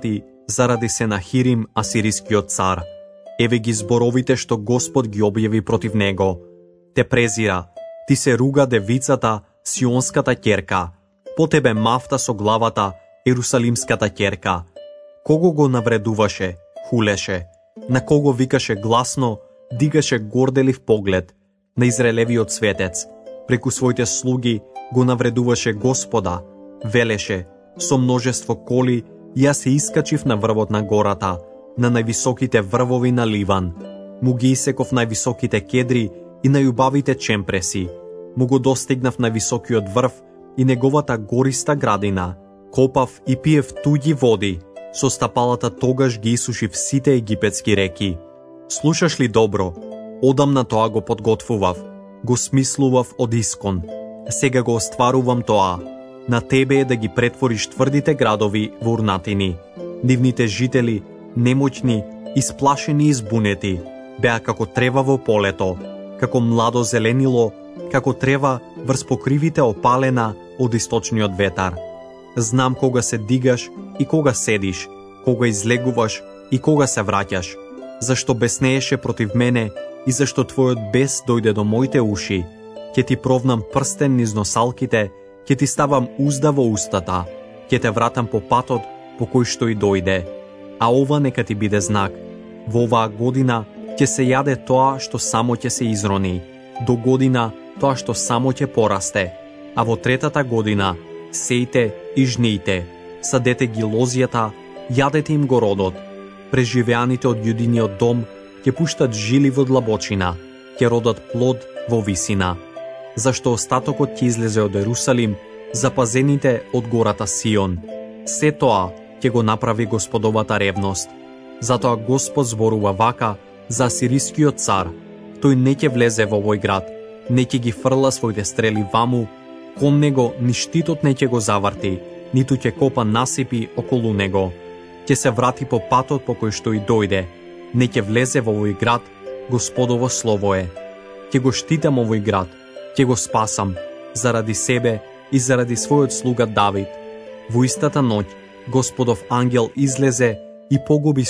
заради Сенахирим, асирискиот цар. Еве ги зборовите што Господ ги објави против него. Те презира, ти се руга девицата, сионската ќерка, по тебе мафта со главата, ерусалимската ќерка. Кого го навредуваше, хулеше, на кого викаше гласно, дигаше горделив поглед, на Израелевиот светец, преку своите слуги го навредуваше Господа, велеше, со множество коли, јас се искачив на врвот на гората, на највисоките врвови на Ливан, му ги исеков највисоките кедри и најубавите чемпреси, му го достигнав највисокиот врв и неговата гориста градина, копав и пиев туѓи води, со стапалата тогаш ги исушив сите египетски реки. Слушаш ли добро? Одамна тоа го подготвував, го смислував од искон. Сега го остварувам тоа. На тебе е да ги претвориш тврдите градови во урнатини. Нивните жители, немоćни, исплашени и збунети, беа како трева во полето, како младо зеленило, како трева врз покривите опалена од источниот ветар. Знам кога се дигаш и кога седиш, кога излегуваш и кога се враќаш. Зашто беснееше против мене и зашто твојот бес дојде до моите уши. Ќе ти провнам прстен низ носалките, ќе ти ставам узда во устата, ќе те вратам по патот по кој што и дојде. А ова нека ти биде знак. Во оваа година ќе се јаде тоа што само ќе се изрони, до година тоа што само ќе порасте, а во третата година сејте и жнијте, садете ги лозјата, јадете им го родот. Преживеаните од јудиниот дом ќе пуштат жили во длабочина, ќе родат плод во висина. Зашто остатокот ќе излезе од Ерусалим, запазените од гората Сион. Се тоа ќе го направи Господовата ревност. Затоа Господ зборува вака за асирискиот цар. Тој не ќе влезе во овој град, не ќе ги фрла своите стрели ваму, кон него ни штитот не ќе го заврти, ниту ќе копа насипи околу него. Ќе се врати по патот по кој што и дојде, не ќе влезе во овој град, Господово слово е. Ќе го штитам овој град, ќе го спасам, заради себе и заради својот слуга Давид. Во истата ноќ Господов ангел излезе и погуби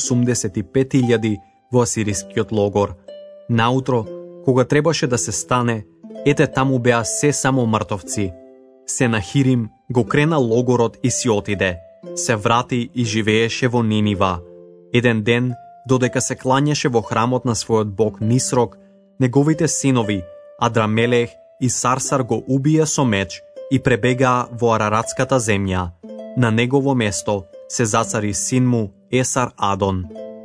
185.000 во асирискиот логор. Наутро, кога требаше да се стане, ете таму беа се само мртовци. Сенахирим го крена логорот и си отиде. Се врати и живееше во Нинива. Еден ден, додека се клањаше во храмот на својот бог Нисрок, неговите синови, Адрамелех и Сарсар го убија со меч и пребегаа во Араратската земја. На негово место се зацари син му Есар Адон.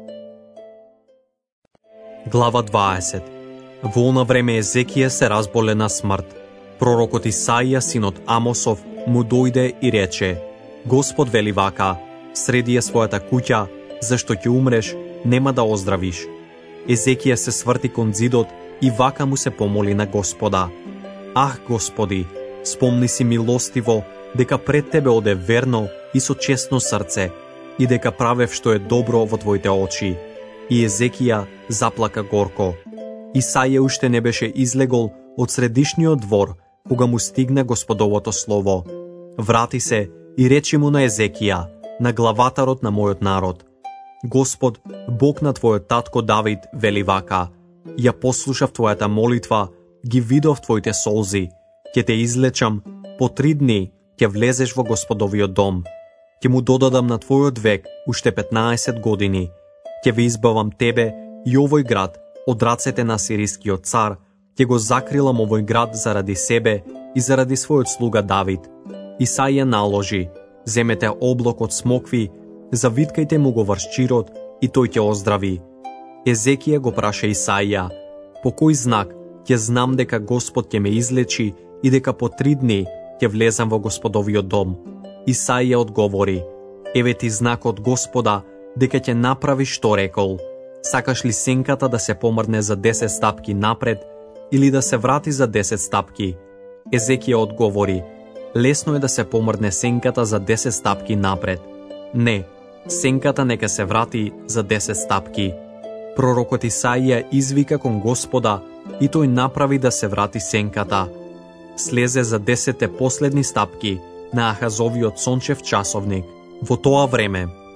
Глава 20. Во она време Езекија се разболе на смрт. Пророкот Исаија, синот Амосов, му дојде и рече: Господ вели вака: среди ја својата куќа, зашто ќе умреш, нема да оздравиш. Езекија се сврти кон зидот и вака му се помоли на Господа: Ах, Господи, спомни си милостиво дека пред Тебе оде верно и со честно срце, и дека правев што е добро во Твоите очи. И Езекија заплака горко. Исаија уште не беше излегол од средишниот двор, кога му стигна Господовото слово. Врати се и речи му на Езекија, на главатарот на мојот народ: Господ, Бог на твојот татко Давид, вели вака: ја послушав твојата молитва, ги видов твоите солзи, ќе те излечам, по 3 дни ќе влезеш во Господовиот дом. Ќе му додадам на твојот век уште 15 години. Ќе ви избавам тебе и овој град од рацете на асирискиот цар, ќе го закрилам овој град заради себе и заради својот слуга Давид. Исаија наложи: земете облок од смокви, завиткајте му го врз чирот и тој ќе оздрави. Езекија го праша Исаија: по кој знак ќе знам дека Господ ќе ме излечи и дека по 3 дни ќе влезам во Господовиот дом? Исаија одговори: еве ти знак од Господа дека ќе направи што рекол. Сакаш ли сенката да се помрдне за 10 стапки напред или да се врати за 10 стапки? Езекија одговори: лесно е да се помрдне сенката за 10 стапки напред. Не, сенката нека се врати за 10 стапки. Пророкот Исаија извика кон Господа и тој направи да се врати сенката. Слезе за 10 последни стапки на Ахазовиот сончев часовник. Во тоа време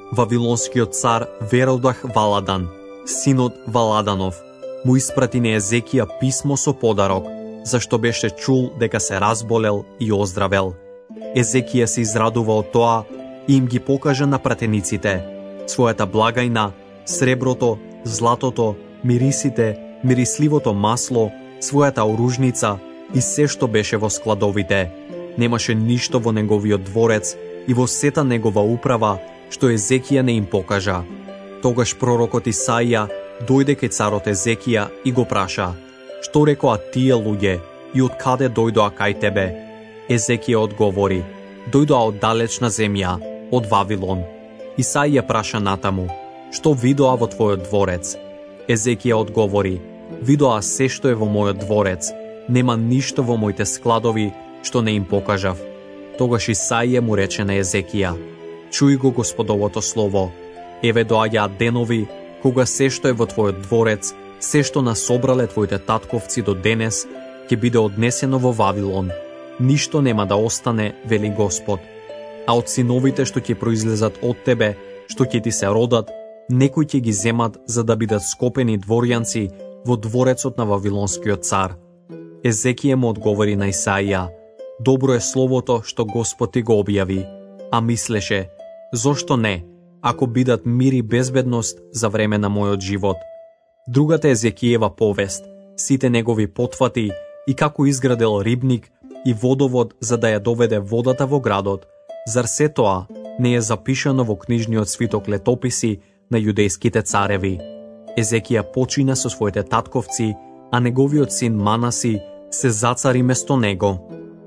Вавилонскиот цар Веродах Валадан, синот Валаданов, му испрати на Езекија писмо со подарок, зашто беше чул дека се разболел и оздравел. Езекија се израдува од тоа и им ги покажа на пратениците својата благајна, среброто, златото, мирисите, мирисливото масло, својата оружница и се што беше во складовите. Немаше ништо во неговиот дворец и во сета негова управа што Езекија не им покажа. Тогаш пророкот Исаија дојде кај царот Езекија и го праша: "Што рекоа тие луѓе и од каде дојдоа кај тебе?" Езекија одговори: "Дојдоа од далечна земја, од Вавилон." Исаија праша натаму: "Што видоа во твојот дворец?" Езекија одговори: "Видоа се што е во мојот дворец, нема ништо во моите складови што не им покажав." Тогаш Исаија му рече на Езекија: "Чуј го Господовото слово. Еве доаѓаат денови кога се што е во твојот дворец, се што насобрале твоите татковци до денес, ќе биде однесено во Вавилон. Ништо нема да остане, вели Господ. А од синовите што ќе произлезат од тебе, што ќе ти се родат, некои ќе ги земат за да бидат скопени дворјанци во дворецот на Вавилонскиот цар." Езекија му одговори на Исаија: "Добро е словото што Господ ти го објави." А мислеше: "Зошто не, ако бидат мир и безбедност за време на мојот живот?" Другата Езекијева повест, сите негови потфати и како изградел рибник и водовод за да ја доведе водата во градот, зар се тоа не е запишано во книжниот свиток летописи на јудејските цареви? Езекија почина со своите татковци, а неговиот син Манаси се зацари место него.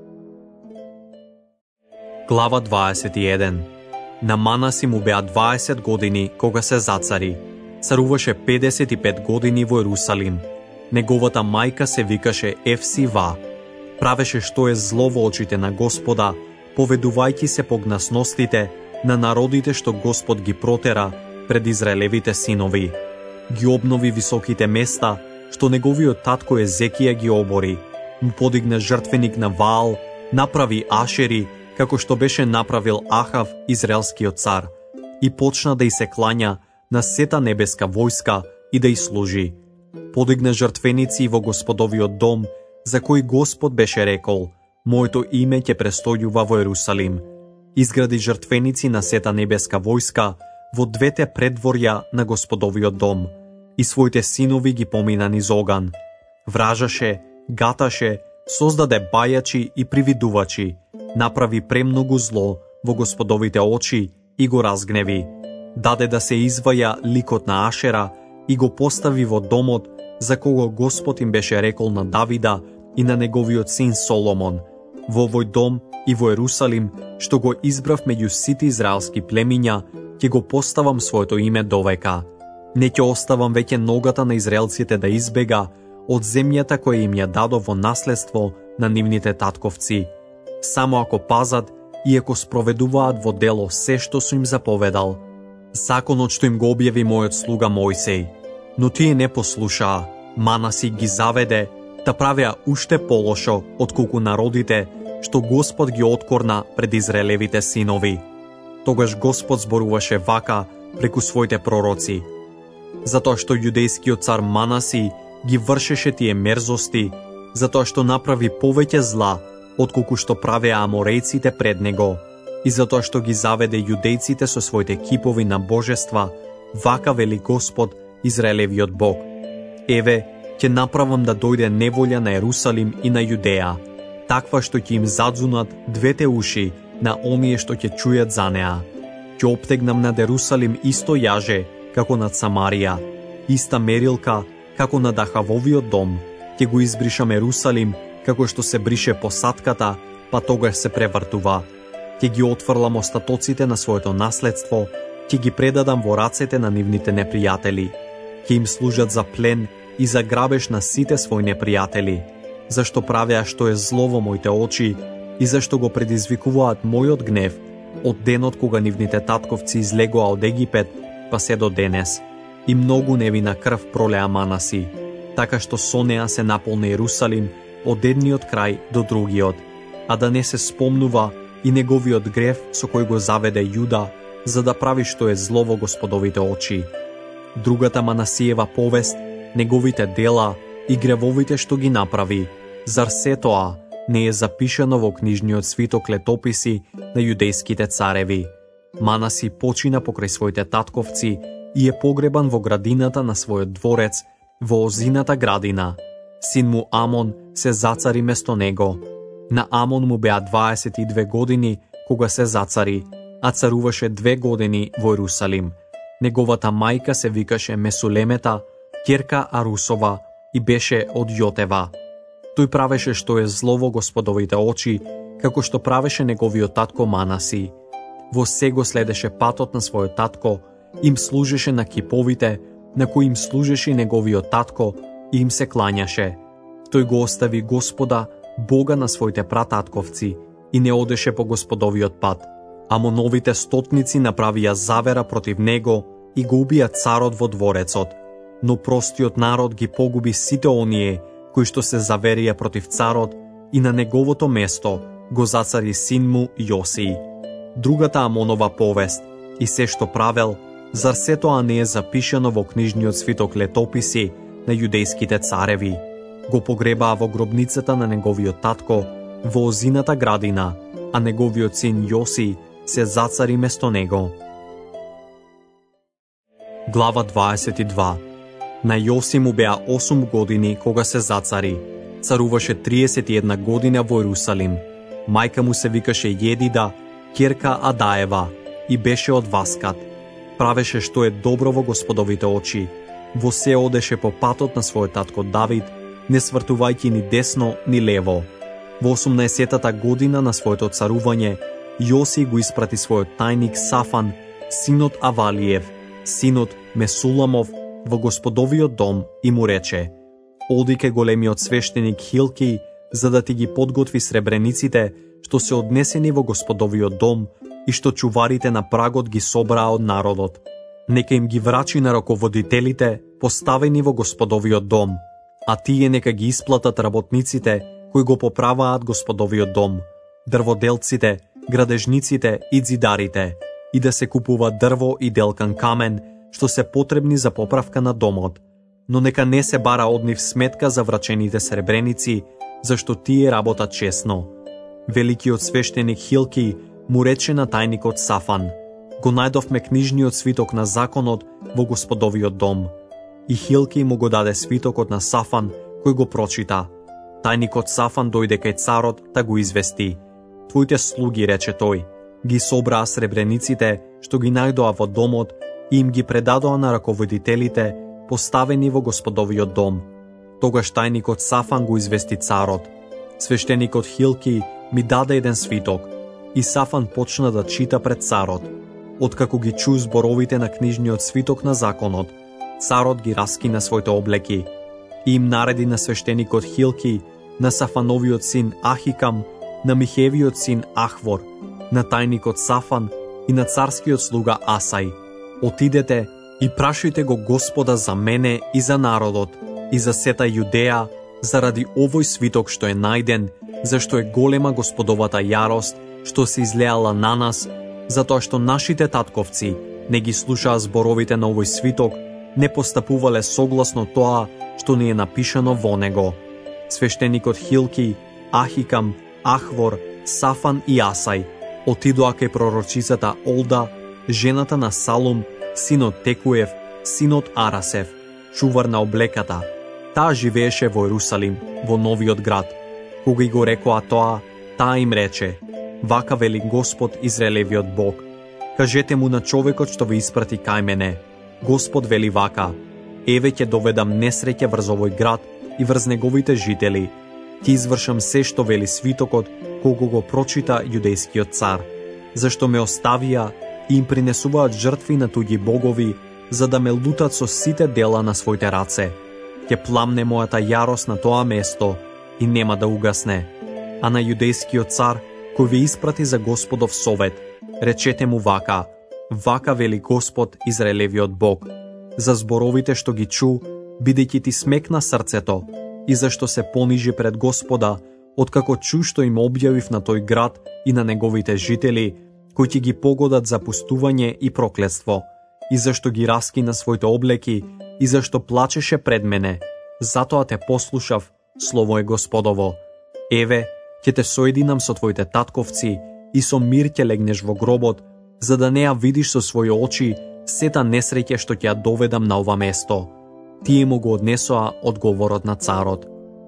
Глава 21. На Манаси му беа 20 години кога се зацари. Царуваше 55 години во Ерусалим. Неговата мајка се викаше Ефсива. Правеше што е зло во очите на Господа, поведувајќи се по гнасностите на народите што Господ ги протера пред Израелевите синови. Ги обнови високите места што неговиот татко Езекија ги обори. Му подигна жртвеник на Ваал, направи ашери, како што беше направил Ахав, израелскиот цар, и почна да й се клања на сета небеска војска и да й служи. Подигна жртвеници во Господовиот дом, за кој Господ беше рекол: "Моето име ќе престојува во Ерусалим." Изгради жртвеници на сета небеска војска во двете предворја на Господовиот дом и своите синови ги помина низ оган. Вражаше, гаташе, создаде бајачи и привидувачи, направи премногу зло во Господовите очи и го разгневи. Даде да се изваја ликот на Ашера и го постави во домот за кого Господ им беше рекол на Давида и на неговиот син Соломон: "Во овој дом и во Ерусалим, што го избрав меѓу сите израелски племиња, ќе го поставам своето име довека. Не ќе оставам веќе ногата на израелците да избега од земјата која им ја дадов во наследство на нивните татковци, само ако пазат и ако спроведуваат во дело се што сум им заповедал. Законот што им го објави мојот слуга Мојсей. Но тие не послушаа, Манаси ги заведе да правеа уште полошо отколку народите што Господ ги откорна пред Израелевите синови." Тогаш Господ зборуваше вака преку своите пророци: "Затоа што јудејскиот цар Манаси ги вршеше тие мерзости, затоа што направи повеќе зла отколку што правеа аморејците пред него, и затоа што ги заведе јудејците со своите кипови на божества, вака вели Господ, Израелевиот Бог: Еве, ќе направам да дојде неволја на Ерусалим и на Јудеја, таква што ќе им задзунат двете уши на оние што ќе чујат за неа. Ќе оптегнам над Ерусалим исто јаже како над Самарија, иста мерилка како над Ахавовиот дом. Ќе го избришам Ерусалим како што се брише посадката, па тогаш се превртува. Ќе ги отфрлам остатоците на своето наследство, ќе ги предадам во рацете на нивните непријатели. Ќе им служат за плен и за грабеж на сите своји непријатели, зашто правеа што е зло во моите очи и зашто го предизвикуваат мојот гнев од денот кога нивните татковци излегоа од Египет па се до денес. И многу невина крв пролеа Манаси, така што со неа се наполни Ерусалим од едниот крај до другиот, а да не се спомнува и неговиот грев со кој го заведе Јуда за да прави што е зло во Господовите очи. Другата Манасиева повест, неговите дела и гревовите што ги направи, зар се тоа не е запишано во книжниот свиток летописи на јудејските цареви? Манаси почина покрај своите татковци и е погребан во градината на својот дворец во Озината градина. Син му Амон се зацари место него. На Амон му беа 22 години кога се зацари, а царуваше 2 години во Ерусалим. Неговата мајка се викаше Месулемета, ќерка Арусова, и беше од Јотева. Тој правеше што е зло во Господовите очи, како што правеше неговиот татко Манаси. Во се го следеше патот на својот татко, им служеше на киповите, на кои им служеше неговиот татко, и им се клањаше. Тој го остави Господа, Бога на своите прататковци, и не одеше по Господовиот пат. Амоновите стотници направија завера против него и го убија царот во дворецот. Но простиот народ ги погуби сите оние кои што се заверија против царот, и на неговото место го зацари син му Јосии. Другата Амонова повест и се што правел, зар се тоа не е запишано во книжниот свиток летописи на јудејските цареви? Го погребаа во гробницата на неговиот татко во Озината градина, а неговиот син Јоси се зацари место него. Глава 22. На Јоси му беа 8 години кога се зацари. Царуваше 31 година во Ерусалим. Мајка му се викаше Једида, ќерка Адаева, и беше од Васкат. Правеше што е добро во Господовите очи. Во се одеше по патот на својот татко Давид, не свртувајќи ни десно ни лево. Во 18-та година на своето царување, Јоси го испрати својот тајник Сафан, синот Авалиев, синот Месуламов, во Господовиот дом и му рече: оди ке големиот свештеник Хилки, за да ти ги подготви сребрениците што се однесени во Господовиот дом и што чуварите на прагот ги собраа од народот. Нека им ги врачи на раководителите, поставени во Господовиот дом, а тие нека ги исплатат работниците кои го поправаат Господовиот дом, дрводелците, градежниците и ѕидарите, и да се купува дрво и делкан камен што се потребни за поправка на домот, но нека не се бара од нив сметка за врачените сребреници, зашто тие работат честно. Великиот свештеник Хилки му рече на тајникот Сафан: го најдовме книжниот свиток на законот во Господовиот дом. И Хилки му го даде свитокот на Сафан, кој го прочита. Тајникот Сафан дојде кај царот да го извести. Твоите слуги, рече тој, ги собраа сребрениците што ги најдоа во домот и им ги предадоа на раководителите, поставени во Господовиот дом. Тогаш тајникот Сафан го извести царот: свештеникот Хилки ми даде еден свиток. И Сафан почна да чита пред царот. Откако ги чу зборовите на книжниот свиток на законот, царот ги раскина своите облеки и им нареди на свештеникот Хилки, на Сафановиот син Ахикам, на Михевиот син Ахвор, на тајникот Сафан и на царскиот слуга Асај: отидете и прашајте го Господа за мене и за народот и за сета Јудеја заради овој свиток што е најден, зашто е голема Господовата јарост што се излеала на нас, затоа што нашите татковци не ги слушаа зборовите на овој свиток, не постапувале согласно тоа што ни е напишано во него. Свештеникот Хилки, Ахикам, Ахвор, Сафан и Асај отидоа кај пророчицата Олда, жената на Салум, синот Текуев, синот Арасев, чувар на облеката. Таа живееше во Ерусалим, во новиот град. Кога го рекоа тоа, таа им рече: вака вели Господ Израелевиот Бог: кажете му на човекот што ви испрати кај мене. Господ вели вака: еве ќе доведам несреќа врз овој град и врз неговите жители. Ќе извршам се што вели свитокот кога го прочита јудејскиот цар, зашто ме оставија и им принесуваат жртви на туѓи богови, за да ме лутат со сите дела на своите раце. Ќе пламне мојата јарост на тоа место и нема да угасне. А на јудејскиот цар, кој ве испрати за Господов совет, речете му вака: вака вели Господ Израелевиот Бог, за зборовите што ги чу, бидејќи ти смекна срцето, и зашто се понижи пред Господа, откако чу што им објавив на тој град и на неговите жители, кои ќе ги погодат за пустување и проклетство, и зашто ги раскина своите облеки, и зашто плачеше пред мене, затоа те послушав, слово е Господово. Еве, ќе те соединам со твоите татковци, и со мир ќе легнеш во гробот, за да не ја видиш со своји очи сета несреќа што ќе ја доведам на ова место. Тие му го однесоа одговорот на царот.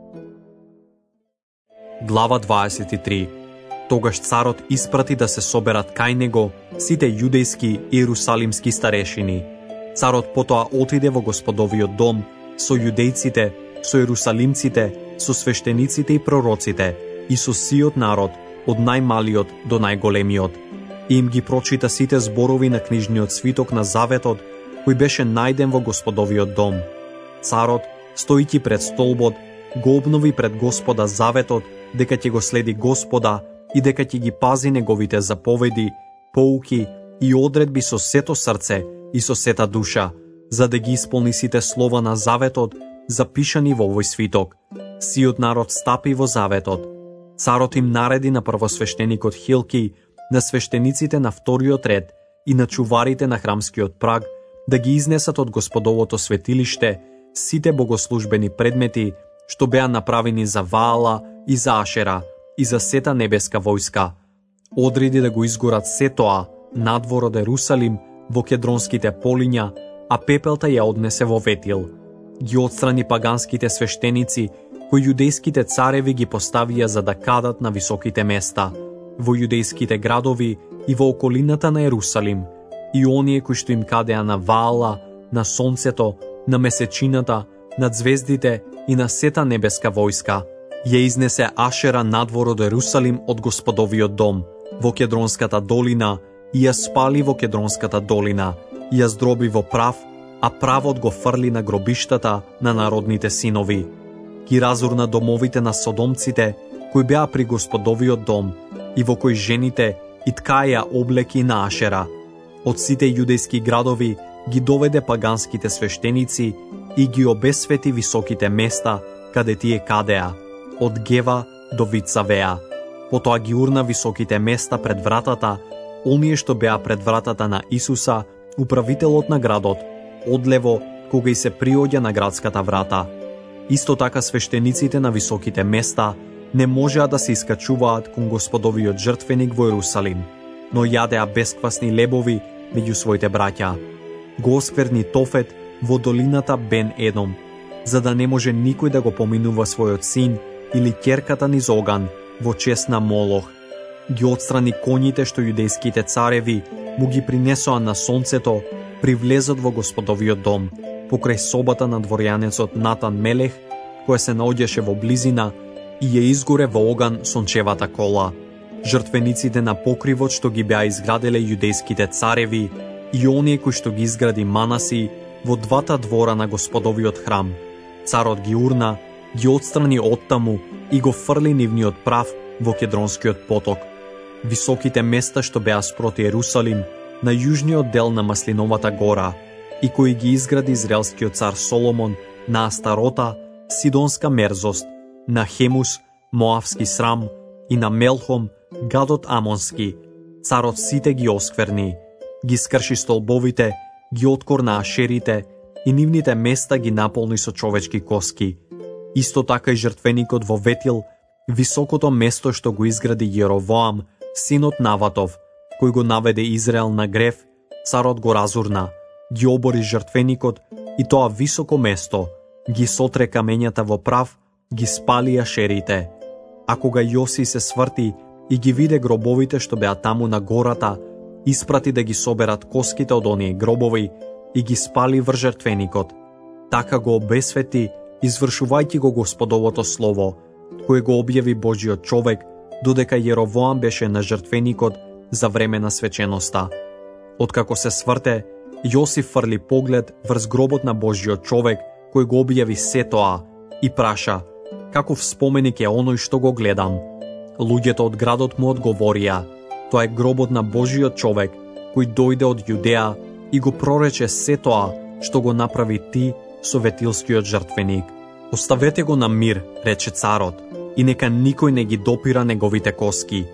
Глава 23. Тогаш царот испрати да се соберат кај него сите јудејски и ерусалимски старешини. Царот потоа отиде во Господовиот дом со јудејците, со ерусалимците, со свештениците и пророците и со сиот народ, од најмалиот до најголемиот. И им ги прочита сите зборови на книжниот свиток на заветот, кој беше најден во Господовиот дом. Царот, стојќи пред столбот, го обнови пред Господа заветот, дека ќе го следи Господа и дека ќе ги пази неговите заповеди, поуки и одредби со сето срце и со сета душа, за да ги исполни сите слова на заветот, запишани во овој свиток. Сиот народ стапи во заветот. Царот им нареди на првосвештеникот Хилки, на свештениците на вториот ред и на чуварите на храмскиот праг да ги изнесат од Господовото светилиште сите богослужбени предмети што беа направени за Ваала и за Ашера и за сета небеска војска. Одреди да го изгорат се тоа надвор од Ерусалим во Кедронските полиња, а пепелта ја однесе во Ветил. Ги отстрани паганските свештеници кои јудејските цареви ги поставија за да кадат на високите места, во јудејските градови и во околината на Ерусалим, и оние кои што им кадеа на Ваала, на сонцето, на месечината, на звездите и на сета небеска војска. Ја изнесе Ашера надвор од Ерусалим од Господовиот дом, во Кедронската долина, и ја спали во Кедронската долина, и ја здроби во прав, а правот го фрли на гробиштата на народните синови. Ги разурна домовите на содомците, кои беа при Господовиот дом, и во кои жените и ткаја облеки на Ашера. Од сите јудејски градови ги доведе паганските свештеници и ги обесвети високите места, каде тие кадеа, од Гева до Вицавеа. Потоа ги урна високите места пред вратата, оние што беа пред вратата на Исуса, управителот на градот, одлево кога и се приоѓа на градската врата. Исто така свештениците на високите места не можеа да се искачуваат кон Господовиот жртвеник во Ерусалим, но јадеа бесквасни лебови меѓу своите браќа. Го оскверни Тофет во долината Бен Едом, за да не може никој да го поминува својот син или ќерката низ оган во чест на Молох. Ги отстрани коњите што јудејските цареви му ги принесоа на сонцето при влезот во Господовиот дом, покрај собата на дворјанецот Натан Мелех, која се наоѓаше во близина, и ја изгоре во оган сончевата кола. Жртвениците на покривот што ги беа изграделе јудејските цареви и оние кои што ги изгради Манаси во двата двора на Господовиот храм. Царот ги урна, ги отстрани оттаму и го фрли нивниот прав во Кедронскиот поток. Високите места што беа спроти Ерусалим, на јужниот дел на Маслиновата гора, и кои ги изгради израелскиот цар Соломон на Астарота, сидонска мерзост, на Хемус, моавски срам, и на Мелхом, гадот амонски. Царот сите ги оскверни, ги скрши столбовите, ги откорна ашерите и нивните места ги наполни со човечки коски. Исто така и жртвеникот во Ветил, високото место што го изгради Јеровоам, синот Наватов, кој го наведе Израел на грев, царот го разурна, ги обори жртвеникот и тоа високо место, ги сотре камењата во прав, ги спали ашерите. А кога Јоси се сврти и ги виде гробовите што беа таму на гората, испрати да ги соберат коските од оние гробови и ги спали врз жртвеникот. Така го обесвети, извршувајќи го Господовото слово, кое го објави Божиот човек, додека Јеровоам беше на жртвеникот за време на свеченоста. Откако се сврте, Јосиф фрли поглед врз гробот на Божиот човек, кој го објави се тоа, и праша: каков споменик е оној што го гледам? Луѓето од градот му одговорија: тоа е гробот на Божиот човек, кој дојде од Јудеа и го прорече се тоа што го направи ти со ветилскиот жртвеник. Оставете го на мир, рече царот, и нека никој не ги допира неговите коски.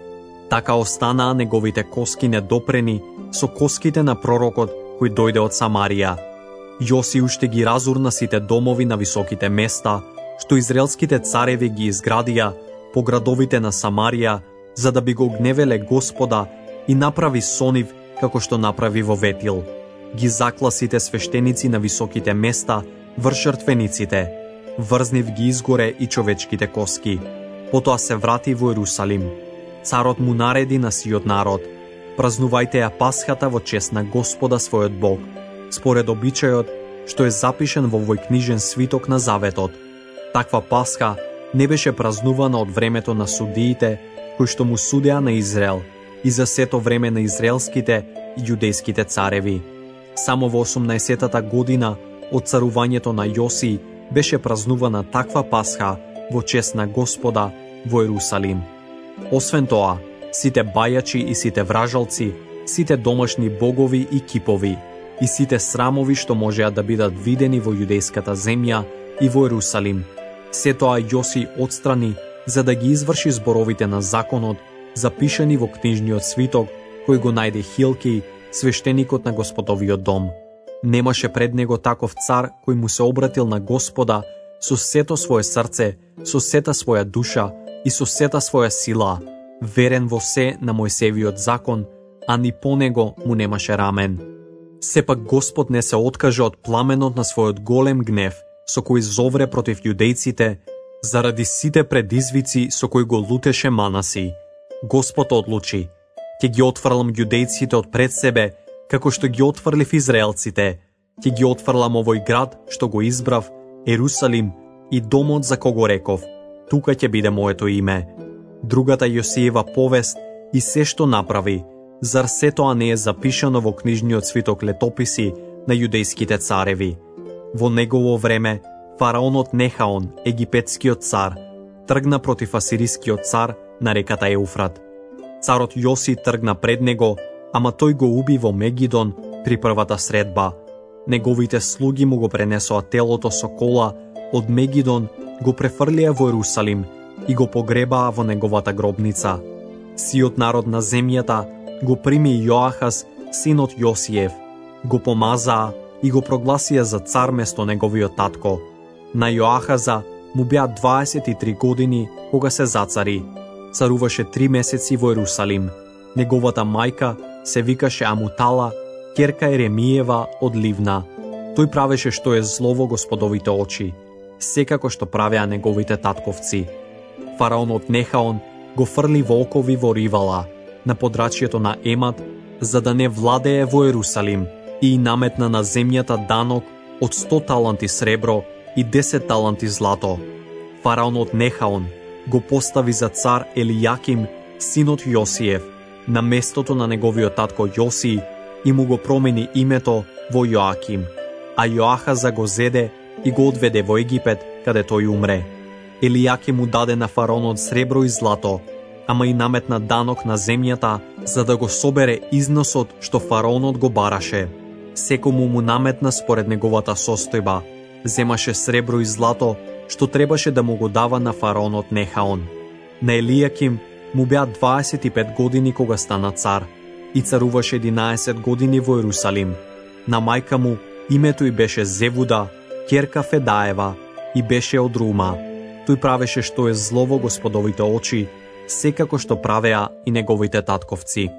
Така останаа неговите коски недопрени со коските на пророкот кој дојде од Самарија. Јоси уште ги разурна сите домови на високите места, што израелските цареви ги изградија по градовите на Самарија, за да би го гневеле Господа и направи со нив како што направи во Ветил. Ги закла сите свештеници на високите места врз жртвениците. Врзнив ги изгоре и човечките коски. Потоа се врати во Ерусалим. Царот му нареди на сиот народ: празнувајте ја Пасхата во чест на Господа својот Бог, според обичајот што е запишен во овој книжен свиток на Заветот. Таква Пасха не беше празнувана од времето на судиите кои што му судеа на Израел и за сето време на израелските и јудејските цареви. Само во 18-та година од царувањето на Јоси беше празнувана таква Пасха во чест на Господа во Ерусалим. Освен тоа, сите бајачи и сите вражалци, сите домашни богови и кипови, и сите срамови што можеа да бидат видени во јудејската земја и во Ерусалим, се тоа Јоси отстрани за да ги изврши зборовите на законот, запишани во книжниот свиток кој го најде Хилки, свештеникот на Господовиот дом. Немаше пред него таков цар кој му се обратил на Господа со сето свое срце, со сета своја душа и со сета своја сила, верен во се на Мојсевиот закон, а ни по него му немаше рамен. Сепак Господ не се откажа од пламенот на својот голем гнев, со кој зовре против јудејците, заради сите предизвици со кои го лутеше Манаси. Господ одлучи: ќе ги отфрлам јудејците од пред себе, како што ги отфрлив израелците. Ќе ги отфрлам овој град што го избрав, Ерусалим, и домот за кого реков: тука ќе биде моето име. Другата Јосиева повест и се што направи, зар се тоа не е запишано во книжниот свиток летописи на јудејските цареви? Во негово време фараонот Нехаон, египетскиот цар, тргна против асирискиот цар на реката Еуфрат. Царот Јоси тргна пред него, ама тој го уби во Мегидон при првата средба. Неговите слуги му го пренесоа телото со кола од Мегидон, го префрлија во Ерусалим и го погребаа во неговата гробница. Сиот народ на земјата го прими Јоахаз, синот Јосиев, го помазаа и го прогласија за цар место неговиот татко. На Јоахаза му беа 23 години кога се зацари. Царуваше 3 месеци во Ерусалим. Неговата мајка се викаше Амутала, ќерка Еремиева од Ливна. Тој правеше што е зло во Господовите очи, секако што правеа неговите татковци. Фараонот Нехаон го фрли волкови во Ривала, на подрачјето на Емат, за да не владее во Ерусалим, и наметна на земјата данок од 100 таланти сребро и 10 таланти злато. Фараонот Нехаон го постави за цар Елијаким, синот Јосиев, на местото на неговиот татко Јоси, и му го промени името во Јоаким, а Јоахаза го зеде и го одведе во Египет, каде тој умре. Елијаким му даде на фараонот сребро и злато, ама и наметна данок на земјата, за да го собере износот што фараонот го бараше. Секому му наметна според неговата состојба, земаше сребро и злато, што требаше да му го дава на фараонот Нехаон. На Елијаким му беа 25 години кога стана цар и царуваше 11 години во Ерусалим. На мајка му името ѝ беше Зевуда, ќерка Федаева, и беше од Рума. Тој правеше што е зло во Господовите очи, секако што правеа и неговите татковци.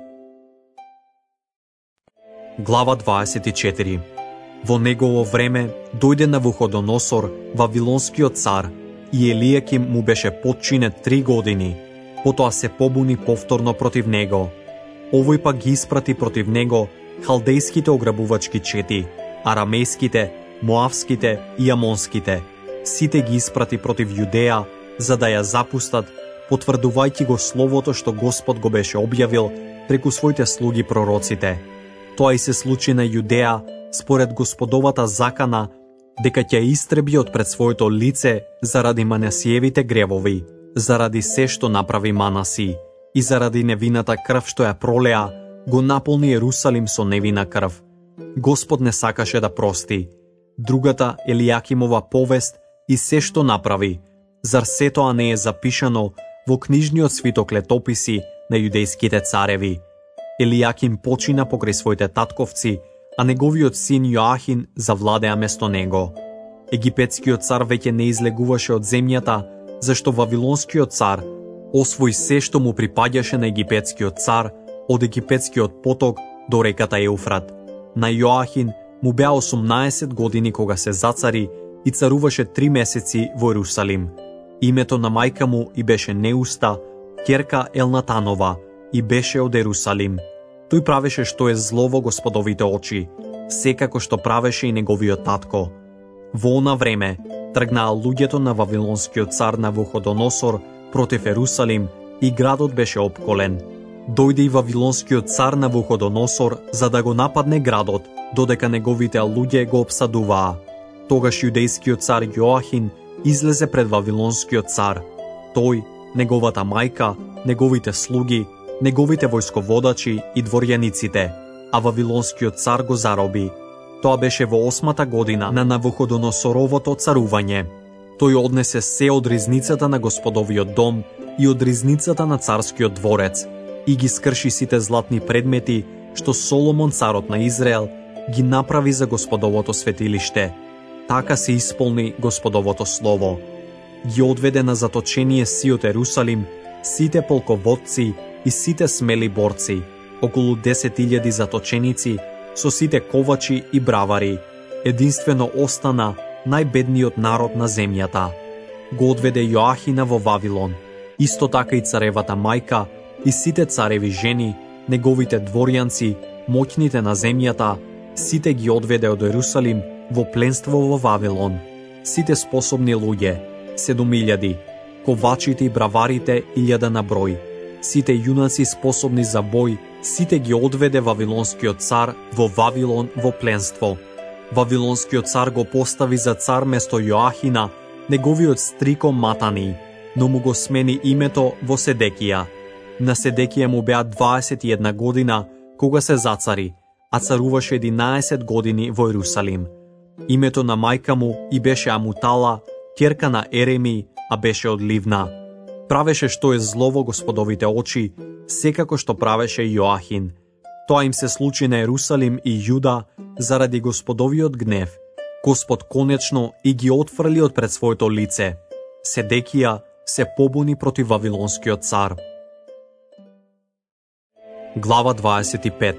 Глава 24. Во негово време дојде Навуходоносор, вавилонскиот цар, и Елијаким му беше подчинет 3 години. Потоа се побуни повторно против него. Овој пак ги испрати против него халдејските ограбувачки чети, арамејските, моавските и амонските. Сите ги испрати против Јудеја, за да ја запустат, потврдувајќи го словото што Господ го беше објавил преку своите слуги пророците. Тоа и се случи на Јудеја според Господовата закана, дека ќе истреби од пред своето лице заради Манасиевите гревови, заради се што направи Манаси, и заради невината крв што ја пролеа, го наполни Ерусалим со невина крв. Господ не сакаше да прости. Другата Елијакимова повест и се што направи, зар се тоа не е запишано во книжниот свиток летописи на јудејските цареви. Елијаким почина покрај своите татковци, а неговиот син Јоахин завладеа место него. Египетскиот цар веќе не излегуваше од земјата, зашто вавилонскиот цар освои се што му припаѓаше на египетскиот цар од египетскиот поток до реката Еуфрат. На Јоахин му беа 18 години кога се зацари и царуваше 3 месеци во Ерусалим. Името на мајка му и беше Неуста, ќерка Елнатанова, и беше од Ерусалим. Тој правеше што е зло во Господовите очи, секако што правеше и неговиот татко. Во она време тргнаа луѓето на вавилонскиот цар Навуходоносор против Ерусалим и градот беше опколен. Дојде и вавилонскиот цар Навуходоносор за да го нападне градот, додека неговите луѓе го обсадуваа. Тогаш јудејскиот цар Јоахин излезе пред вавилонскиот цар. Тој, неговата мајка, неговите слуги, неговите војсководачи и дворјаниците, а вавилонскиот цар го зароби. Тоа беше во 8-та година на Навуходоносоровото царување. Тој однесе се од ризницата на Господовиот дом и од ризницата на царскиот дворец и ги скрши сите златни предмети што Соломон, царот на Израел, ги направи за Господовото светилиште. Така се исполни Господовото слово. Ги одведе на заточение сиот Ерусалим, сите полководци и сите смели борци, околу 10.000 заточеници, со сите ковачи и бравари. Единствено остана најбедниот народ на земјата. Го одведе Јоахина во Вавилон, исто така и царевата мајка, и сите цареви жени, неговите дворјанци, моќните на земјата, сите ги одведе од Ерусалим во пленство во Вавилон. Сите способни луѓе, 7.000, ковачите и браварите 1.000 на број. Сите јунаци способни за бој, сите ги одведе вавилонскиот цар во Вавилон во пленство. Вавилонскиот цар го постави за цар место Јоахина, неговиот стрико Матани, но му го смени името во Седекија. На Седекија му беа 21 година кога се зацари, а царуваше 11 години во Ерусалим. Името на мајка му и беше Амутала, ќерка на Ереми, а беше од Ливна. Правеше што е зло во Господовите очи, секако што правеше Јоахин. Тоа им се случи на Ерусалим и Јуда заради Господовиот гнев. Господ конечно и ги отфрли од пред своето лице. Седекија се побуни против вавилонскиот цар. Глава 25.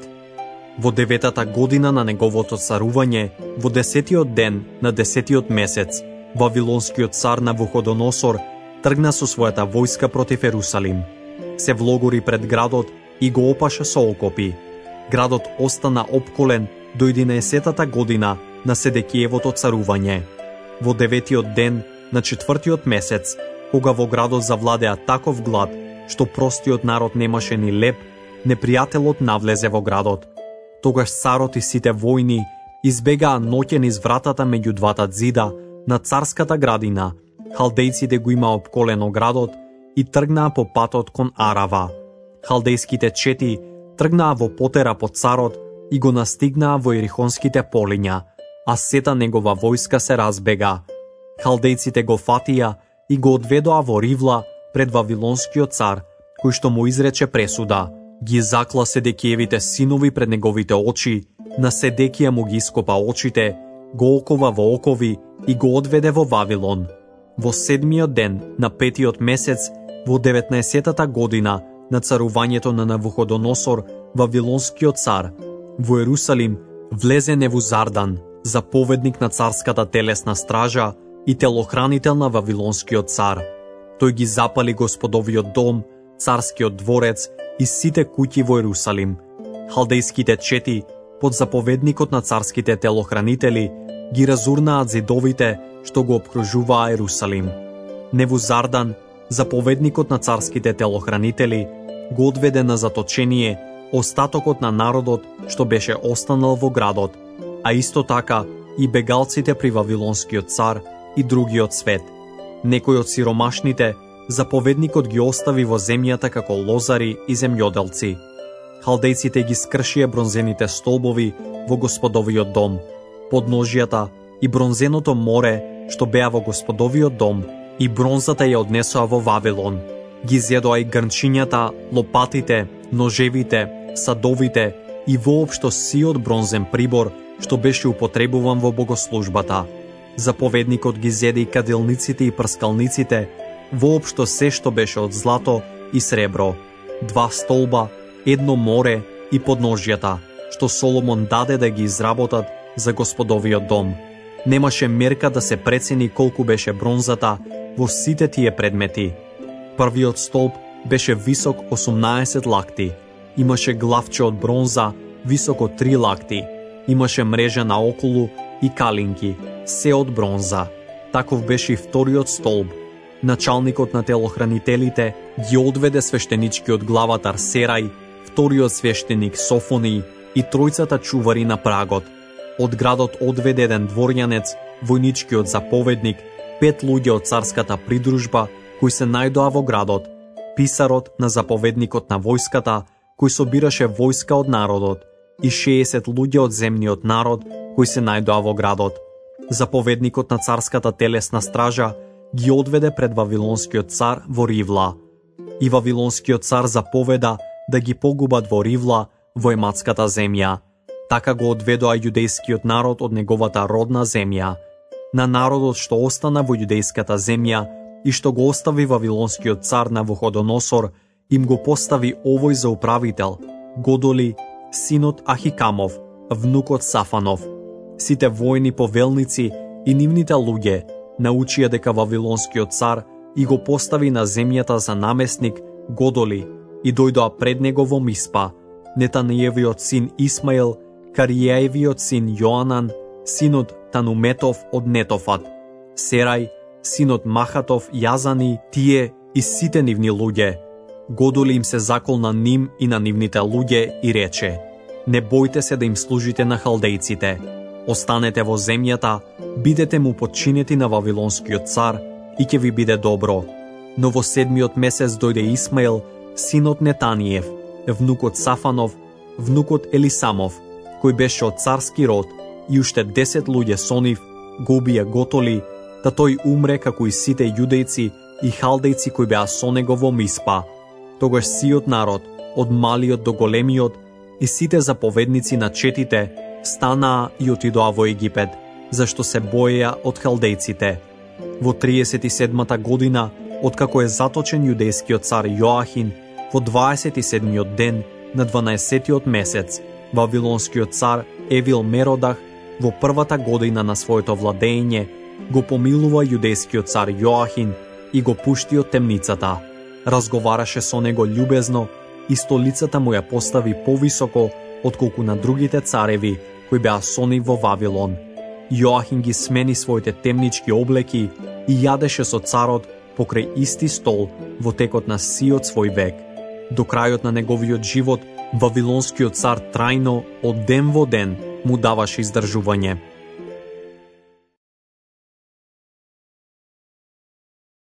Во 9-та година на неговото царување, во 10-тиот ден на 10-тиот месец, вавилонскиот цар Навуходоносор тргна со својата војска против Ерусалим. Се влогори пред градот и го опаша со окопи. Градот остана опколен до 11-та година на Седекиевото царување. Во 9-тиот ден на 4-тиот месец, кога во градот завладеа таков глад, што простиот народ немаше ни леп, непријателот навлезе во градот. Тогаш царот и сите војни избегаа ноќе низ вратата меѓу двата зида на царската градина. Халдејците го имаа опколено градот и тргнаа по патот кон Арава. Халдејските чети тргнаа во потера по царот и го настигнаа во Ерихонските полиња, а сета негова војска се разбега. Халдејците го фатија и го одведоа во Ривла пред вавилонскиот цар, кој што му изрече пресуда. Ги закла Седекиевите синови пред неговите очи, на Седекија му ги ископа очите, го окова во окови и го одведе во Вавилон. Во 7-миот ден на 5-тиот месец, во 19-та година на царувањето на Навуходоносор, вавилонскиот цар, во Ерусалим влезе Невузардан, заповедник на царската телесна стража и телохранител на вавилонскиот цар. Тој ги запали Господовиот дом, царскиот дворец и сите куќи во Ерусалим. Халдејските чети, под заповедникот на царските телохранители, ги разурнаат зидовите што го обкружуваа Ерусалим. Невузардан, заповедникот на царските телохранители, го одведе на заточение остатокот на народот што беше останал во градот, а исто така и бегалците при вавилонскиот цар и другиот свет. Некои од сиромашните заповедникот ги остави во земјата како лозари и земјоделци. Халдејците ги скршија бронзените столбови во Господовиот дом, подножјата и бронзеното море што беа во Господовиот дом, и бронзата ја однесоа во Вавилон. Ги зедоа и грнчињата, лопатите, ножевите, садовите и воопшто сиот бронзен прибор што беше употребуван во богослужбата. Заповедникот ги зеде и кадилниците и прскалниците, воопшто се што беше од злато и сребро, 2 столба, 1 море и подножјата, што Соломон даде да ги изработат за Господовиот дом. Немаше мерка да се прецени колку беше бронзата во сите тие предмети. Првиот столб беше висок 18 лакти, имаше главче од бронза, високо 3 лакти, имаше мрежа наоколу и калинки, се од бронза. Таков беше и вториот столб. Началникот на телохранителите ги одведе свештеничкиот главатар Серај, вториот свештеник Софони и тројцата чувари на прагот. Од градот одведе еден дворјанец, војничкиот заповедник, 5 луѓе од царската придружба кои се најдоа во градот, писарот на заповедникот на војската кој собираше војска од народот и 60 луѓе од земниот народ кои се најдоа во градот. Заповедникот на царската телесна стража ги одведе пред Вавилонскиот цар во Ривла. И Вавилонскиот цар заповеда да ги погубат во Ривла, во ематската земја. Така го одведоа јудејскиот народ од неговата родна земја. На народот што остана во јудејската земја и што го остави Вавилонскиот цар Навуходоносор, им го постави овој за управител, Годоли, синот Ахикамов, внукот Сафанов. Сите војни повелници и нивните луѓе научија дека Вавилонскиот цар и го постави на земјата за наместник Годоли и дојдоа пред него во Миспа, Нетаниевиот син Исмаил, Каријаевиот син Јоанан, синот Тануметов од Нетофат, Серај, синот Махатов Јазани, тие и сите нивни луѓе. Годоли им се закол на ним и на нивните луѓе и рече: не бојте се да им служите на халдејците. Останете во земјата, бидете му подчинети на Вавилонскиот цар и ќе ви биде добро. Но во 7-миот месец дојде Исмаил, синот Нетаниев, внукот Сафанов, внукот Елисамов, кој беше од царски род, и уште 10 луѓе со нив, го убија Готоли, да тој умре како и сите јудејци и халдејци кои беа со него во Миспа. Тогаш сиот народ, од малиот до големиот, и сите заповедници на четите, станаа и отидоа во Египет, зашто се боеја од халдејците. Во 37-та година, откако е заточен јудејскиот цар Јоахин, во 27-миот ден на 12-тиот месец, Вавилонскиот цар Евил Меродах, во првата година на своето владење, го помилува јудејскиот цар Јоахин и го пушти од темницата. Разговараше со него љубезно и столицата му ја постави повисоко отколку на другите цареви кои беа со нив во Вавилон. Јоахин ги смени своите темнички облеки и јадеше со царот покрај исти стол во текот на сиот свој век. До крајот на неговиот живот, Вавилонскиот цар трајно, од ден во ден, му даваше издржување.